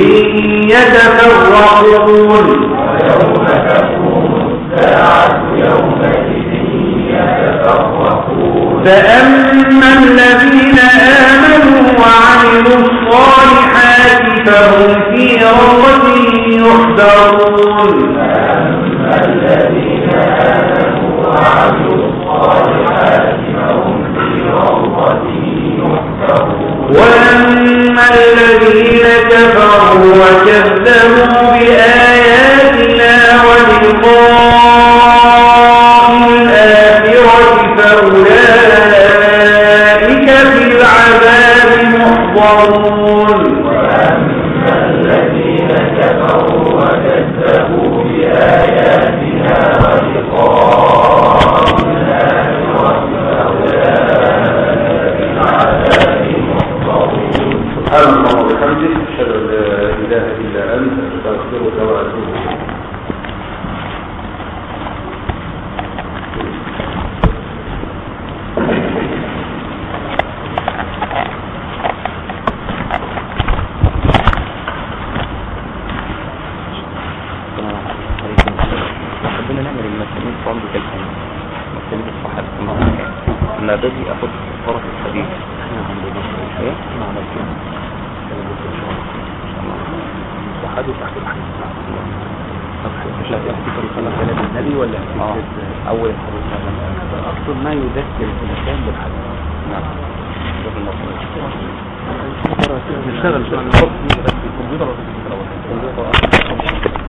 S1: يتفرقون.
S4: ويوم تقوم الساعة يومئذ يتفرقون.
S1: فأما الذين آمنوا وعملوا الصالحات فهم في روضة يحضرون.
S4: فأما الذين آمنوا وعملوا الصالحات فهم في روضة يحضرون.
S1: وأما الذين كفروا وكذبوا بآياتنا ولقاء الآخرة فأولئك في العذاب محضرون.
S4: وأما الذين كفروا وكذبوا بآياتنا ولقاء الآخرة فأولئك في العذاب محضرون.
S1: سبحان الله وبحمده أشهد أن لا إله إلا أنت أستغفرك وأتوب إليك.
S5: ربنا نعمل المسلمين في عمر كالحين المسلمين الصحابة أنا بدي أخذ طرف الحديث احنا عندنا ايه ما عملت كده الصحابي تحت الحديث مش لا تحكي صلى كلام النبي ولا اه أول الحديث هذا أصل ما يذكر الإنسان بالحديث. نعم نشتغل شغل الكمبيوتر